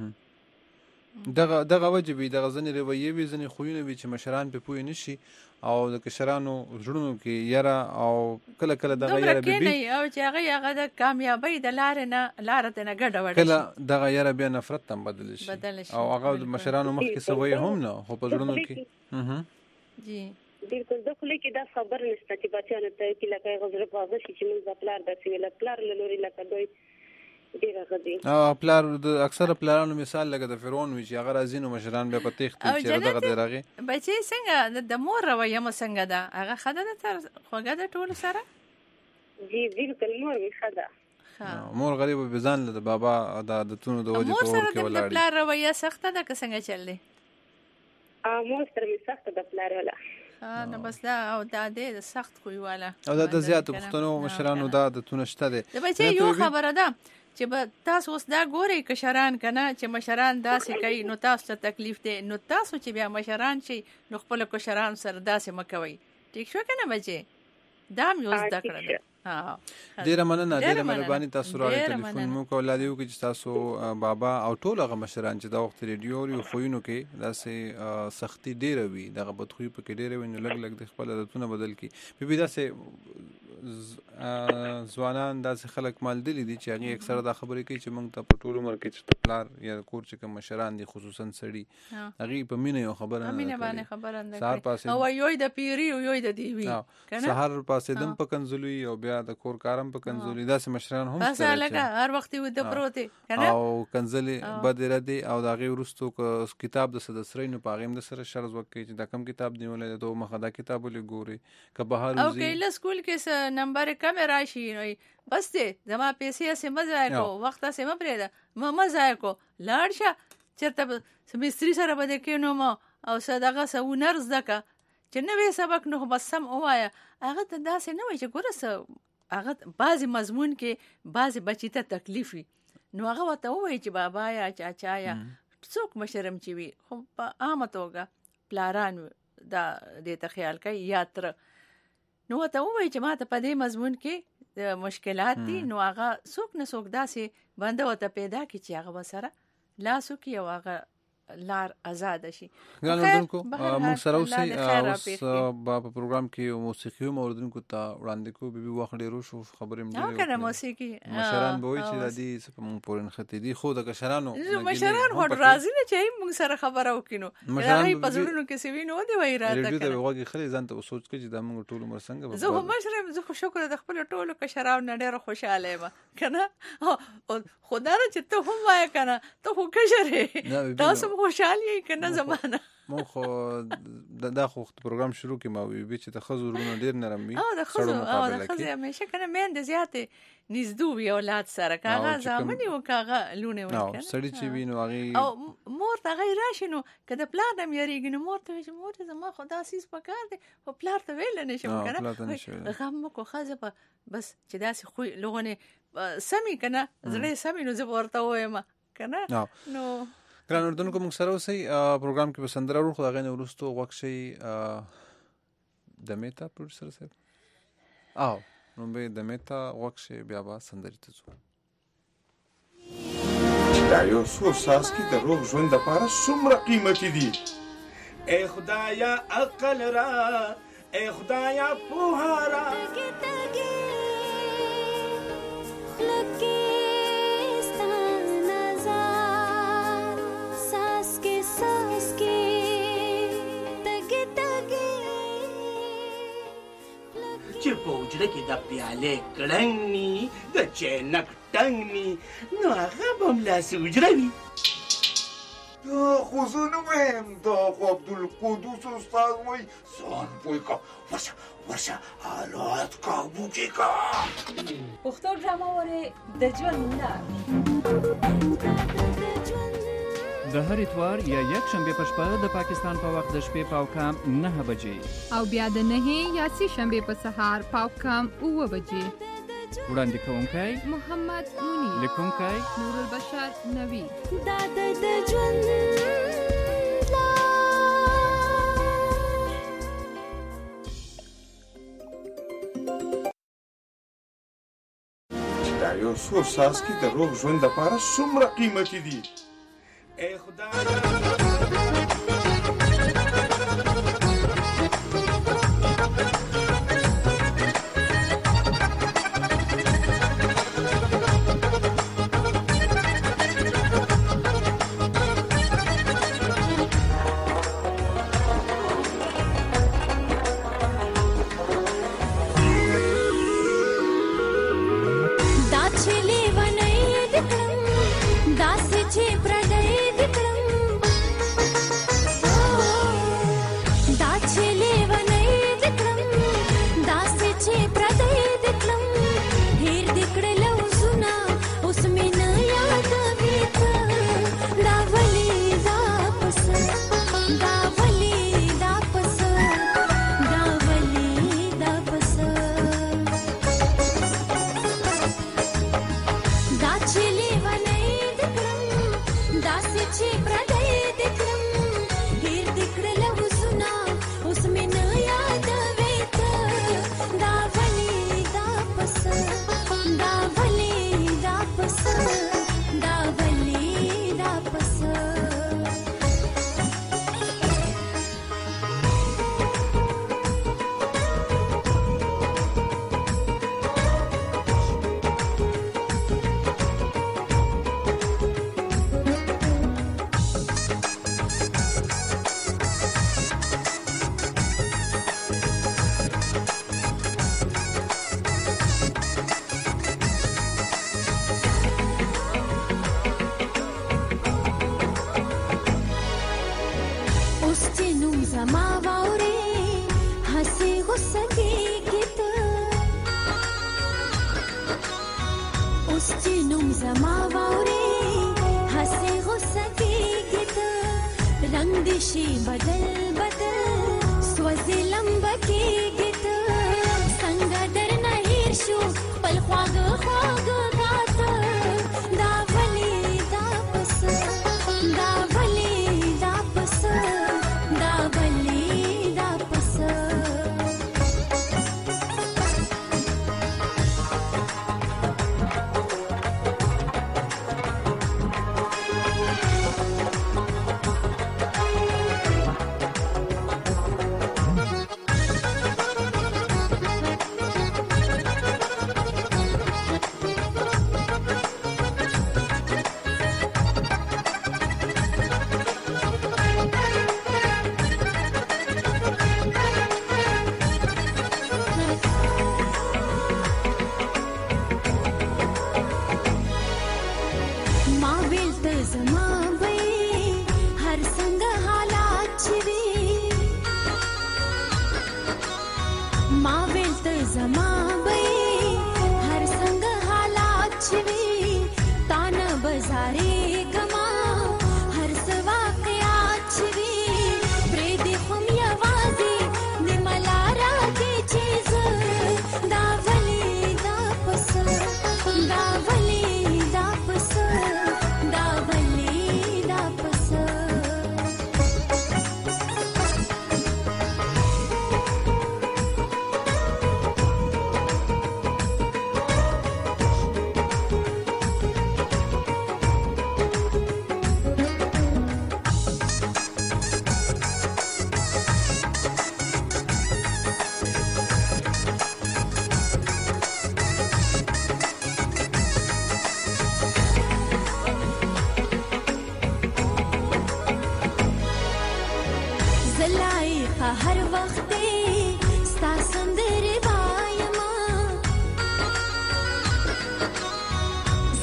دغه دغه وجې وي دغه ځینې رویې وي ځینې خویونه وي چې مشران پرې پوه نه شي او د کشرانو زړونو کې یره او کله کله دغه یره بي بي او چې هغه هغه د کامیابۍ د لارې نه لاره ته نه ګډه وړي کله دغه یره بیا نفرت ته بدل شي او هغه د مشرانو مخکې سوي هم نه خو په زړونو کې جی بالکل د خلک دا خبر نشته چې بچانو ته کې لکه غزر پاغه شي چې موږ پلار داسې ویل پلار له لوري لکه دوی او پلار د اکثره پلارانو مثال لکه د فرعون وي چې هغه راځي نو مشران بیا په تیښت چې دغه دی راغی بچي څنګه د مور رویه مو څنګه ده هغه ښه ده خوږه ده ټولو سره جی بالکل مور مې ښه ده مور غریب به ځان له بابا د عادتونو د وجې په اور کې ولاړ د پلار رویه سخته ده که څنګه چل دی مور سره مې سخته ده پلار والا نه بس دا او دا دی سخت خوی والا او دا د زیاتو پښتنو مشرانو دا عادتونه شته دی د بچي یو خبره ده چې به تاسو اوس دا ګورئ کشران که نه چې مشران داسې کوي نو تاسو ته تکلیف دی نو تاسو چې بیا مشران شئ نو خپلو کشرانو سره داسې مه کوئ ټیک شو که نه بچې دا هم یو زده کړه ده ډېره مننه ډېره مهرباني تاسو راغلئ ټلیفون مو وکړو الله دې وکړي چې تاسو بابا او ټول هغه مشران چې دا وخت ریډیو اوري او خویونو کې داسې سختي ډېره وي دغه بدخویي پکې ډېره وي نو لږ لږ د خپل عادتونه بدل کړي بیا بیا داسې ځوانان داسې خلک مالدلي دي چې هغې اکثره دا خبرې کوي چې موږ ته په ټول عمر کې چې پلار یا کور چې کوم مشران دي خصوصا سړي هغې په مینه یو خبره نه کوي او یوی د پیري او یوی د دیوي سهار پاسېدم په کنځلوي او بیا د کور کارم په کنځلوي داسې مشران هم شته لکه هر وخت یې وده پروت دی او کنځلې بدې ردې او د هغې وروستو کتاب د څه د سرۍ نو په هغې هم د سره شرز وکړي چې دا کم کتاب نیولی دی د مخه دا کتاب ولې ګوري که بهر او که له سکول کې نمبر کم راشي بس دی زما پیسې هسې مه ضایع کو وخت هسې مه پرېږده مه ضایع کو لاړ شه چېرته به مستري سره به دې کښېنوم او څه دغه څه هنر زده کړه چې نوی سبق نو خو بس سم ووایه هغه ته داسې نه وایي چې ګوره څه هغه بعضې مضمون کې بعضې بچي ته تکلیف وي نو هغه ورته ووایي چې بابا یا چاچا یا څوک مشرم چې وي خو په عامه توګه پلاران دا دې ته خیال کوي یا تر نو ته وایي چې ماته په دې مضمون کې مشکلات دي نو هغه څوک نه څوک داسې بنده وته پیدا کی چې هغه وسره لاسو کې او هغه لار آزاد شي. ګران اوردونکو موږ سره اوسئ اوس په پروګرام کې موسیقي اوردونکو ته وړاندې کوو بيبي وخت ډېر شو خبرې مې ډېرې کنه موسیقي مشران به وایي چې د دې څه په مونږ پورې نښتې دي خو د کشرانو مشران هډ راځي نه چې موږ سره خبره وکړو هغه په زړونو کې سوي نو دی وای راته ریډیو ته وګورئ خلک ځان ته سوچ کوي چې د موږ ټول عمر څنګه زه هم مشرم زه خو شکر د خپل ټولو کشرانو نه ډېر خوشاله یم کنه خدای چې ته هم وای کنه ته خو کشرې تاسو خوشاله یې نه زمانه مو خو دا خو پروګرام شروع کې ما وی چې د خزو ورونو ډیر نرم وي او د خزو او د خزو همیشه کنه مین د زیاتې نږدې وي اولاد سره کاغه ځامنی او کاغه لونه وي کنه سړی چې وینو هغه او مور ته غیر راشي نو کله پلان هم یریږي نو مور ته چې مور زما خدا سیس پکار دي او پلار ته ویل نه شم کنه غم کو خزه بس چې داسې خو لغونه سمي کنه زړه سمي نو زه ورته وایم کنه نو ګران اردوونکو موږ سره اوسئ پروګرام کې به سندره ورو خو هغې نه وروستو غوږ شئ د میتا پروډوسر صاحب او نو به د میتا غوږ شئ بیا به سندرې ته ځو. دا یو څو څاڅکي د روغ ژوند دپاره څومره قیمتي دي. ای خدایا عقل را ای خدایا پوهه را چې په حجره کې د پیالې کړنګ ني د چینک ټنګ ني نو هغه به هملاسې حجره وي. دا خو زه نه وایم دا خو عبدالقدوس استاد وایي ځان پوه کړه ورشه ورشه حالات کابو کې کړه. پښتو ډرامه وارې د ژوند لار د هر اتوار یا یک شنبه په شپه د پاکستان په وخت د شپې پاو کام نه بجې او بیا د نه یا سه شنبه په سهار پاو کام اوه بجې. وړاندې کوونکی محمد مونی، لیکونکی نور البشر نوی. دا د ژوند دا یو څو څاڅکي د روغ ژوند دپاره څومره قیمتي دي. ای خدایا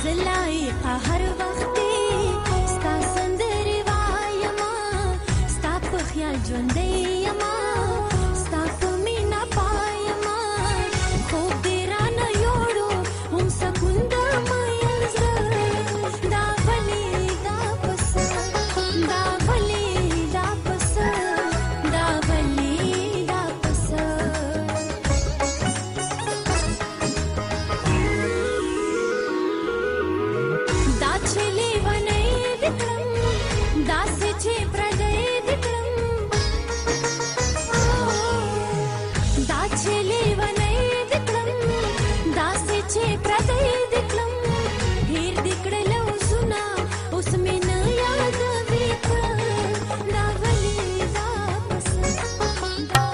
زلایقه هر وخت ستا سندرې وایما ستا په خیال ژوندی یما ستا په مینه پایما خوب دې رانه یوړو هم سکون د مین زړه دا ولې دا پس دا ولې دا پس دا ولې دا پس دا چې لیونی دې کړم داسې چې پردی دې کړم دا چې لیونی دې کړم داسې چې پردی دې کړم هېر دې کړل اوسونه اوس مې نه یادوي ته دا ولې دا پس دا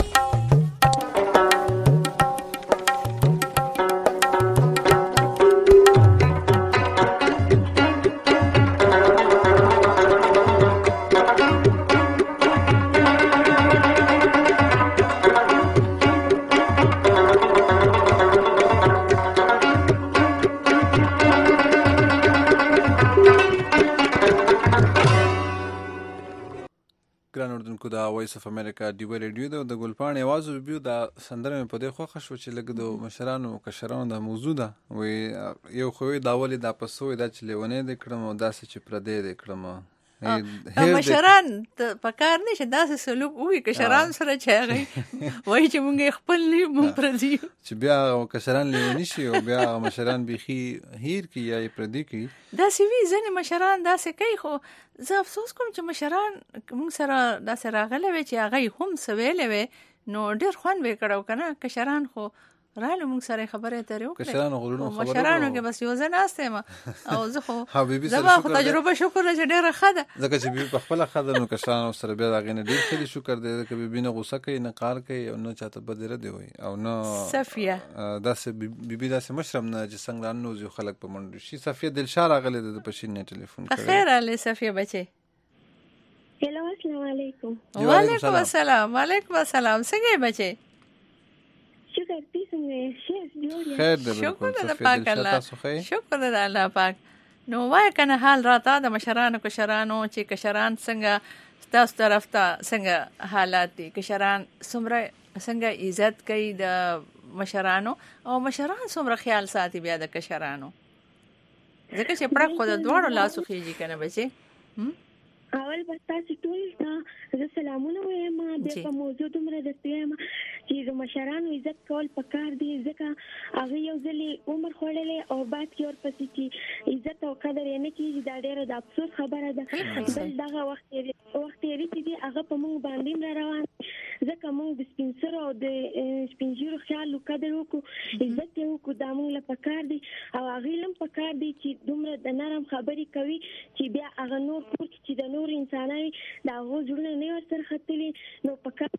ګران اردوونکو دا وایس اف امریکا ډیوه ریډیو ده د ګلپاڼې اواز وبیو دا سندره مې په دې خوښه شو چې لږ د مشرانو کشرانو دا موضوع ده وایي یو خو یې دا ولې دا پس وایي دا چې لیونی دې کړم او داسې چې پردی دې کړم مشران په کار نشي داسې سلوک وي کشران سره چې هغه وایي چې مونږ خپل نه مونږ پردي چې بیا کشران لیونی شي او بیا مشران بیخي هیر کی یا پردي کی داسې وي ځینې مشران داسې کوي خو زه افسوس کوم چې مشران مونږ سره داسې راغلی وي چې هغه هم څه ویلی وی نو ډېر خوند به یې کړی که نه کشران خو راله مونږ سره خبرې اترې وکړې کشرانو غرونو خبرې مشرانو کې بس یو زه ناست یم او زه خو زما خو تجربه شکر ده چې ډېره ښه ده ځکه چې بیبي په خپله ښه ده نو کشرانو سره بیا د هغې نه ډېر ښه دي شکر دی ځکه بیبي نه غوسه کوي نه قار کوي او نه چاته بدې ردې وایي او نه صفیه داسې بیبي داسې مشر هم نه چې څنګه راننوځي خلک په منډو شي صفیه دلشاه راغلی ده د پشین نه ټلیفون کړی خیر راغلی صفیه بچې هلو السلام علیکم وعلیکم السلام وعلیکم السلام څنګه یې بچې شکر تی څنګه خیر ده شکر ده پاک الله شکر ده الله پاک نو وای کنه حال راته د مشرانو کشرانو چې کشران څنګه تاسو طرف ته څنګه حالات دي کشران څومره څنګه عزت کوي د مشرانو او مشران څومره خیال ساتي بیا د کشرانو ځکه چې پړق خو د دواړو لاسو خېږي کنه بچي اول بس تاسو ټول ته زه سلامونه وایم د په موضوع دومره درته وایم چې د مشرانو عزت کول پکار دی ځکه هغه یو ځلې عمر خوړلی او بعد کې ورپسې چې عزت او قدر یې نه کېږي دا ډېره د افسوس خبره ده بل دغه وخت وخت تېري چې دی هغه په موږ باندې هم را روان ځکه موږ د سپین سرو او د سپین ږیرو خیال قدر وکړو عزت یې وکړو دا موږ له پکار دی او هغې له هم پکار دی چې دومره د نرم خبرې کوي چې بیا هغه نور کور کې چې د نور انسانان د هغو زړونه نه ورسره ختلي نو پکار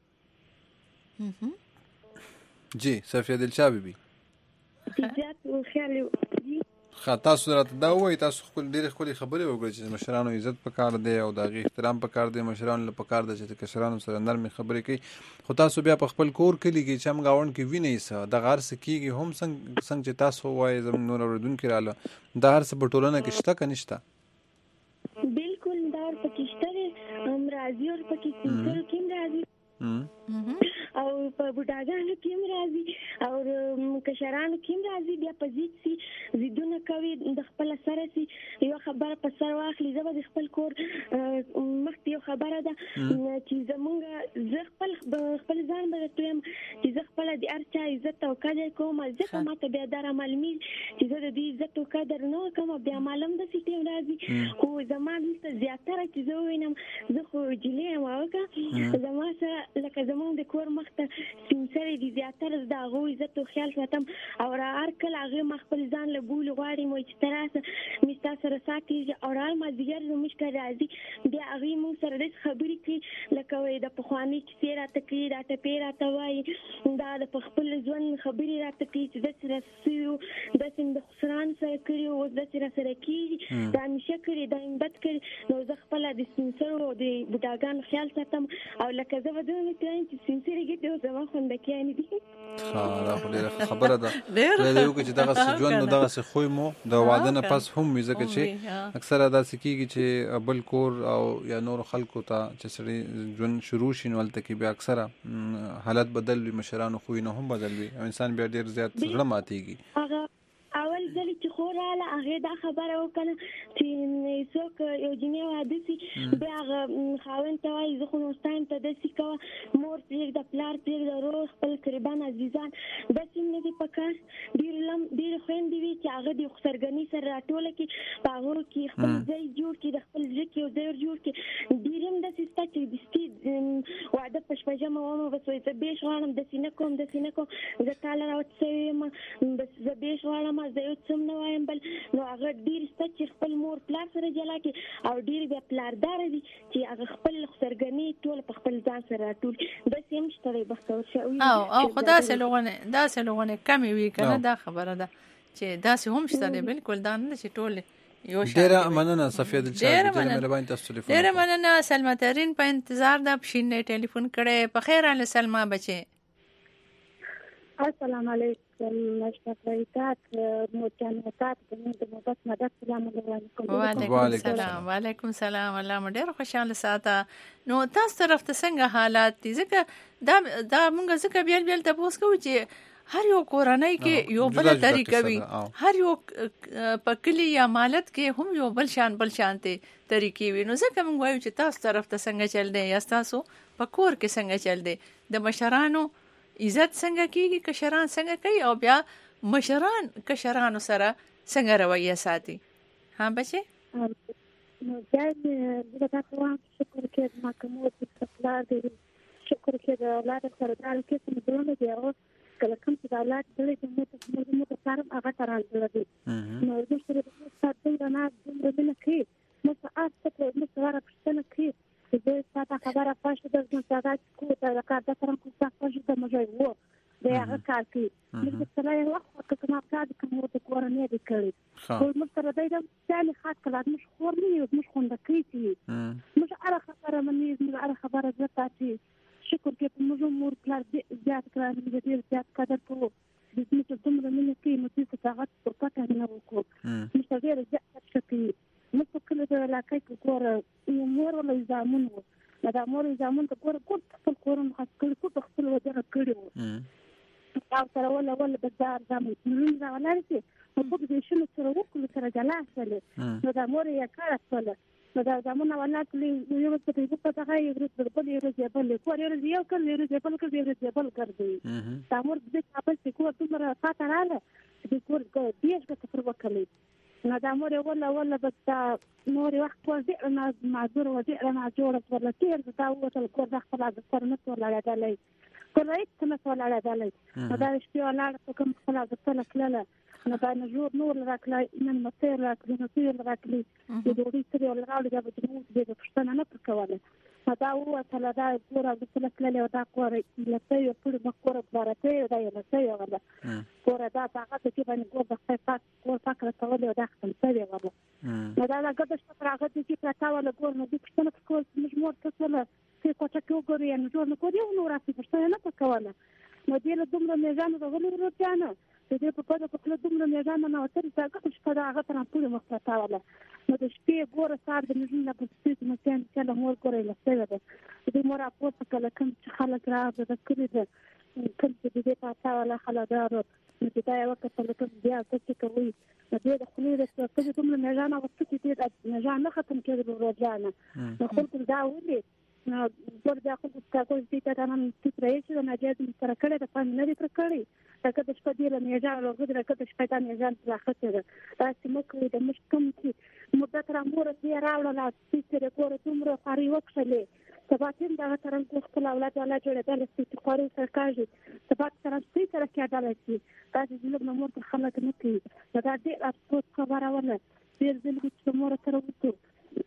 جی صفیه دلشاه بیبي زیات خیال ښه تاسو راته دا ووایئ تاسو خپل ډېرې ښکلې خبرې وکړئ چې مشرانو عزت پکار دی او د هغې احترام پکار دی مشرانو له پکار ده چې د کشرانو سره نرمې خبرې کوي خو تاسو بیا په خپل کور کلي کې چې هم ګاونډ کې وینئ څه دغه هر څه کېږي هم څنګه څنګه چې تاسو ووایئ زموږ نور اورېدونکي راله دا هر څه په ټولنه کې شته که نشته بالکل دا ورپکې شته دی هم راځي ورپکې سپین سرو کې هم راځي او په بوډاګانو کې هم راځي او کشرانو کې هم راځي بیا په ضد سي ضدونه کوي د خپل سره سي یو خبره په سر واخلي زه به د خپل کور مخکې یو خبره ده چې زمونږ زه خپل خپل ځان به درته وایم چې زه خپله د هر چا عزت او قدر کوم ځکه ماته بیا دا رامعلومېږي چې زه د دې عزت او قدر نه کوم بیا معلوم داسې ټیم راځي خو زما دلته زیاتره چې زه ووینم زه خو جلۍ یم وکړه زما سره لکه زمونږ د کور مخ ته سپین سرې دي زیاتره د هغو عزت او خیال ساتم او را هر کله هغې ما خپل ځان له بولي غواړي وایي چې ته راسه مې ستا سره ساه کېږي او را مازدیګر زموږ که راځي بیا هغې موږ سره داسې خبرې کوي لکه وایي د پخوانۍ کیسې راته کوي دا ټپې راته وایي دا د په خپل ژوند خبرې راته کوي چې داسې را سوي وو داسې مې د خسرانو سره کړي وو اوس داسې را سره کېږي دا همیشه کړي دا مې بد کړي نو زه خپله د سپین سرو او د بوډاګانو خیال ساتم او لکه زه به دومره مې چې سپین سرې ګټې او زما خوندکیانې دي دا خو ډېره خبره ده دا یو چې دغسې ژوند نو دغسې خوی مو د واده نه پس هم وي ځکه چې اکثره داسې کېږي چې بل کور او یا نورو خلکو ته چې سړی ژوند شروع شي نو هلته کې بیا اکثره حالت بدل وي مشرانو خویونه هم بدل وي او انسان بیا ډېر زیات زړه ماتېږي اول ځل چې خور راله هغې دا خبره وکړه چې څوک یو جنۍ واده سي بیا هغه خاوند ته وایي زه خو نو ستا یم ته داسې کوه مور پرېږده پلار پرېږده ورور خپل قریبان عزیزان داسې هم نه دي په کار ډېرې لم ډېرې خویندې وي چې هغه د خسرګنۍ سره راټوله کړي په هغو کې خپل ځای جوړ کړي د خپل زړه کې یو ځای ور جوړ کړي ډېرې هم داسې شته چې دستي واده په شپږمه ومه بس وایي زه بیش غواړم داسې نه کوم داسې نه کوم زه تاله راوت شوې یم بس زه بیش غواړم زه یو څه هم نه وایم بل نو هغه ډېر شته چې خپل مور پلار سره جلا کړي او ډېر بیا پلارداره دي چې هغه خپل خسرګنۍ ټوله په خپل ځان سره راټول داسې هم شته دی بختور شوي او او خو داسې لغونې داسې لغونې کمې وي که نه دا خبره ده چې داسې هم شته دی بالکل دا نه ده چې ټولې ډېره مننه صفیه دلشاد ډېره مهرباني تاسو ټلیفون ډېره مننه سلما ترین په انتظار ده پښین نه ټلیفون کړی په خیر اله سلما بچې السلام علیکم مشتاقات متنوعات د محبت مدد سلام علیکم وعلیکم السلام وعلیکم السلام الله مو ډېر خوشاله ساته نو تاسو طرف ته څنګه حالات دي ځکه دا دا مونږ ځکه بیل بیل تاسو کوو چې هر یو کورنۍ کې یو بل طریقه وي هر یو په کلی یا مالت کې هم یو بل شان بل شانته طریقې وي نو ځکه مونږ وایو چې تاسو طرف ته څنګه چل دی یا تاسو په کور کې څنګه چل دی د مشرانو عزت څنګه کیږي کشران څنګه کوي او بیا مشران کشرانو سره څنګه رویه ساتي ها بچې نو ځای د تاسو شکر کې ما کوم څه خپل دي شکر کې د اولاد سره دال کې څه مدونه دی او کله کوم چې د اولاد دلې چې موږ موږ ته سره هغه ترال دي نو د سره د تاسو د نه د نه کې نو تاسو ته نو سره پښتنه کې زه تاسو خبره پښه د ځمکه کو ته کار د سره کو تاسو پښه د مجوي وو د هغه کار کې موږ سره یو وخت کې ما کار کوم د کورنۍ د کړی خو موږ سره د ځان خاص کړه موږ خور نه یو موږ خوند کوي موږ هغه خبره منې موږ هغه خبره زته چې شکر کې موږ مور پلار زیات کړه موږ ډیر زیات قدر کوو د دې څه دومره منې کې نو چې څنګه په پټه نه وکړو موږ ډیر زیات شکر موږ په کله د علاقې کې کور یو مور ولې زامن وو دا مور زامن ته کور کور خپل کورن خاص کړی کو خپل وجه کړی وو دا سره ولا ولا بازار زامن نو دا ولرسي په دې شنو سره وکړو سره جلا شله نو دا مور یې کار کړل نو دا زامن ولا کلی یو څه په پټه هغه یو څه په یو څه په کور یو یو کړ یو څه په کړ یو څه په کړ دی دا مور دې تاسو چې کور څومره فاتره رااله دې کور کې دیش په تر وکړي نو دا مور ولا ولا بس نور وخت ورځ انا معذور ورځ انا جوړه ولا تیر دا وته کور د خپل د فرنت ولا لګالای کله هیڅ نه ولا لګالای نو دا شپه ولا کوم خپل د خپل کله نو دا نجور نور راکلای نن مته راکلی نو تیر راکلی د دوی سره ولا راول دا به موږ د پښتنه نه پکواله دا هو ته دا کور د خپل کله دا کور لته یو پر مکور بارته دا یو لته یو ولا کور دا هغه چې باندې ګور د خپل کور پاکه تول دا خپل څه ولا نو دا هغه د شپه هغه چې پراته ولا ګور نو د پښتنه کول موږ مور ته ولا چې کوټه کې وګوري نو جوړ نو کوی نو راځي پښتنه نه پکواله نو دې له دومره میزان د غلو ورته د دې په پدې په خپل دومره میدان نه وتر څنګه چې په هغه تر ټول مخته ولا نو د شپې ګوره سار د نجونو په ستې مکان چې له مور ګوره لسته ده د مور په څه کله کوم چې خلک راځي د کړي ده کوم چې دې په ولا خلادار نو دا یو وخت په لکه بیا څه کوي نو دې د خپل د څه دومره میدان او څه چې دې میدان نه ختم کړي ورځانه نو خپل دا ولي نو ور دا خو تاسو دې ته نن چې راځي د ناجات سره کړه د پام نه لري کړی دا که د شپې دی له میجان ورغله دا که د شپې د میجان راخته ده دا چې موږ د مشکم چې مدت را مور دې راوړل چې سره کور تومره خاري وکړلې سباتین دا ترن کو خپل اولاد ولا جوړه د لستي خوري سرکاږي سبات سره ستې سره کې عدالت دا چې موږ مور په خلک نه کوي دا دې افسوس خبره ولا ډیر ځل چې مور سره وته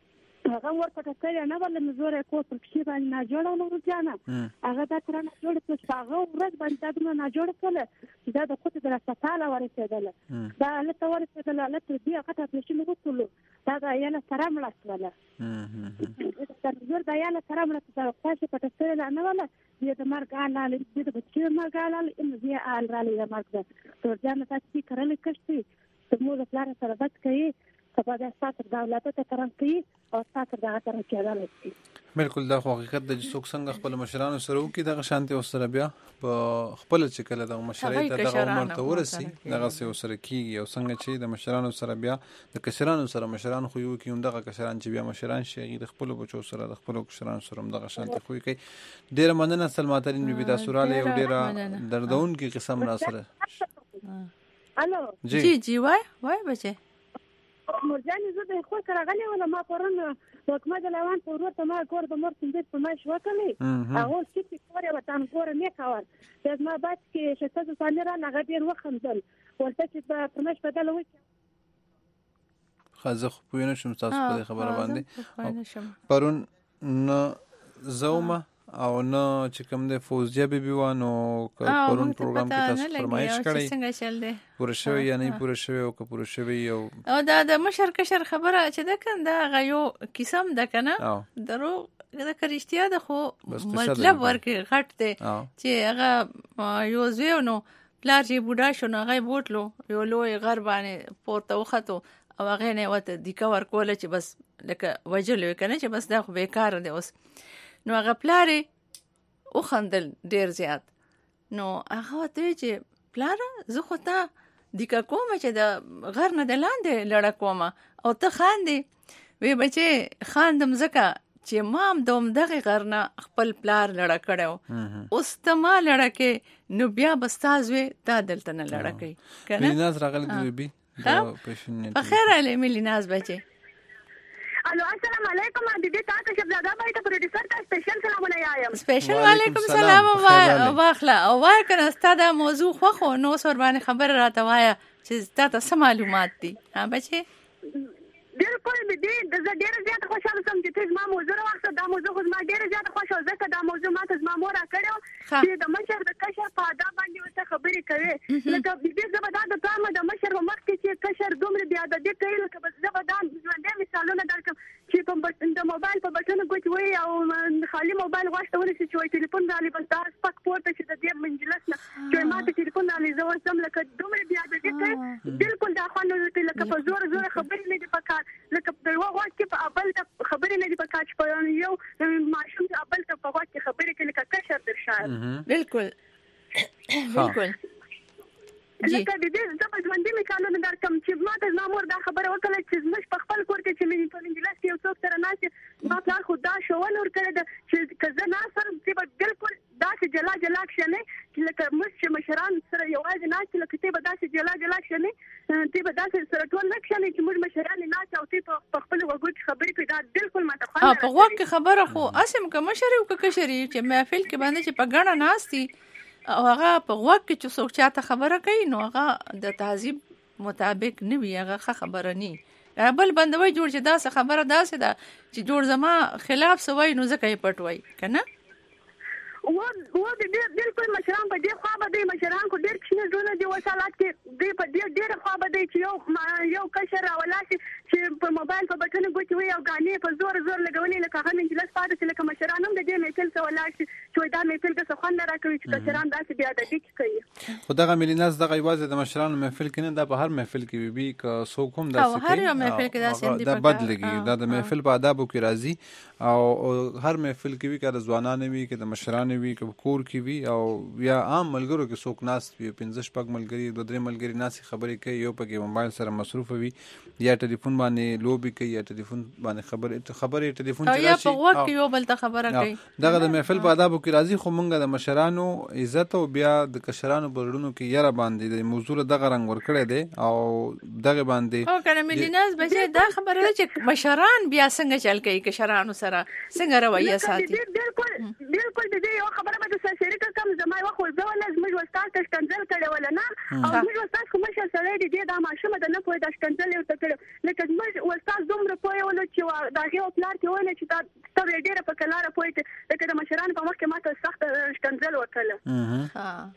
هغه ورته کړی نه ولې مزورې کو پر شي باندې نه جوړه نو ورځانه هغه دا تر نه جوړه چې هغه ورځ باندې دا نه جوړه کړل دا د خود د راستاله ورسېدل دا له تور ورسېدل له دې هغه ته چې موږ ټول تا دا یاله سره مړه شوله تر دا یاله سره مړه شوله تاسو پټه سره نه ولا دې د مرګ اعلان دې د بچی مرګ اعلان ان دې اعلان را لې مرګ ده ته ځان تاسو کړل کښتي ته مو د پلان سره بد کوي سبا د ساتر دولت ته تران کوي او ساتر دغه تر کېدل شي بالکل دا خو حقیقت د څوک څنګه خپل مشرانو سره وکي دغه شانتي او سره بیا په خپل چې کله د مشرۍ ته دغه عمر ته ورسي دغه سه سره کیږي او څنګه چې د مشرانو سره بیا د کشرانو سره مشران خو یو کیوم دغه کشران چې بیا مشران شي د خپل بچو سره د خپل کشرانو سره دغه شانتي خو کوي ډیر مننه سلماترین بي دا سوراله او ډیر دردون کی قسم را سره الو جی جی وای وای بچي مرجان زه د خو سره غلې ولا ما پرون حکومت د لوان په ورته ما کور د مور څنګه په ما شو کړی هغه چې کور یې وطن کور نه کاوه د ما بات کې شته ځانه را نه غډیر وخندل ورته چې په پرمش بدل وې خازه خو پوینه شم تاسو په خبره باندې پرون نو زومه او نو چې کوم د فوزیه بیبي وانو پرون پروګرام کې تاسو فرمایش کړی څنګه چل دی پوره شوی یا نه پوره شوی او که پوره شوی او او دا د مشر کشر خبره چې دا کنده غيو قسم ده کنه درو دا کرشتیا ده خو مطلب ورکه غټ دی چې هغه یو زیو نو پلار چې بوډا شو نو هغه بوتلو یو لوی غربانه پورته وخته او هغه نه وته د کور کوله چې بس لکه وجلو کنه چې بس دا خو بیکار دی اوس نو هغه پلاره او خندل ډیر زیات نو هغه ته چې پلاره زه خو ته د کومه چې د غر نه د لاندې لړ کومه او ته خاندې وی بچي خاندم زکه چې مام دوم دغه غر نه خپل پلار لړ کړو اوس ته ما لړ کې نو بیا بستازوي دا دلته نه لړ کوي کنه ملیناز راغلی دی بي په خیر علي ملیناز بچي الو السلام علیکم دې تاسو چې بلدا باید پروډوسر ته سپیشل سلامونه یایم سپیشل وعلیکم سلام واخلا او وای کنه ستاسو موضوع خو خو نو سور باندې خبر راته وایا چې تاسو سم معلومات دي ها بچي بالکل دې د ډېر زیات خوشاله سم چې ما موضوع راوخته دا موضوع خو ما ډېر زیات خوشاله ځکه دا موضوع ما ته ما مور راکړو چې د مشر د کشر په ادا باندې وسه خبرې کوي لکه دې زبدا د تام د مشر وخت چې کشر دومره بیا د دې کوي لکه بس زبدا ژوندې مثالونه درکم چې په د موبایل په بټن کوټوي او خالي موبایل غوښته ونی چې وای ټلیفون باندې بس دا سپک پورته چې د دې منجلس نه چې ما ته ټلیفون باندې زو سم لکه دومره بیا د دې کوي بالکل دا خو نو لکه په زور زور خبرې نه دي پکار لکه د یو وخت کې په اول د خبرې نه دي پکار چې په یو ماشوم د اول ته په وخت کې خبرې کوي لکه کشر در شاعر بالکل بالکل لکه د دې زما ژوندې مثالونه درکم چې ما ته زمور دا خبره وکړه چې مش په خپل کور کې چې مې په انګلیس کې یو څوک سره ناشې ما پلان خو دا شو ور کړی چې کزه نه سره چې بالکل دا چې جلا جلا کښنه چې لکه مش مشران سره یوازې ناشې لکه ته به دا چې جلا جلا کښنه ته به دا سره ټول نه کښنه چې موږ مشران نه او ته په خپل وګړي خبرې کوي دا بالکل ما ته خو په وګړي خبره خو اسم که مشر او که کشري چې محفل کې باندې چې په غاڼه ناشتي او هغه په وخت کې چې څوک چاته خبره کوي نو هغه د تهذیب مطابق نه وي هغه خبره نه بل بندوي جوړ چې دا څه خبره داسې ده چې جوړ زما خلاف سوي نو ځکه یې پټوي کنه و و دې بالکل مشران په دې خوا به مشران کو ډېر کښینه ډونه دی وسالات کې دې په دې ډېر خوا به چې یو یو کشر راولاسي چې په موبایل په بټن ګوتې وي او غانې په زور زور لګولې لکه هغه منجلس پاتې چې لکه مشران هم د دې میتل څه ولاسي چې دا میتل څه خوند راکوي چې مشران داسې بیا د دې کوي خو دغه ملیناز دغه یوازې د مشرانو محفل کې نه دا په هر محفل کې وي که څوک هم داسې کوي هر یو محفل کې داسې دی دا بدلږي دا د محفل په آدابو کې راځي او هر محفل کې وي که د ځوانانو وي که د مشرانو وي که کور کې وي او یا عام ملګرو کې څوک ناست وي پنځه شپږ ملګري دوه درې ملګري ناستې خبرې کوي یو پکې موبایل سره مصروف وي یا ټلیفون باندې لوبي کوي یا ټلیفون باندې خبرې خبرې ټلیفون چې یا په وخت کې یو بل ته خبره کوي دغه د محفل په آدابو کې راځي خو مونږ د مشرانو عزت او بیا د کشرانو برړونو کې یره باندې د موضوع دغه رنګ ورکړی دی او دغه باندې او کنه ملیناز بچي دا خبره ده چې مشران بیا څنګه چل کوي کشرانو سره څنګه رویه ساتي بالکل بالکل دې یو خبره به د شریک کم زما یو خو ځول زموږ وستاد تشکنځل کړي ولا نه او زموږ وستاد کوم څه سره دې دا ماشومه د نه پوي تشکنځل یو تکړه لکه زموږ وستاد دومره پوي ول چې دا یو پلار کې ول چې دا ته ډیره په کلاره پوي لکه د مشرانو په مخ کې ماته سخت تشکنځل وکړه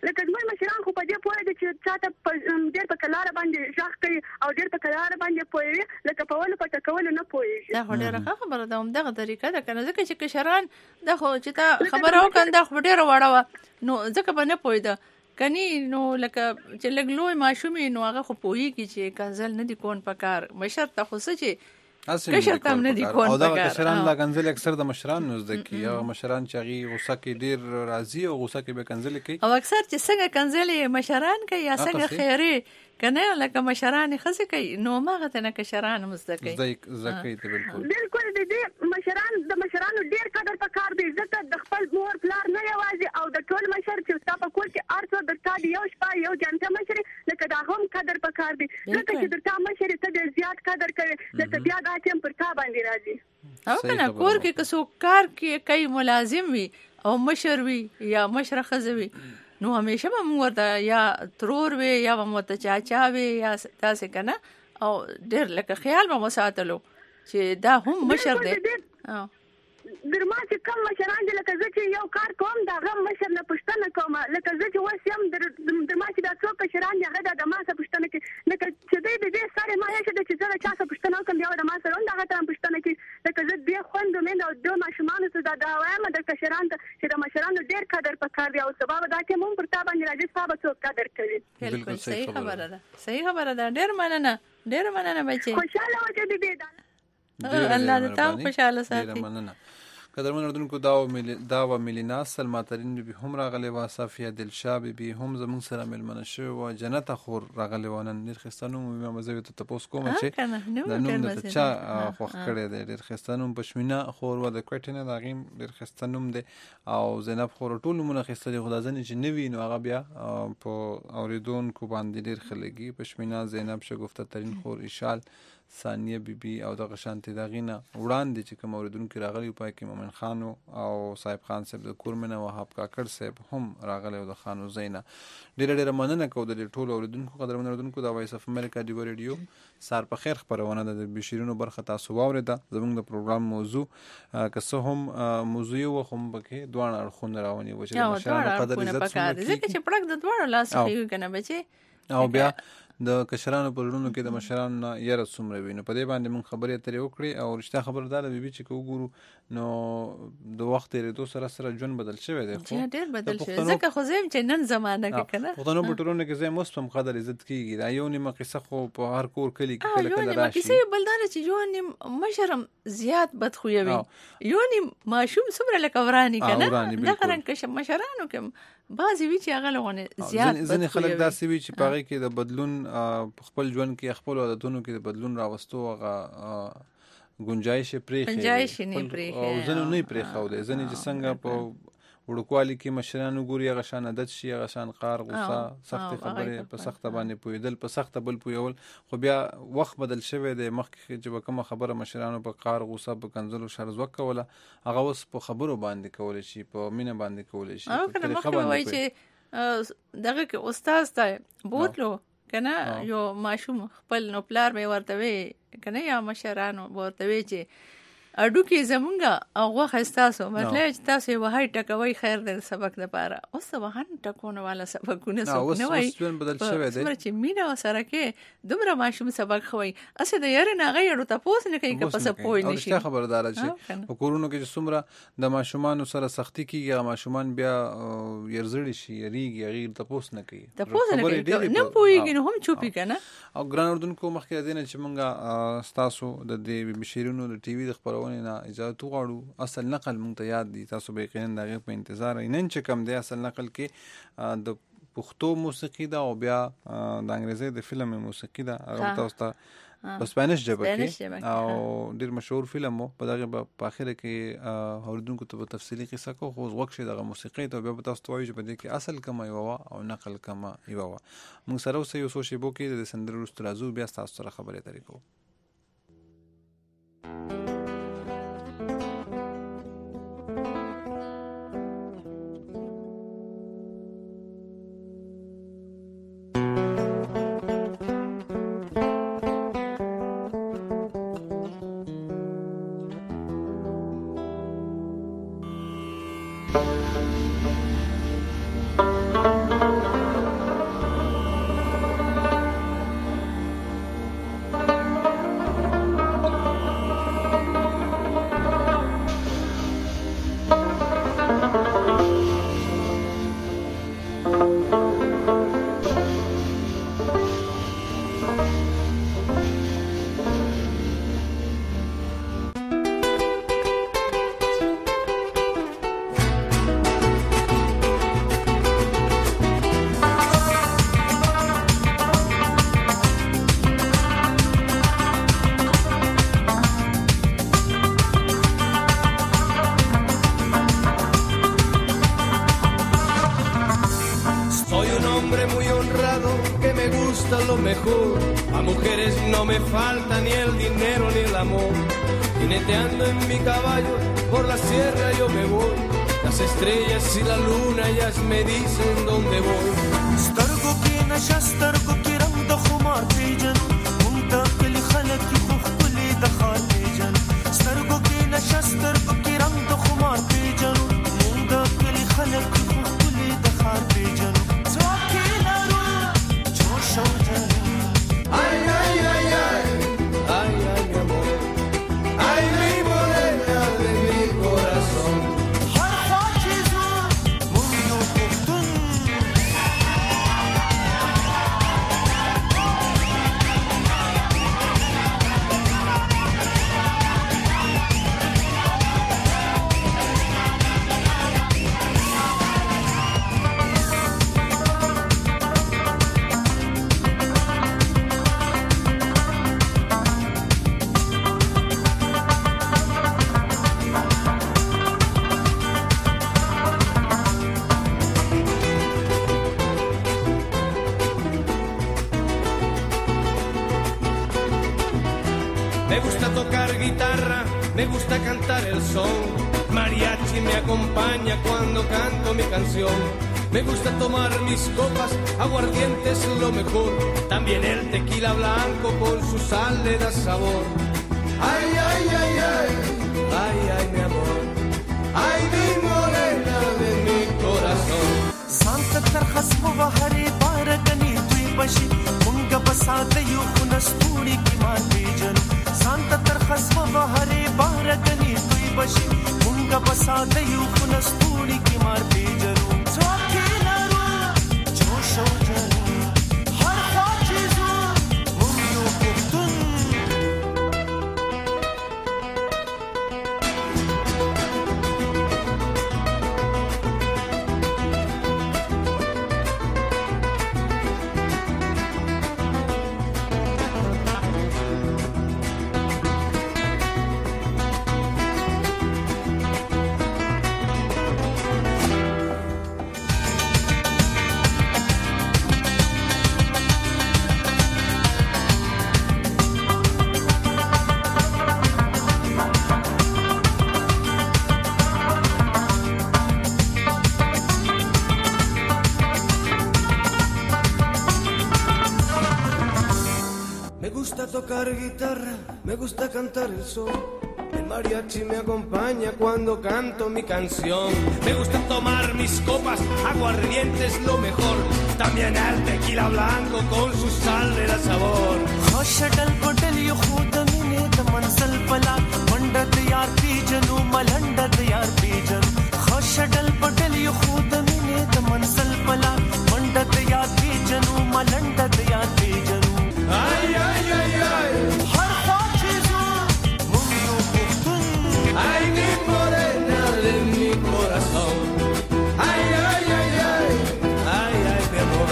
لکه زموږ مشران خو په دې پوهه دي چې چاته ډېر په کلاره باندې غږ کوي او ډېر په کلاره باندې پوهوي لکه په ولو په ټکولو نه پوهېږي. دا خو ډېره ښه خبره ده، همدغه طریقه ده که نه، ځکه چې کشران دا خو چې تا خبره وکړه دا خو ډېره وړه وه نو ځکه به نه پوهېده کني نو لکه چې لږ لوی ماشوم یې نو هغه خو پوهېږي چې کنځل نه دي کون په کار، مشر ته خو څه چې کشر ته هم نه دي کون او په دا کار. کشران دا کنځلې اکثر د مشرانو زده کي، هغه مشران چې هغې غوسه کې ډېر راځي او غوسه کې به کنځلې کوي او اکثر چې څنګه کنځلې مشران کوي یا څنګه خیرې کنه لکه مشران ښځې کوي نو هماغه ته نه کشران هم زده کوي. زده کوي ته بالکل بالکل د دې مشران د مشرانو ډېر قدر پکار دی، ځکه د خپل مور پلار نه یوازې او د ټول مشر چې ستا په کور کې هر څو درته د یو شپه یو جنته مشر لکه دا هم قدر پکار دی، ځکه چې درته مشر ته ډېر زیات قدر کوي لکه بیا دا ټیم پر تا باندې راځي. او کنه کور کې که څوک کار کې کوي ملازم وي او مشر وي یا مشره ښځه وي نو همیشه به موږ ورته یا ترور وي یا به مو ورته چاچا وي یا داسې که نه او ډېر لکه خیال به مو ساتلو چې دا هم مشر دی. درما چې کوم مشران دي لکه زه چې یو کار کوم د هغه مشر نه پوښتنه کوم، لکه زه چې اوس یم درما چې دا څو کشران دي هغه د ما څخه پوښتنه کوي لکه چې دی د دې سره ما هېڅ ده چې زه د چا څخه پوښتنه وکړم بیا به د ما سره هم د هغه ته هم پوښتنه کوي، لکه زه دې خویندو میندو او دو ماشومانو ته دا دا وایم د کشرانو ته چې د مشرانو ډېر قدر پکار دی او سبا به دا ټیم هم پر تا باندې راځي ستا به څوک قدر کوي. بالکل صحیح خبره ده، صحیح خبره ده، ډېر مننه ډېر مننه بچې، خوشحاله اوسې بیبي، الله دې تا هم خوشحاله ساتي. مننه قدرمن اردوونکو دا دا و ملینا سلما ترین بیبي هم راغلې وه، صافیه دلشاه بیبي هم زموږ سره مېلمنه شوې وه، جنته خور راغلې وه، نن ډېر ښایسته نوم وي، ما زه ورته تپوس کوم چې دا نوم درته چا خوښ کړی دی؟ ډېر ښایسته نوم، پشمینه خور وه د کوټې نه، د هغې هم ډېر ښایسته نوم دی او زینب خور ټول نومونه ښایسته دي، خو دا ځینې چې نه وي نو هغه بیا په اورېدونکو باندې ډېر ښه لګي. پشمینه، زینب، شګفته ترین خور، ایشال، ثانیه بیبي او دغه شانتې د هغې نه وړاندې چې کوم اورېدونکي راغلي په کې مومن خان او صاحب خان صاحب د کورمنه، وهاب کاکړ صاحب هم راغلی او د خانوزۍ نه ډېره ډېره مننه کوو د دې ټولو اورېدونکو. قدرمن اورېدونکو د وایس اف امریکا ډیو ریډیو سهار په خیر خپرونه ده، د بشیرونو برخه تاسو واورېده. زموږ د پروګرام موضوع که څه هم موضوع یې وه خو هم پکې دواړه اړخونه راونیوه چې د مشرانو قدر عزت څومره کېږي، ځکه چې پړک د دواړو لاس ښیي که نه بچې، او بیا د کشرانو په زړونو کې د مشرانو نه یره څومره وي. نو په دې باندې موږ خبرې اترې وکړې او رښتیا خبره دا ده بیبي چې که وګورو نو د وخت تېرېدو سره سره ژوند بدل شوی دی، خو ډېر بدل شوی، ځکه خو زه یم چې نن زمانه کې که نه پښتنو په ټولنه کې زه یم اوس هم قدر عزت کېږي. دا یو نیمه قصه خو په هر کور کلي کې کله کله راشي. کیسه یې بل دا ده چې یو نیم مشر هم زیات بدخویه وي، یو نیم ماشوم څومره لکه وراني که نه، دغه رنګ مشرانو کې بعضې وي چې هغه لغونې زیات ځینې خلک داسې وي چې په هغې کې د بدلون په خپل ژوند کې خپلو عادتونو کې د بدلون راوستو هغه ګنجایش یې پرېښی او ځینو نه یې پرېښودی، ځینې چې څنګه په وړوکوالي کې مشران وګوري هغه شان عادت شي، هغه شان قهر، غوسه، سختې خبرې په سخته باندې پوهېدل، په سخته بل پوهول، خو بیا وخت بدل شوی دی. مخکې چې به کومه خبره مشرانو په قهر، غوسه، په کنځلو شرزوک کوله هغه اوس په خبرو باندې کولی شي، په مینه باندې کولی شي، په طریقه باندې وایي چې دغه کې استاد ته بوتلو که نه یو ماشوم خپل نو پلار به یې ورته وی که نه یا مشرانو به ورته وی چې اډوکې زمونږه او غوښه ستاسو، مطلب چې تاسو یې وهئ ټکوئ خیر دی د سبق دپاره. اوس د وهن ټکونه والا سبقونه څوک نه وایي، څومره چې مینه ورسره کې دومره ماشوم سبق ښه وایي، هسې د یارې نه هغه اړو تپوس نه کوي که په څه پوه نه شي. رښتیا خبره دا ده چې په کورونو کې چې څومره د ماشومانو سره سختي کېږي هغه ماشومان بیا یرزړي شي، یریږي، هغې تپوس نه کوي، تپوس نه کوي، نه پوهېږي نو هم چوپي که نه. او ګران اردوونکو مخکې د دې نه چې موږ ستاسو د دې بشیرونو د ټي وي د خپرونې نه اجازت وغواړو، اصل نقل موږ ته یاد دي، تاسو به یقینا د هغې په انتظار یې. نن چې کوم دی اصل نقل کې د پښتو موسیقي ده او بیا د انګریزۍ د فلم موسیقي ده، هغه تاسو ته په سپانیش ژبه کې او ډېر مشهور فلم و. په دغې به په اخره کې اورېدونکو ته به تفصیلي قصه کوو، خو اوس غوږ شئ دغه موسیقۍ ته، بیا به تاسو ته وایو چې په دې کې اصل کومه یوه وه او نقل کومه یوه وه. موږ سره اوسئ، یو څو شیبو کې د دې سندرې وروسته راځو، بیا ستاسو سره خبرې اترې کوو. mejor. A mujeres no me falta ni el dinero ni el amor. Jineteando en mi caballo por la sierra yo me voy. Las estrellas y la luna ellas me dicen dónde voy. سترګو کې نشه سترګو کې رنگ د خمار پیژن مونږ د کلی خلک یو خپلې د خار پیژن سترګو کې نشه سترګو کې رنگ د خمار پیژن مونږ د کلی خلک یو خپلې د خار پیژن څوک یې لرو جوش او جن ay ay ay ay ay ay mi amor ay mi morena de mi corazón. هر خوا چې زو مونږ یو پښتون Me gusta tocar guitarra, me gusta cantar el son. Mariachi me acompaña cuando canto mi canción. Me gusta tomar mis copas, aguardiente es lo mejor. También el tequila blanco con su sal le da sabor. Ay, ay, ay, ay, ay, ay, mi amor. Ay, mi morena de mi corazón. Santa tarhas mubahari barakani tui bashi munga basate yu khunasturi ki man pijan Santa tarhas mubahari barakani tui bashi munga basate yu khunasturi ki man pijan Chokki naru josho jani har kha chizu mun yu puhtun Me gusta tocar guitarra, me gusta cantar el sol. El mariachi me acompaña cuando canto mi canción. Me gusta tomar mis copas, aguardiente es lo mejor. También el tequila blanco con su sal le da sabor. Khoshadal bodal yu khud mine the mansal pala mandat yar pijanu malandat yar pijan Khoshadal bodal yu khud mine the mansal pala mandat yar pijanu malandat yar pijan Ay, ay, ay, ay. har kha chizu mun yu puhtun Ay, mi morena de mi corazón. Ay, ay, ay, ay. Ay, ay, mi amor.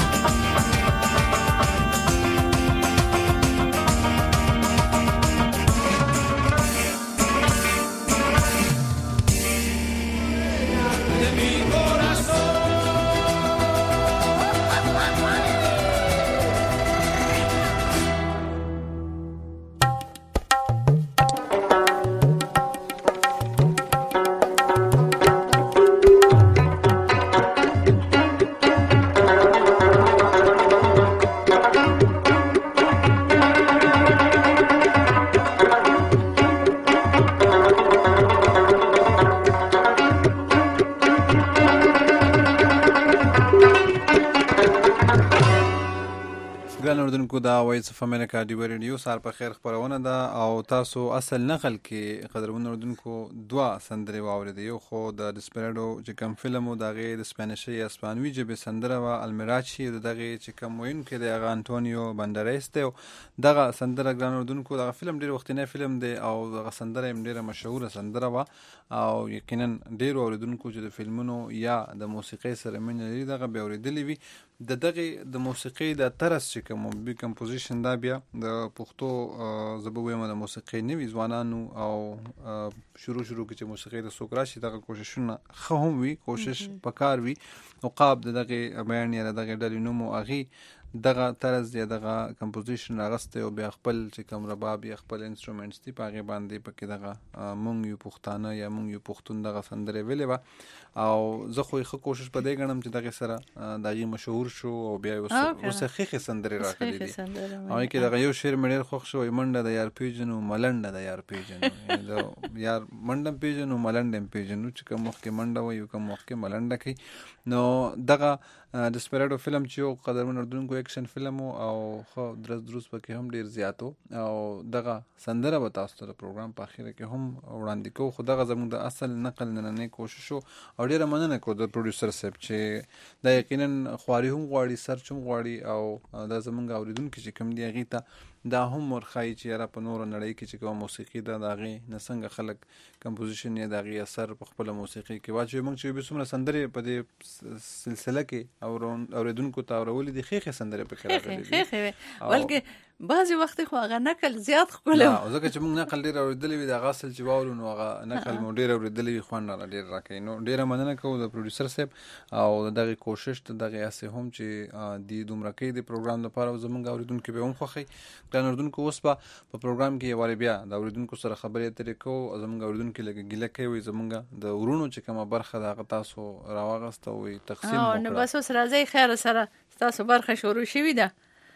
De mi corazón. ګران اردوونکو دا وایس اف امریکا ډیو ریډیو سار په خیر خبرونه ده او تاسو اصل نقل کې قدرمن اردوونکو دوا سندرې واورېدې یو خو د ډسپریډو چې کوم فلم و د هغې د سپینشي یا اسپانوي ژبې سندره وه المراچي د دغې چې کوم ویونکی دی هغه انټونیو بندریس دی دغه سندره ګران اردوونکو دغه فلم ډېر وختنی فلم دی او دغه سندره یې ډېره مشهوره سندره وه او یقینا ډېرو اورېدونکو چې د فلمونو یا د موسیقۍ سره مینه لري دغه بیا اورېدلې وي د دغې د موسیقۍ د طرز چې کوم بي کمپوزیشن دا بیا د پښتو زه به ویم د موسیقۍ نوي ځوانانو او شروع شروع کې چې موسیقۍ د څوک راشي دغه کوششونه ښه هم وي کوشش پکار وي عقاب د دغې بیان یا د دغې ډلې نوم و هغې دغه طرز یا دغه کمپوزیشن راغسته او بیا خپل چې کوم رباب یا خپل انسټرومنټس دي په هغې باندې پکې دغه مونږ یو پښتانه یا مونږ یو پښتون دغه سندرې ویلې وه او زه خو یې ښه کوشش په دې ګڼم چې دغې سره د هغې مشهور شو او بیا یې اوس ښېښې سندرې راغلي دي هغې کې دغه یو شعر مې ډېر خوښ شو وایي منډه د یار پیژنو ملنډه د یار پیژنو د یار منډه هم پیژنو ملنډه هم پیژنو چې کوم وخت کې منډه وایي کوم وخت کې ملنډه کوي نو دغه ډسپریډو فلم چې یو قدرمن اردوونکو ایکشن فلم و او ښه درز دروز پکې هم ډېر زیات و او دغه سندره به تاسو ته د پروګرام په اخره کې هم وړاندې کوو خو دغه زموږ د اصل نقل نننی کوشش و او ډېره مننه کوو د پروډیوسر صاحب چې دا یقینا خواري هم غواړي سرچ هم غواړي او دا زموږ اورېدونکي چې کوم دي هغې ته دا هم ورښایي چې یاره په نوره نړۍ کې چې کومه موسیقي ده د هغې نه څنګه خلک کمپوزیشن یا د هغې اثر په خپله موسیقي کې واچوي موږ چې به څومره سندرې په دې سلسله کې اورېدونکو ته اورولې دي ښې ښې سندرې پکې راغلي دي ښې ښې بلکې بعضې وخت خو هغه نقل زیات ښکلی و ځکه چې موږ نقل ډېر اورېدلی وي د هغه اصل چې واورو نو هغه نقل مو ډېر اورېدلی وي خوند راله ډېر راکوي نو ډېره مننه کوو د پروډیوسر صاحب او د دغې کوشش د دغې هسې هم چې دوی دومره کوي د پروګرام لپاره او زموږ اورېدونکي به هم خوښوي ګران اورېدونکو اوس به په پروګرام کې یو وارې بیا د اورېدونکو سره خبرې اترې کوو او زموږ اورېدونکي لږه ګیله کوي زموږ د ورونو چې کومه برخه د هغه تاسو راواغسته وي تقسیم مو کړه نو بس اوس راځئ خیر سره ستاسو برخه شروع شوې ده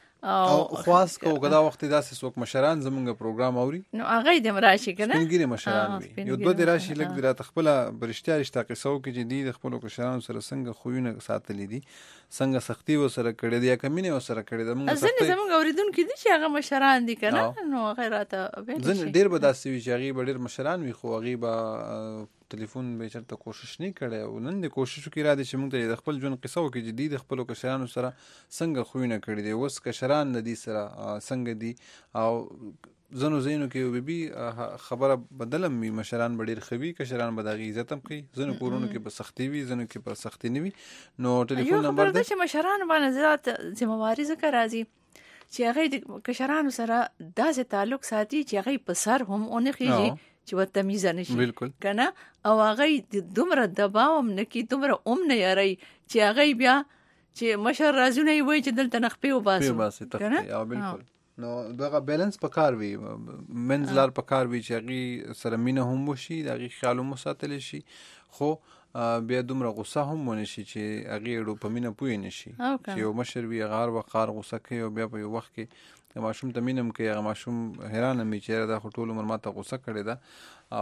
او خواست کوو که دا وخت داسې څوک مشران زموږ پروګرام اوري نو هغه یې دې هم راشي که نه سپین ګیري مشران وي یو دوه دې راشي لږ دې راته خپله په رښتیا رښتا قصه وکړي چې دوی د خپلو کشرانو سره څنګه خویونه ساتلي دي څنګه سختي ورسره کړې ده یا که مینې ورسره کړې ده ځینې زموږ اورېدونکي دي چې هغه مشران دي که نه نو هغه راته ځینې ډېر به داسې وي چې هغې به ډېر مشران وي خو هغې به ټلیفون به چېرته کوشش نه کړی او نن دې کوشش وکړي را دي چې موږ ته د خپل ژوند قصه وکړي چې دوی د خپلو کشرانو سره څنګه خویونه کړي دي اوس کشران د دې سره څنګه دي او ځینو ځایونو کې بیبي خبره بدله وي مشران به ډېر ښه وي کشران به د هغې عزت هم کوي ځینو کورونو کې به سختي وي ځینو کې به سختي نه وي نو ټلیفون نمبر دی چې مشرانو باندې زیات ذمهواري ځکه راځي چې هغې د کشرانو سره داسې تعلق ساتي چې هغې په سر هم ونه خېږي چې بدتمیزه نشي بالکل کنه او هغه دومره دباو هم نه کوي دومره هم نه یاري چې هغه بیا چې مشر رازونه یې وایي چې دلته نه خپې وباسو کنه بالکل نو دغه بیلنس په کار وي منځ لار په کار وي چې هغې سره مینه هم وشي د هغې خیال هم وساتلی شي خو بیا دومره غصه هم ونه شي چې هغې اړو په مینه پوه نه شي چې یو مشر وي هغه هر وخت هر غصه کوي او بیا په یو وخت کې د ماشوم ته مینه هم کوي هغه ماشوم حیرانه وي چې یاره دا خو ټول عمر ما ته غصه کړې ده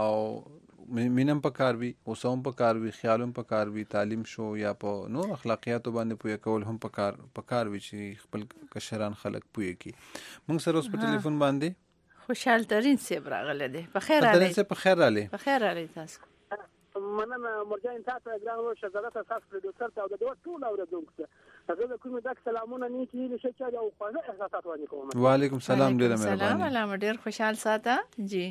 او مینه هم په کار وي غصه هم په کار وي خیال هم په کار وي تعلیم شو یا په نور اخلاقیاتو باندې پوهه کول هم په کار په کار وي چې خپل کشران خلک پوهه کړي موږ سره اوس په ټلیفون باندې خوشحال ترین صاحب راغلی دی په خیر راغلی ترین صاحب په خیر راغلی په خیر راغلی تاسو مننه مرجان تاسو ګران ورو شهزاده تاسو پروډوسر ته او د دوه ټول اورېدونکو ته زه د کومې دک سلامونه نیکی هیلې ښه چارې او خوږه احساسات وړاندې کوم وعلیکم سلام ډېره مهرباني سلام علامه ډېر خوشحال ساته جی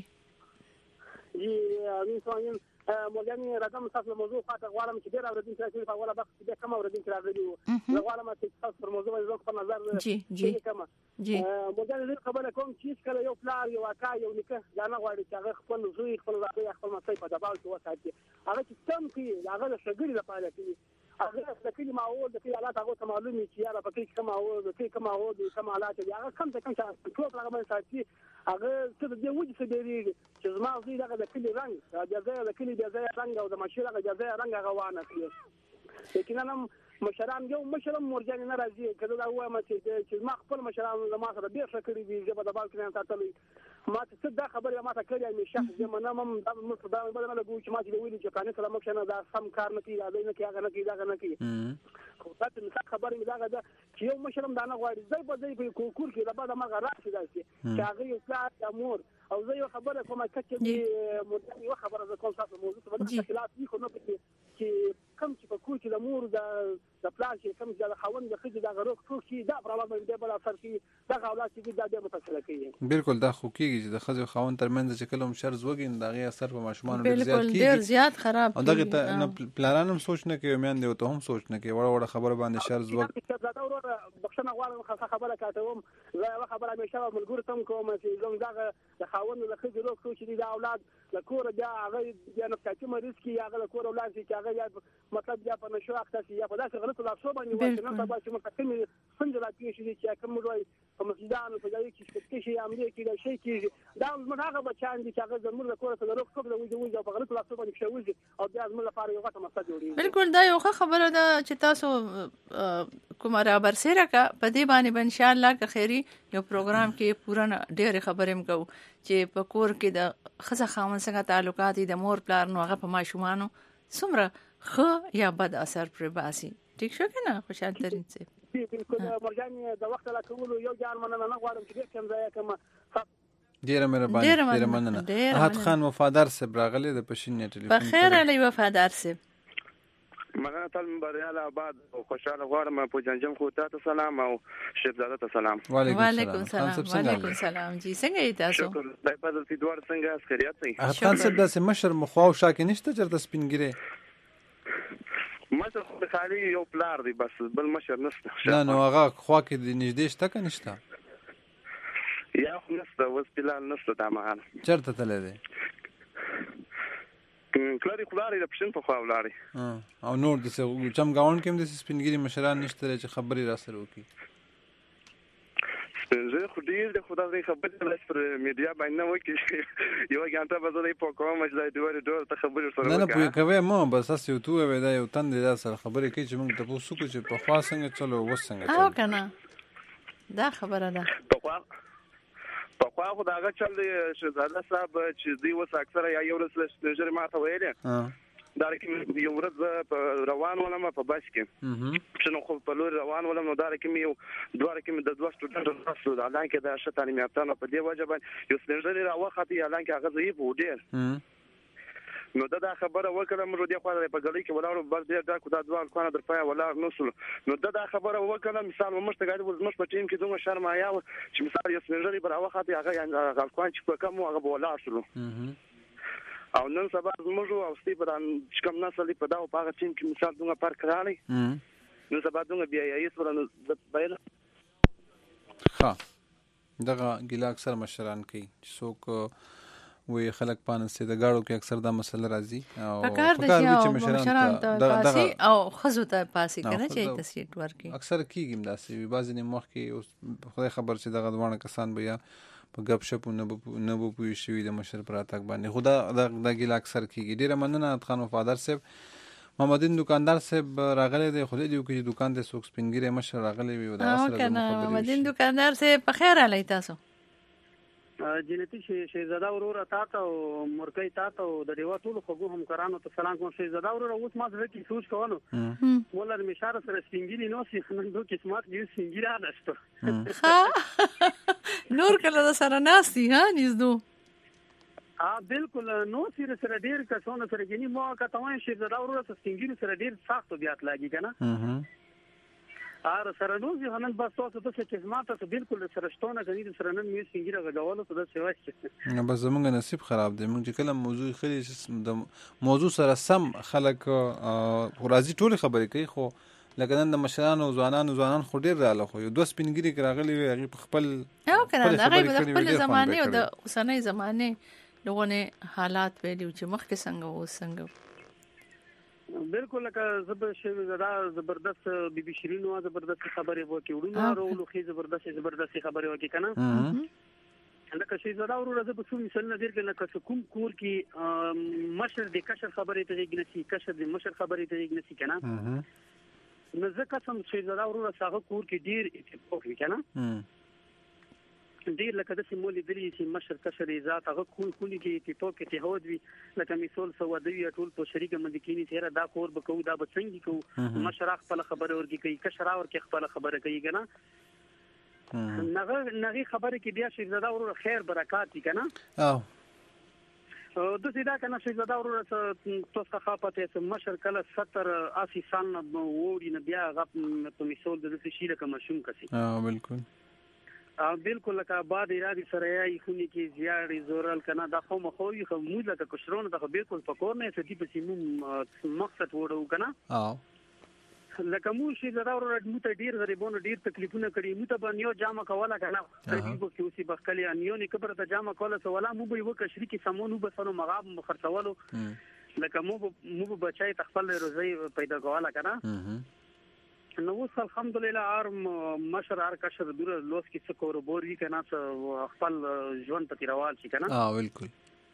جی امین سوالین مرجان راځم تاسو له موضوع خاطر غواړم چې ډېر اورېدونکي راځي په اوله وخت کې کم اورېدونکي راغلي وو زه غواړم چې تاسو پر موضوع باندې خپل نظر جی جی جی مرجان زه خبره کوم چې کله یو پلار یو اکا یو نیکه دا نه غواړي چې هغه خپل زوی خپل زوی خپل مڅۍ په دباو کې وساتي هغه چې کم کوي هغه د شګړې لپاره کوي هغه د کلي ماحول د کلي حالات هغه ته معلوم وي چې یاره په کې کوم ماحول د کې کوم ماحول د کوم حالات دي هغه کم څه کم چې ټول هغه باندې ساتي هغه څه د دې وجه څه دی چې زما زوی دغه د کلي رنګ د ځای د کلي د ځای رنګ او د ماشین هغه د ځای رنګ هغه وانه کوي لیکن نن مشران یو مشرم مرجان نه راځي کله دا وایم چې چې ما خپل مشران ما سره ډېر ښه کړي دي چې په دبال کې نه ساتلې ما ته څه دا خبره ما ته کړې مې شخص زه منم هم دا مخ دا بدل نه ګو چې ما چې ویلي چې قانون سره مخ نه دا سم کار نه کوي دا نه کوي هغه نه کوي دا نه کوي خو تاسو نه خبره مې دا ده چې یو مشرم دا نه غواړي ځای په ځای په کور کې دا به مرغ راشي دا چې هغه یو پلان امور او زه یو خبره کومه چې مرجان یو خبره زه کوم تاسو موضوع ته د خلاف نه خو نو چې کم چې په کور کې د مور د د پلان چې کم چې د خاوند د ښځې دغه روغ ټوک شي دا پرابلم باندې بل اثر کوي دغه اولاد چې دا ډېر متاثره کوي بالکل دا خو کېږي چې د ښځې او خاوند ترمنځ چې کله هم شر زوږي نو د هغې اثر په ماشومانو ډېر زیات کېږي ډېر زیات خراب او دغې ته نه پلاران هم سوچ نه کوي میندې ورته هم سوچ نه کوي وړه وړه خبره باندې شر زوږ بخښنه غواړم خاصه خبره کاته وم زه یوه خبره همیشه ملګرو ته هم کوم چې زموږ دغه د خاوند د ښځې روغ شو چې د اولاد له کوره بیا هغه بیا نفسیاتي مریض کړي هغه له کوره ولاړ شي چې هغه یا مطلب بیا په نشو اخته شي یا په داسې غلطو لافظو باندې وایي چې نن سبا چې موږ ته کومې ستونزې راپېښې دي چې کوم موږ وایي په مسجدانو په ځایو کې شپږ شي حملې کېږي شی کېږي دا زموږ هغه بچیان دي چې هغه زموږ له کوره څخه د روغ څوک د وځي وځي او په غلطو لافظو باندې پښې او بیا زموږ لپاره یو غټه مسله جوړېږي. بالکل دا یو ښه خبره ده چې تاسو کومه رابرسېره که په دې باندې به انشاءالله که خیري یو پروګرام کې پوره ډېرې خبرې هم کوو چې په کور کې د ښځه خاوند څنګه تعلقات دي د مور پلار نو هغه په ماشومانو څومره ښه یا بد اثر پرې باسي. ټیک شو که نه خوشحال ترین صاحب؟ بالکل مرجانې د وخت لا کولو یو جان مننه نه غواړم چې ډېر کم ځای کوم. ډیره مهرباني ډیره مننه. احد خان وفادار صاحب راغلی د پښین ټلیفون. په خیر علی وفادار صاحب. مننه تل بریال آباد او خوشاله غواړم په جنجم خو ته سلام او شهزاده ته سلام. وعلیکم سلام. وعلیکم سلام جی څنګه یې تاسو؟ شکر دای په دې دوار څنګه عسکریت دی؟ احد خان صاحب داسې مشر مخاو شاکې نشته چرته سپینګری مشر خو خالي یو پلار دی بس بل مشر نشته. نه نو هغه خوا کې د نږدې شته که نشته؟ یا خو نشته اوس فلحال نشته دا مهال. چېرته تللی دی؟ کلاري خو لارې د پښین په خوا ولاړې. او نور داسې چمګاونډ کې هم داسې سپینګري مشران نشته دی چې خبرې را سره وکړي؟ سپینږیري خو ډېر دی خو دغه خبرې داسې پر میډیا باندې نه وکړي یوه ګنټه به زه دی پوه کوم چې دا ډېرې ډېر ته خبرې سره نه نه پوهې کوې مه بس هسې یو تو وی دا یو تن دی دا سره خبرې کوي چې موږ تپوس وکړو چې پخوا څنګه چلو اوس څنګه چلو. او که نه دا خبره ده پخوا پخوا خو د هغه چل دی شهزاده صاحب چې دوی اوس اکثره یا یو ورځ سپینږیري ما ته ویلې دا کې یو ورځ زه روان ولم په بس کې چې نو خو په لوري روان ولم نو دا کې یو دوه کې د دوه سټوډنټ راسو دا لان کې د شته تعلیم یافته نو په دې وجه باندې یو سپینږیري راوخته یا لان کې هغه ضعیف و ډېر نو دا دا خبره وکړه موږ دې خو په ګړۍ کې ولاړو بس ډېر دا کو دا دوه کونه در پای ولاړ نو سول نو دا دا خبره وکړه مثال موږ ته غاړي ورزمش په ټیم کې دوه شرم آیا چې مثال یو سپینږیري پر راوخته هغه یې غلقان چې په کوم هغه ولاړ شول او نن سبا زموږ او ستی په چې کوم نسل په دا او په هغه ټیم کې مثال دوه پر کړالی نو سبا دوه بیا یې سره د بیل ښه دغه ګیله اکثر مشران کوي چې څوک وی خلک پانسته د گاړو کې اکثر دا مسله راځي او پکار د چې مشران ته پاسي او خزو ته پاسي کنه چې تسلیت ورکي اکثر کیږي داسې وي بعضې نه مخ کې خدای خبر چې دغه دوه کسان بیا په غب شپ نه نه بو پوي شوی د مشر پر اتاک باندې خدا د ګیل اکثر کیږي. ډیره مننه خان وفادار صاحب. محمدین دکاندار صاحب راغلی دی خو دې کې دکان ته سوق سپینګری مشر راغلی وي دا سره خبرې محمدین دکاندار صاحب په خیر علی تاسو جنتی شهزاده ورور تا ته او مرکې تا ته او د دیوا ټول خو هم کرانو ته سلام کوم شهزاده ورور اوس ما زړه کې سوچ کولو ولر مشاره سره سپینګری نو سي خنن دوه قسمت دي سپینګری راځته نور کله سره ناسي ها نيزدو ا بالکل نو سره سره ډیر کسونه سره ګني مو کته وای شهزاده ورور سره سپینګری سره ډیر سخت بیات لاګي کنه ار سره نو ځي هنن بس تاسو ته چې قسمت ته بالکل سره شتونه غني سره نن مې سنگیره غډولو ته د سیوای نه بس زمونږ نصیب خراب دی موږ چې کله موضوع خلی د موضوع سره سم خلک راځي ټول خبرې کوي خو لکه نن د مشرانو ځوانانو ځوانان خو ډیر رااله خو یو دوه سپینګری راغلي وي هغه خپل او کنه هغه د خپل زمانه او د اوسنۍ زمانه لغونه حالات ویلو چې مخکې څنګه و څنګه بالکل لکه زب شهزاده زبردست بیبي شیرین وا زبردست خبرې وکړي ورونه ورو خو زبردست زبردست خبرې وکړي کنه لکه شهزاده ورو زب څو مثال نظر کې لکه کوم کور کې مشر د کشر خبرې ته یګنسي کشر د مشر خبرې ته یګنسي کنه نو ځکه سم شهزاده ورو څنګه کور کې ډیر اتفاق وکړي کنه ډیر لکه د سیمولې دلی چې مشر کشر ذات هغه کول کولي کې اتفاق کې اتحاد وي لکه مثال سوادوی ټول په شریک مندکینی تیرا دا کور بکو دا بڅنګي کو مشر خپل خبره ورګي کوي کشر اور کې خپل خبره کوي کنه نغه نغه خبره کې بیا شهزاده ورو خیر برکات دي کنه او د سیدا کنه شهزاده ورو تاسو خاپته چې مشر کله ستر اسی سال نه ووري نه بیا غپ په مثال د دې شي لکه مشوم کسي اه بالکل ا بالکل لکه بعد ارادي سره یې خونی کې زیاري زورل کنه دا خو مخوي خو موږ لکه کشرونه د بالکل پکور نه سدي په سیمو مقصد وړو کنه او لکه مو شي زړه ورته مو ته ډیر غریبونو ډیر تکلیفونه کړي مو ته باندې یو جامه کوله کنه غریبو کې اوسې بخکلی انیو نه کبر ته جامه کوله سو ولا مو به یو کشري کې سمونو بسنو مغاب مخرڅولو لکه مو مو بچای تخپل روزي پیدا کوله کنه نو اوس الحمدلله ار مشر ار کشر دور لوس کې څه کور بوري کنه خپل ژوند ته روان شي کنه اه بالکل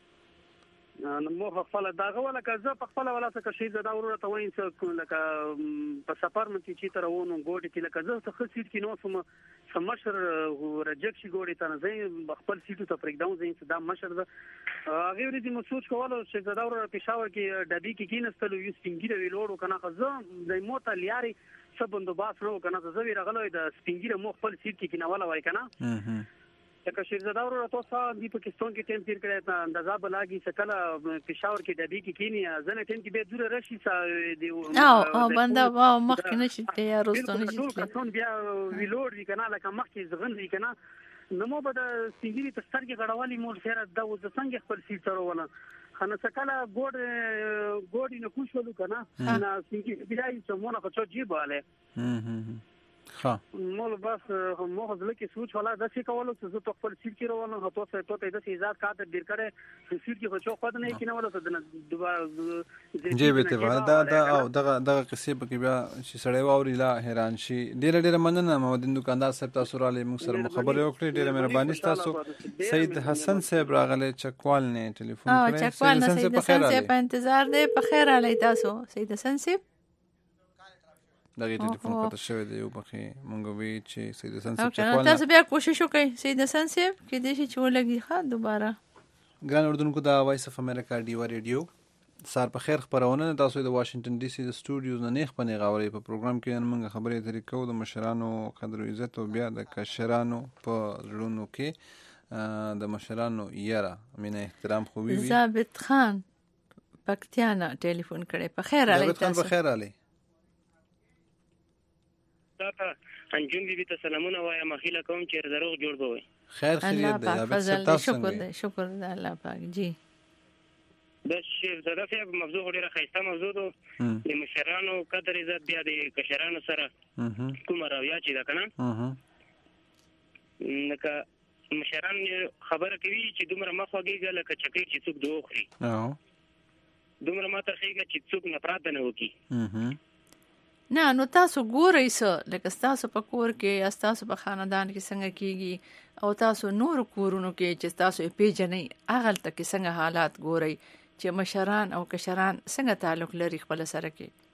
نو مو خپل داغه ولا کزه په خپل ولا څه شي زدا ورته وین څه لکه په سفر مې چې تر وونه ګوډ کې لکه زه څه سیټ کې نو سم سمشر رجک شي ګوډ ته نه زه خپل سیټو ته پریک ډاون زین دا مشر دا هغه ورې مو سوچ کوله چې زدا ور پېښور کې ډبي کې کینستلو یو سپینګیره ویلوړو کنه خزه د موته لیاري څه بندوباس نو کنه زه وی راغلوې د سپینګیره مو خپل سیټ کې کینواله وای کنه لکه شیرزاده ورو تاسو د پاکستان کې ټیم تیر کړی اندازا بلاګي سکله پېښور کې ډبي کې کینی ځنه ټیم کې به دور راشي دی او او بنده وا مخ کې نشي ته روستونه شي ټول بیا ویلوړ دي کنه لکه مخ کې زغن دي کنه نو به د سپینګری تستر کې غړوالي مور سره د و څنګه خپل سیټ سره ونه خنه سکله ګوډ ګوډ نه کوشولو کنه نه سپینګری بیا یې سمونه خو جيباله ها مول بس مو ځل کې سوچ ولا د څه کولو چې ته خپل سیټ کې روانه هتو څه ته د ایجاد کاته ډیر کړي سیټ کې خو خو نه کینه ولا څه دوباره جی به ته دا دا او دغه دغه قصې په کې بیا چې سړی واوري لا حیران شي ډیر ډیر مننه مودین دکاندار صاحب تاسو را لې موږ سره خبرې وکړې ډیره مهرباني تاسو سید حسن صاحب راغله چکوال نه ټلیفون کړی چکوال نه سید حسن صاحب په انتظار دی په خیر علی تاسو سید حسن صاحب دغه ټلیفون کته شوی دی یو بخي مونږ وی چې سید حسن صاحب چکوال تاسو بیا کوشش وکړئ سید حسن صاحب کې دې شي چې ولګي ښه دوباره ګران اردوونکو دا وایس اف امریکا ډیوا ریډیو سار په خیر خبرونه تاسو د واشنگټن ډي سي د سټوډیوز نه نه خپنه غاوري په پروګرام کې موږ خبرې اترې کوو د مشرانو قدر او عزت او بیا د کشرانو په ژوندونو کې د مشرانو یاره مینه احترام خو وی ثابت خان پکتیانا ټلیفون کړي په خیر علی تاسو په خیر علی تاسو انجم بي بي ته سلامونه وایم مخیله کوم چې دروغ جوړ بوي خیر خیریت دی الله پاک شکر دی شکر دی الله پاک جی د شیر زده په موضوع ډیره خیسته موضوع ده د مشرانو قدر عزت بیا د کشرانو سره کوم راویا چې دا کنه نکه مشران خبره کوي چې دومره مخوږي لکه چکر چې څوک دوخري او دومره ماته خېږي چې څوک نه پراته نه وکي نه نو تاسو ګورئ څه لکه تاسو په کور کې تاسو په خاندان کې څنګه کیږي او تاسو نور کورونو کې چې تاسو پیژنې اغل تک څنګه حالات ګورئ چې مشران او کشران څنګه تعلق لري خپل سره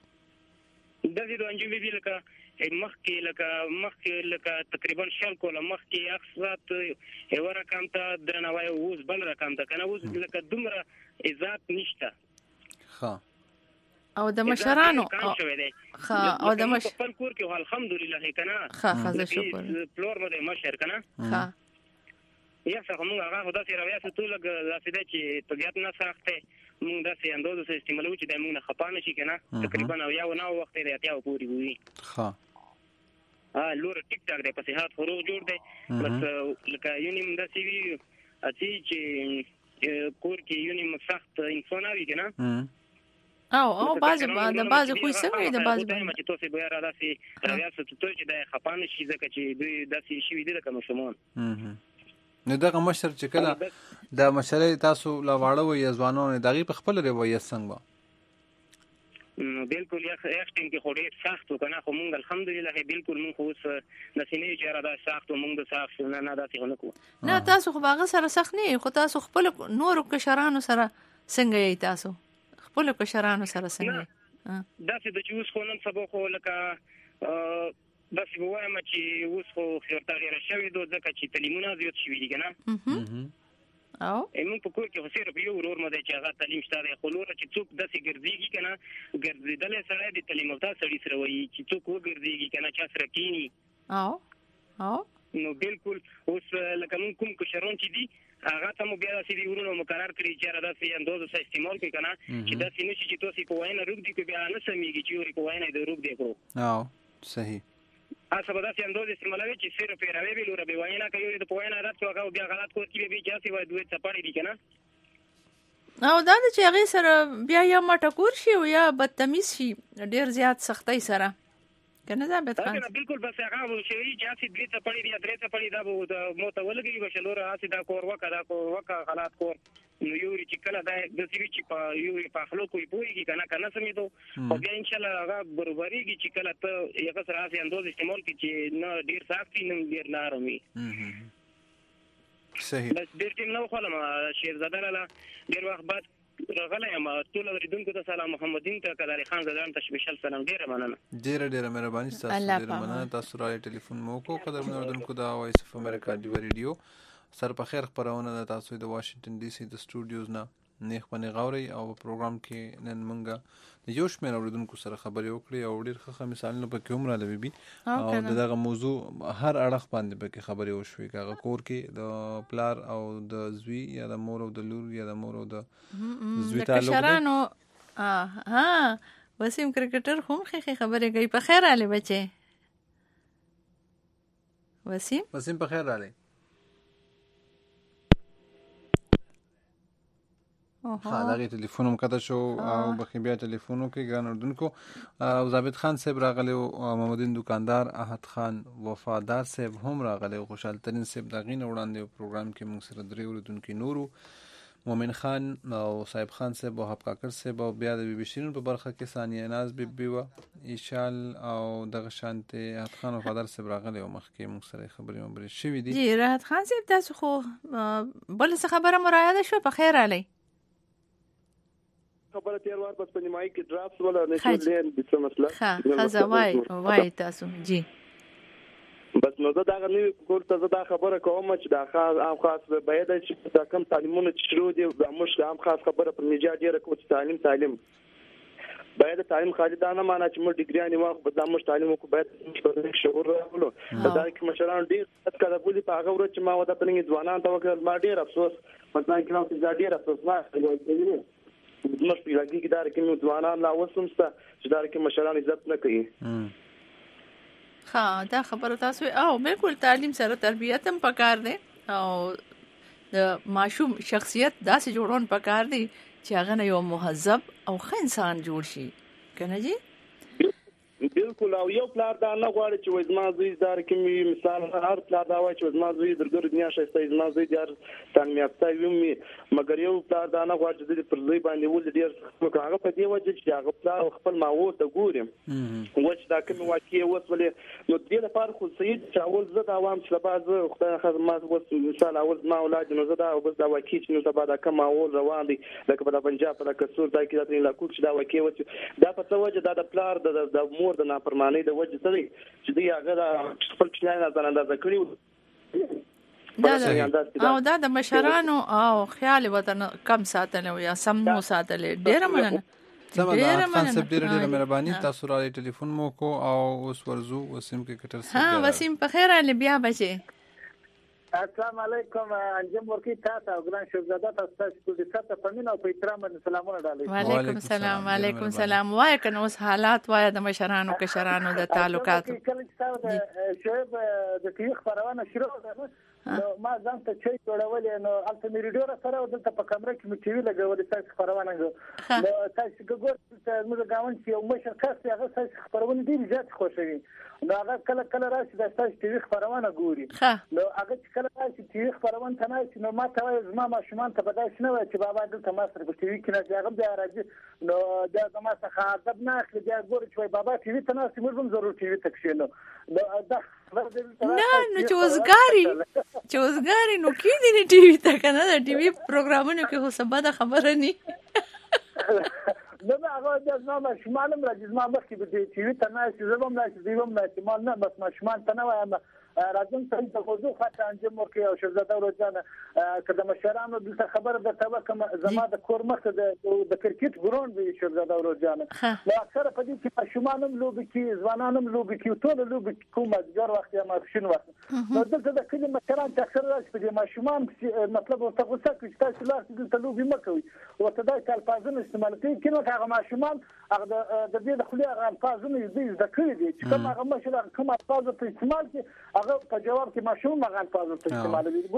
کې د دې انجام بي لکه مخ کې لکه مخ کې لکه تقریبا شل کوله مخ کې اکثرات یو رقم ته درنوي اوس بل رقم ته کنه اوس لکه دومره عزت نشته ها او د مشرانو ها او د مش خپل کور کې الحمدلله کنه ها ها شکر فلور مده مشر کنه ها یا څنګه موږ هغه خدای سره بیا څه ټول لاسیده چې طبيعت نه ساخته موږ داسې اندازو سره استعمالو چې د موږ نه خپانه شي کنه تقریبا او یا نو وخت دی اتیا پوری وي ها ها لور ټیک ټاک دی په صحت خروج جوړ دی بس لکه یونیم داسې وی اتی چې کور کې یونیم سخت انسان وي کنه او او باز د باز خو څنګه د باز باندې چې تاسو به را داسې راویا څه ته چې د خپانه شي ځکه چې دوی داسې شي وي د کوم سامان نو دغه مشر چې کله د مشرې تاسو لا واړه وي ځوانانو دغه په خپل روایت څنګه نو بالکل یا اختیم کې خوري سخت کنه خو مونږ الحمدلله بالکل مونږ خو نسینه چې را دا سخت مونږ د سخت نه نه داسې نه کو نه تاسو خو باغ سره سخت نه خو تاسو خپل نور کشرانو سره څنګه یې تاسو خپل کشرانو سره څنګه داسې د چوس خو نن سبا خو لکه داسې وایم چې اوس خو خیرته غیر شوی دوه ځکه چې تعلیمونه زیات شوي دي کنه او موږ په کور کې خو سره یو ورور مده چې هغه تعلیم شته خو لور چې څوک داسې ګرځيږي کنه ګرځیدل سره د تعلیم او تاسو سړي سره وایي چې څوک وګرځيږي کنه چې سره کینی او او نو بالکل اوس لکه موږ کوم کشرون چې دي هغه ته مو بیا چې دی ورونو مقرر کړی چې را داسې اندازه سره استعمال کوي کنه چې داسې نشي چې تاسو په وینه روغ دي کې بیا نه سميږي چې ورې په وینه د روغ دی کو او صحیح اسه به داسې اندازه استعمالوي چې سره پیراوي به لور به وینه کوي د په وینه رات هغه بیا غلط کوي چې به جاسي وای دوی څه پړې دي کنه او دا چې هغه سره بیا یا مټکور شي او یا بدتمیز شي ډیر زیات سختۍ سره کنه ثابت خان دا بالکل بس هغه شي چې اسی درې ته پړی دی درې ته پړی دا به موته ولګي بشلور اسی دا کور وکړه دا کور وکړه حالات کور نو یوري چې کله دا د سوي چې په یوري په خلکو کوی پويږي کنه کنه سمېدو او بیا ان شاء الله هغه برابرېږي چې کله ته یو سره اسی انداز استعمال کی چې نه ډیر صافي نه ډیر نارمي صحیح بس ډیر ټیم نو خلم شیرزاده لاله ډیر وخت بعد راغلی یم ټول اوریدونکو ته سلام محمدین ته کداري خان زدان ته سپیشل سلام ډیره مننه ډیره ډیره مهرباني تاسو ډیره مننه تاسو را ټلیفون مو کو قدر اوریدونکو دا وایس اف امریکا دی ریډیو سر په خیر خبرونه د تاسو د واشنگټن ډي سي د سټوډیوز نه نیخ باندې غوري او پروګرام کې نن مونږه د یو شمېر اوریدونکو سره خبرې وکړې او ډېر ښه مثالونه پکې هم راغلي بي او دغه موضوع هر اړخ باندې پکې خبرې وشوي کاغه کور کې د پلار او د زوی یا د مور او د لور یا د مور او د زوی تعلق کشرانو ها وسیم کرکټر هم خې خبرې کوي په خیر علي بچي وسیم وسیم په خیر علي ها دغه ټلیفون هم کته شو او بخي بیا ټلیفونو کې ګران اردوونکو او ثابت خان صاحب راغلی او محمدین دکاندار احد خان وفادار صاحب هم راغلی او خوشحال ترین صاحب دغه نه وړاندې پروګرام کې موږ سره درې اردوونکو نورو مومن خان او صاحب خان صاحب او حب کاکر صاحب او بیا د بي بي شیرین په برخه کې ثانیه ناز بیبي و ایشال او دغه شانته احد خان وفادار صاحب راغلی او مخکې موږ سره خبرې مبرې شوې دي جی راحت خان صاحب تاسو خو بل څه خبره مرایده شو په خیر علي خبره تیر وار بس په نیمای کې ډرافټ ولا نه لین د څه مسله ها خزا وای وای تاسو جی بس نو دا غنی کور ته دا خبره کوم چې دا خاص عام خاص به د چې دا کم تعلیمونه شروع دي د مش عام خاص خبره پر میډیا ډیره کوم تعلیم تعلیم باید تعلیم خالدانه معنا چې موږ ډیګری نیو په د مش تعلیم کو باید شعور راولو دا کې مشران ډیر کله بولی په هغه ورځ چې ما ودا پنځه ځوانان ته وکړ ما ډیر افسوس مثلا کله چې ډیر افسوس ما کوي مش په لګي کې دا کې ځوانان لا وسمسته چې دا کې مشران عزت نه کوي ها دا خبره تاسو او بالکل تعلیم سره تربیت هم پکار دی او د ماشوم شخصیت داسې جوړون پکار دی چې هغه نه یو مهذب او ښه انسان جوړ شي کنه جی بالکل او یو پلار دا نه غواړي چې وځما زوی دار کې مثال هر پلار دا وایي چې وځما زوی درګر دنیا شایسته وځما زوی دار تعلیم یافته وي مګر یو پلار دا نه غواړي چې پر لوی باندې ول ډیر هغه په دې وجه چې هغه پلار خپل ماوو ته ګوري وځ دا کوم واقعي وسولې نو دې لپاره خو سید چې اول زه دا عوام چې بعض خدای خدمت وس مثال اول ما اولاد نو زه دا بس دا واقعي چې نو سبا دا کوم ماوو روان دي لکه په پنجاب په کسور دا کې دا نه کوم چې دا واقعي وس دا په توجه دا د پلار د مور د نافرمانی د وجه سره چې دی هغه خپل چلای نه اندازه کړی دا او دا د مشرانو او خیال وطن کم ساتل او یا سم نو ساتل ډیر مننه ډیر مننه ډیر ډیر مهرباني تاسو را ټلیفون مو کو او اوس ورزو وسیم کې کټر سره ها وسیم په خیر علي بیا بچي السلام علیکم انجم ورکی تاسو او ګران شهزاده تاسو د ستاسو په مینه او په احترام باندې سلامونه ډالې وعلیکم السلام وعلیکم السلام وای کنه اوس حالات وای د مشرانو کشرانو د تعلقات کله چې تاسو د شعب د تاریخ خبرونه شروع کړه نو ما ځان ته چې جوړولې نو البته مې ریډیو سره ودلته په کمره کې مې ټي وي لګولې تاسو خبرونه نو تاسو ګور ته موږ غاون چې یو مشر کس هغه تاسو خبرونه ډیر زیات خوشوي نو هغه کله کله راشي د تاسو ټي وي خبرونه ګوري نو هغه چې کله راشي ټي وي خبرونه ته نه نو ما ته زما ماشومان ته بدای شنو چې بابا دلته ما سره په ټي وي کې نه هغه بیا راځي نو دا زما څخه ادب نه اخلي بیا ګور چې بابا ټي وي ته نه موږ هم ضرور ټي وي ته کښینو نو دا نه نو چې وزګاری چې وزګاری نو کې دي ټي وي ته کنه د ټي وي پروګرامونو کې خو سبا د خبره نه نو هغه د زما شمالم راځي زما مخکې به ټي وي ته نه چې زما نه چې دیوم نه چې ما نه بس ما شمال ته نه وایم راځم څنګه د موضوع خاطر انجام ورکړي او شهزاده ورځانه کله مشرانو د خبره د تبه کوم زما د کور مخ د د کرکټ ګراوند وی شهزاده ورځانه نو اکثر په دې کې ماشومانم لوبي کې ځوانانم لوبي کې ټول لوبي کوم ځګر وخت یا ماشين وخت نو دلته د کلی مشران چې اکثر راځي په ماشومان مطلب ورته غوسه کوي چې تاسو لاس دلته لوبي مکوي ورته دا الفاظونه استعمال کوي کله هغه ماشومان هغه د دې د خلیه الفاظونه دې ذکر دي چې کوم هغه مشر کوم الفاظ په استعمال کې هغه په جواب کې ماشوم هغه الفاظ ته استعمالوي ګور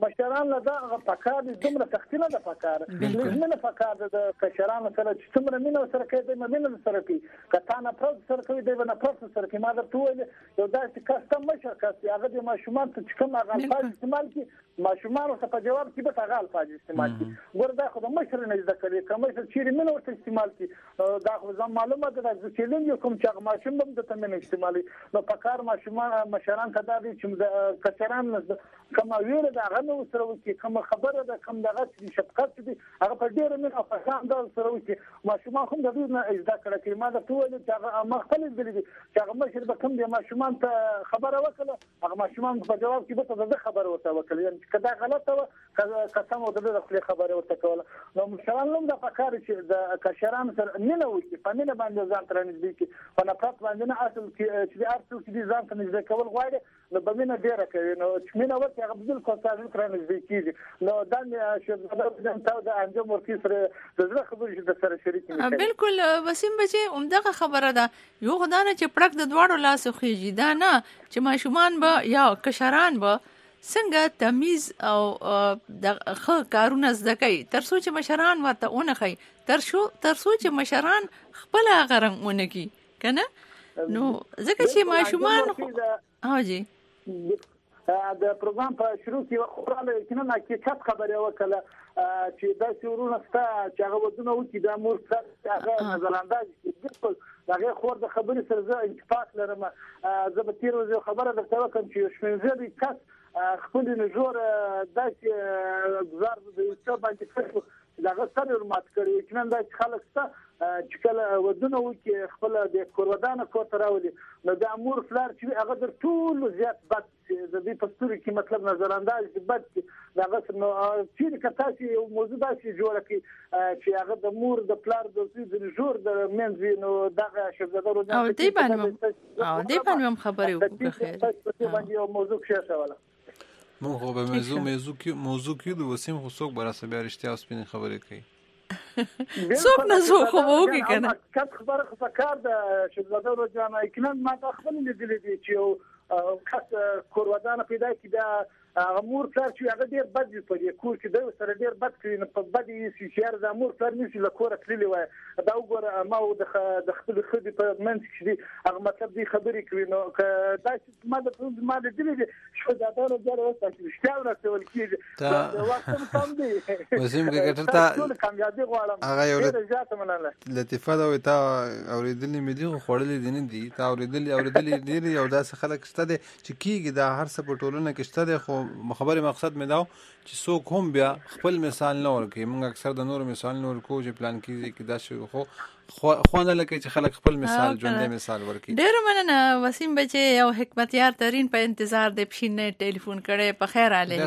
مشران له دا پکار دي دومره تختی نه ده پکار مینه پکار ده د کشرانو سره چې څومره مینه سره کوي د مینه سره کوي کته نه پروت سره کوي د نه پروت سره کوي ما درته ویل یو داسې کسټم مشر کس هغه د ماشومان ته چې کوم هغه الفاظ استعمال کوي ماشومان ورته په جواب کې به هغه الفاظ استعمال کوي ګور دا خو د مشر نه زده کوي کوم مشر چې مینه ورته استعمال کوي دا خو زم معلومه ده چې چیلنج کوم چې هغه ماشوم هم د تمنه استعمالي نو پکار ماشومان مشران ته دا دي چې کشران کوم ویل دا غو سره وکي کوم خبره ده کوم دغه چې شفقت دي هغه په ډیره من او فهم دا سره وکي ماشومان هم د دې نه اجازه کړه چې ما د ټول چې هغه مختلف دي چې هغه مشر به کوم دي ماشومان ته خبره وکړه هغه ماشومان په جواب کې به ته خبره ورته وکړي یعنی کدا غلطه و قسم او د خپل خبره ورته کوله نو مشران هم د فکر چې د کشران سره نه وکي په نه باندې ځان تر نږدې کې په نفرت باندې نه اصل چې د ارتل کې ځان ته نږدې کول غواړي نو به مینه ډیره کوي نو چې مینه ورته هغه بدل کوستاژ تر نږدې کیږي نو دا چې د تاسو د انجام ورکی سره د زړه خبرې چې د سره شریک نه بالکل وسیم بچي عمدغه خبره ده یو خدانه چې پړک د دواړو لاس خوږي دا نه چې ماشومان به یا کشران به څنګه تمیز او د خ کارونه زده کوي تر څو چې مشران ورته اونې خي تر شو تر څو چې مشران خپل غرنګ اونې کی کنه نو ځکه چې ماشومان ها جی د پروګرام په شروع کې خبره کینه نه کې څه خبره وکړه چې دا شروع نستا چې هغه ودونه وکي د مور څخه هغه نظر انداز بالکل هغه خور د خبرې سره زه اتفاق لرم زه به تیر ورځ خبره درته وکم چې شپږ کس خپل نجور داسې گزار د یو باندې کړو دا سره مات کړی چې نن دا خلک ست چې کله ودونه وکي خپل د کوردانه کوته راولي نو د امور فلار چې هغه در ټول زیات بد د دې پستوري کې مطلب نظر انداز دي بد دا غس نو چې کتاسي یو موضوع داسې جوړه کی چې هغه د مور د پلار د د جوړ د منځ نو دغه شګدار او دې باندې او دې باندې خبرې وکړه خیر په باندې یو موضوع کې شاوله مو خو به موضوع موضوع کې موضوع کې د وسیم خو څوک براسه بیا رښتیا اوس پینې خبرې کوي څوک نه څوک خو وګی کنه کله خبره خو کار د شګدار جامه کنن ما د خپل لیدلې دي چې کس کوردانه پیدا کی دا امور تر چې هغه ډیر بد دی په دې کور کې د سره ډیر بد کړي په بد یې چې شهر د امور تر نشي له کوره تللی وای دا وګوره ما د خپل خدي په منځ کې دي هغه مطلب دی خبرې کوي نو دا چې ما د ما د دې شو دا ډول جوړ وسه چې شتاو نه څول کېږي دا وخت کم دی وسیم کې ګټه ټول کامیابی غواړم هغه یو لطیفه دا وتا اوریدلې مې دی خوړلې دي نه دي تا اوریدلې اوریدلې دي یو داسې خلک شته دي چې کیږي دا هر څه په ټولنه کې شته دي خو خبره مقصد مې دا چې څوک هم بیا خپل مثال نه ورکوي موږ اکثر د نور مثال نه ورکو چې پلان کیږي کې دا شو خو خو نه لکه چې خلک خپل مثال ژوندۍ مثال ورکوي ډېر مننه وسیم بچي یو حکمتیار ترين په انتظار د پښینې ټلیفون کړي په خیر علي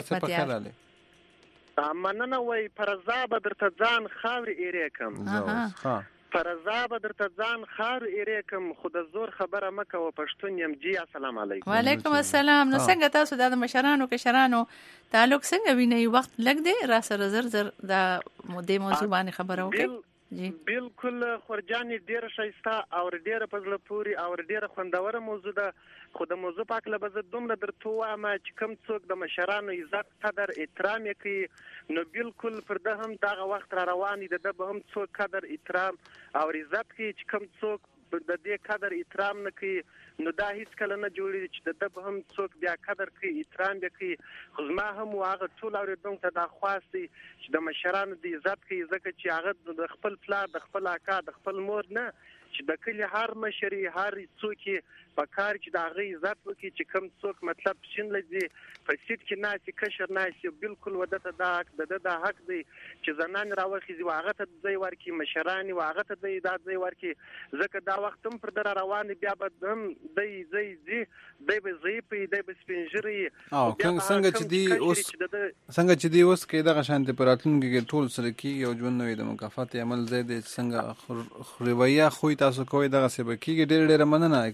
حکمتیار مننه وای پرزا به درته ځان خاوري ایرې کم ها فرضا به درته ځان خار ایرې کوم خو د زور خبره مکه و پښتون یم جی السلام علیکم وعلیکم السلام نو څنګه تاسو د مشرانو کشرانو تعلق څنګه ویني وخت لګ دی را سره زر زر د مودې موضوع باندې خبره وکړي جی بالکل خورجان ډیر شایسته او ډیر پزله پوری او ډیر خوندوره موضوع ده خو د موضوع پاک له بزه دومره درته وایم چې کوم څوک د مشرانو عزت قدر احترام کوي نو بالکل پر ده هم دغه وخت را روان دي د به هم څوک قدر احترام او عزت کوي چې کوم څوک د دې قدر احترام نه کوي نو دا هیڅ کله نه جوړي چې د به هم څوک بیا قدر کوي احترام کوي خو ما هم هغه ټول اوریدونکو ته دا خواستي چې د مشرانو د عزت کوي ځکه چې هغه د خپل پلار د خپل اکا د خپل مور نه چې د کلی هر مشري هر څوک په کار چې د هغه عزت وکړي چې کوم څوک مطلب شین لږي په سیټ کې ناسي کشر ناسي بالکل ودته دا حق د د حق دی چې زنان راوخي هغه ته ځای ورکړي مشران هغه ته د دا ځای ورکړي ځکه دا وخت هم پر در روان بیا به هم د ځای ځي د به ځای په د به سپینجري او څنګه چې دی اوس څنګه چې دی اوس کې د غشانته پراتلونکو کې ټول سره کې یو ژوند نوې د مکافات عمل زید څنګه رویه خو تاسو کوی دغه سبا کېږي ډېر ډېر مننه حکمتیار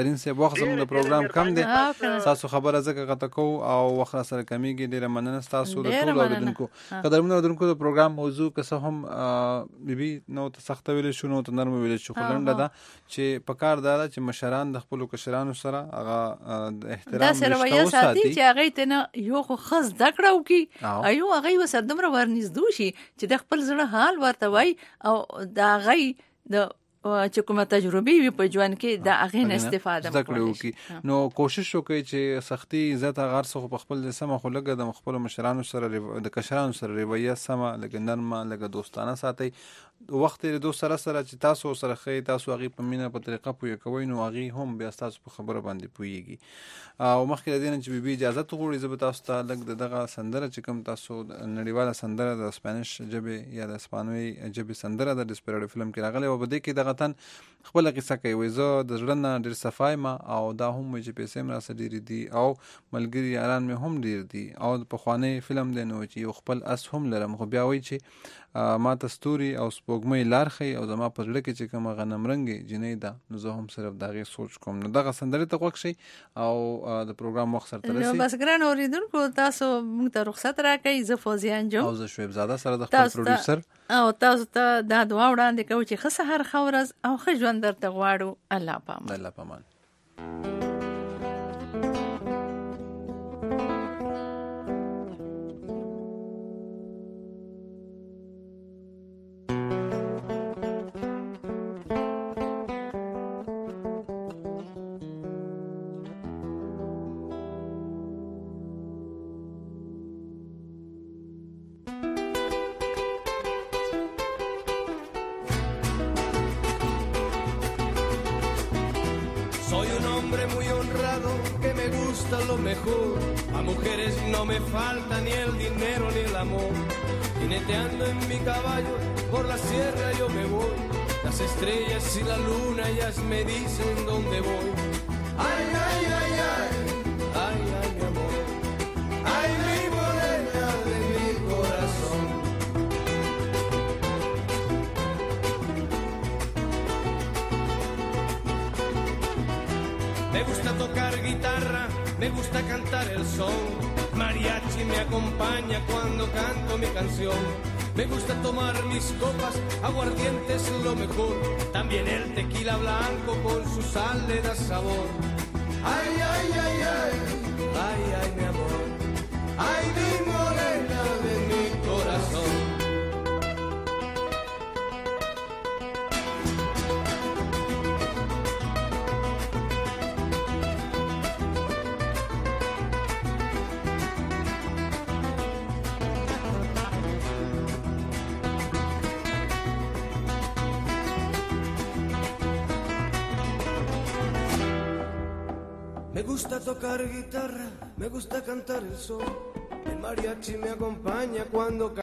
زرین صاحب وخت زموږ د پروګرام کم دی تاسو خبره ځکه غته کو او وخت سره کمیږي ډیره مننه تاسو د ټول اوریدونکو قدرمنو اوریدونکو د پروګرام موضوع که څه هم بیبي نو ته سخت ویل شو نو ته نرم ویل شو خلنده دا چې په کار دا چې مشران د خپل کشرانو سره هغه د احترام دا سره ویا ساتي چې هغه ته نه یو خو خص دکړو کی ایو هغه وسر دمر ورنږدې شي چې د خپل زړه حال ورته وای او دا غي د چې کومه تجربه وي په ژوند کې د هغه نه استفاده وکړي نو کوشش وکړي چې سختي عزت غار څخه په خپل سم خو لګه د خپل مشرانو سره د کشرانو سره رویه سم لګ نرمه لګ دوستانه ساتي وخت د دوست سره سره چې تاسو سره خې تاسو هغه په مینه په طریقه پوي کوي نو هغه هم بیا تاسو په خبره باندې پويږي او مخکې د دې چې بیبي اجازه ته غوړي زه به تاسو ته لګ دغه سندره چې کوم تاسو نړیواله سندره د اسپانیش ژبه یا د اسپانوي ژبه سندره د ډیسپریډو فلم کې راغله او بده کې دغه تن خپل قصه کوي وای زه د ژوند نه ډیر صفای ما او دا هم چې پیسې مرا سره ډیر دي او ملګری یاران مې هم ډیر دي او په خواني فلم دی نو چې یو خپل اس هم لرم خو بیا وای چې ما تستوري او سپوږمۍ لار خي او زما په زړه کې چې کوم غنم رنګي جنې ده نو زه هم صرف دغه سوچ کوم نو دغه سندره ته وښی او د پروګرام وخت سره ترسي نو بس ګران اوریدونکو تاسو موږ ته رخصت راکړئ زه فوزیه انجم او زه شعیب زاده سره د خپل پروډوسر او تاسو ته دا دعا وړاندې کوم چې ښه سحر خورز او ښه ژوند درته غواړو الله پامان الله پامان Soy un hombre muy honrado que me gusta lo mejor. A mujeres no me falta ni el dinero ni el amor. Jineteando en mi caballo por la sierra yo me voy. Las estrellas y la luna ellas me dicen dónde voy. Ay, ay, ay, ay, ay, ay, mi amor. Ay, mi morena de mi corazón. Me gusta tocar guitarra, me gusta cantar el son. Mariachi me acompaña cuando canto mi canción. Me gusta tomar mis copas, aguardiente es lo mejor. También el tequila blanco con su sal le da sabor. Ay, ay, ay, ay, ay, ay, mi amor. Ay, mi morena de mi corazón. Me gusta tocar guitarra, me gusta cantar el sol. El mariachi me acompaña cuando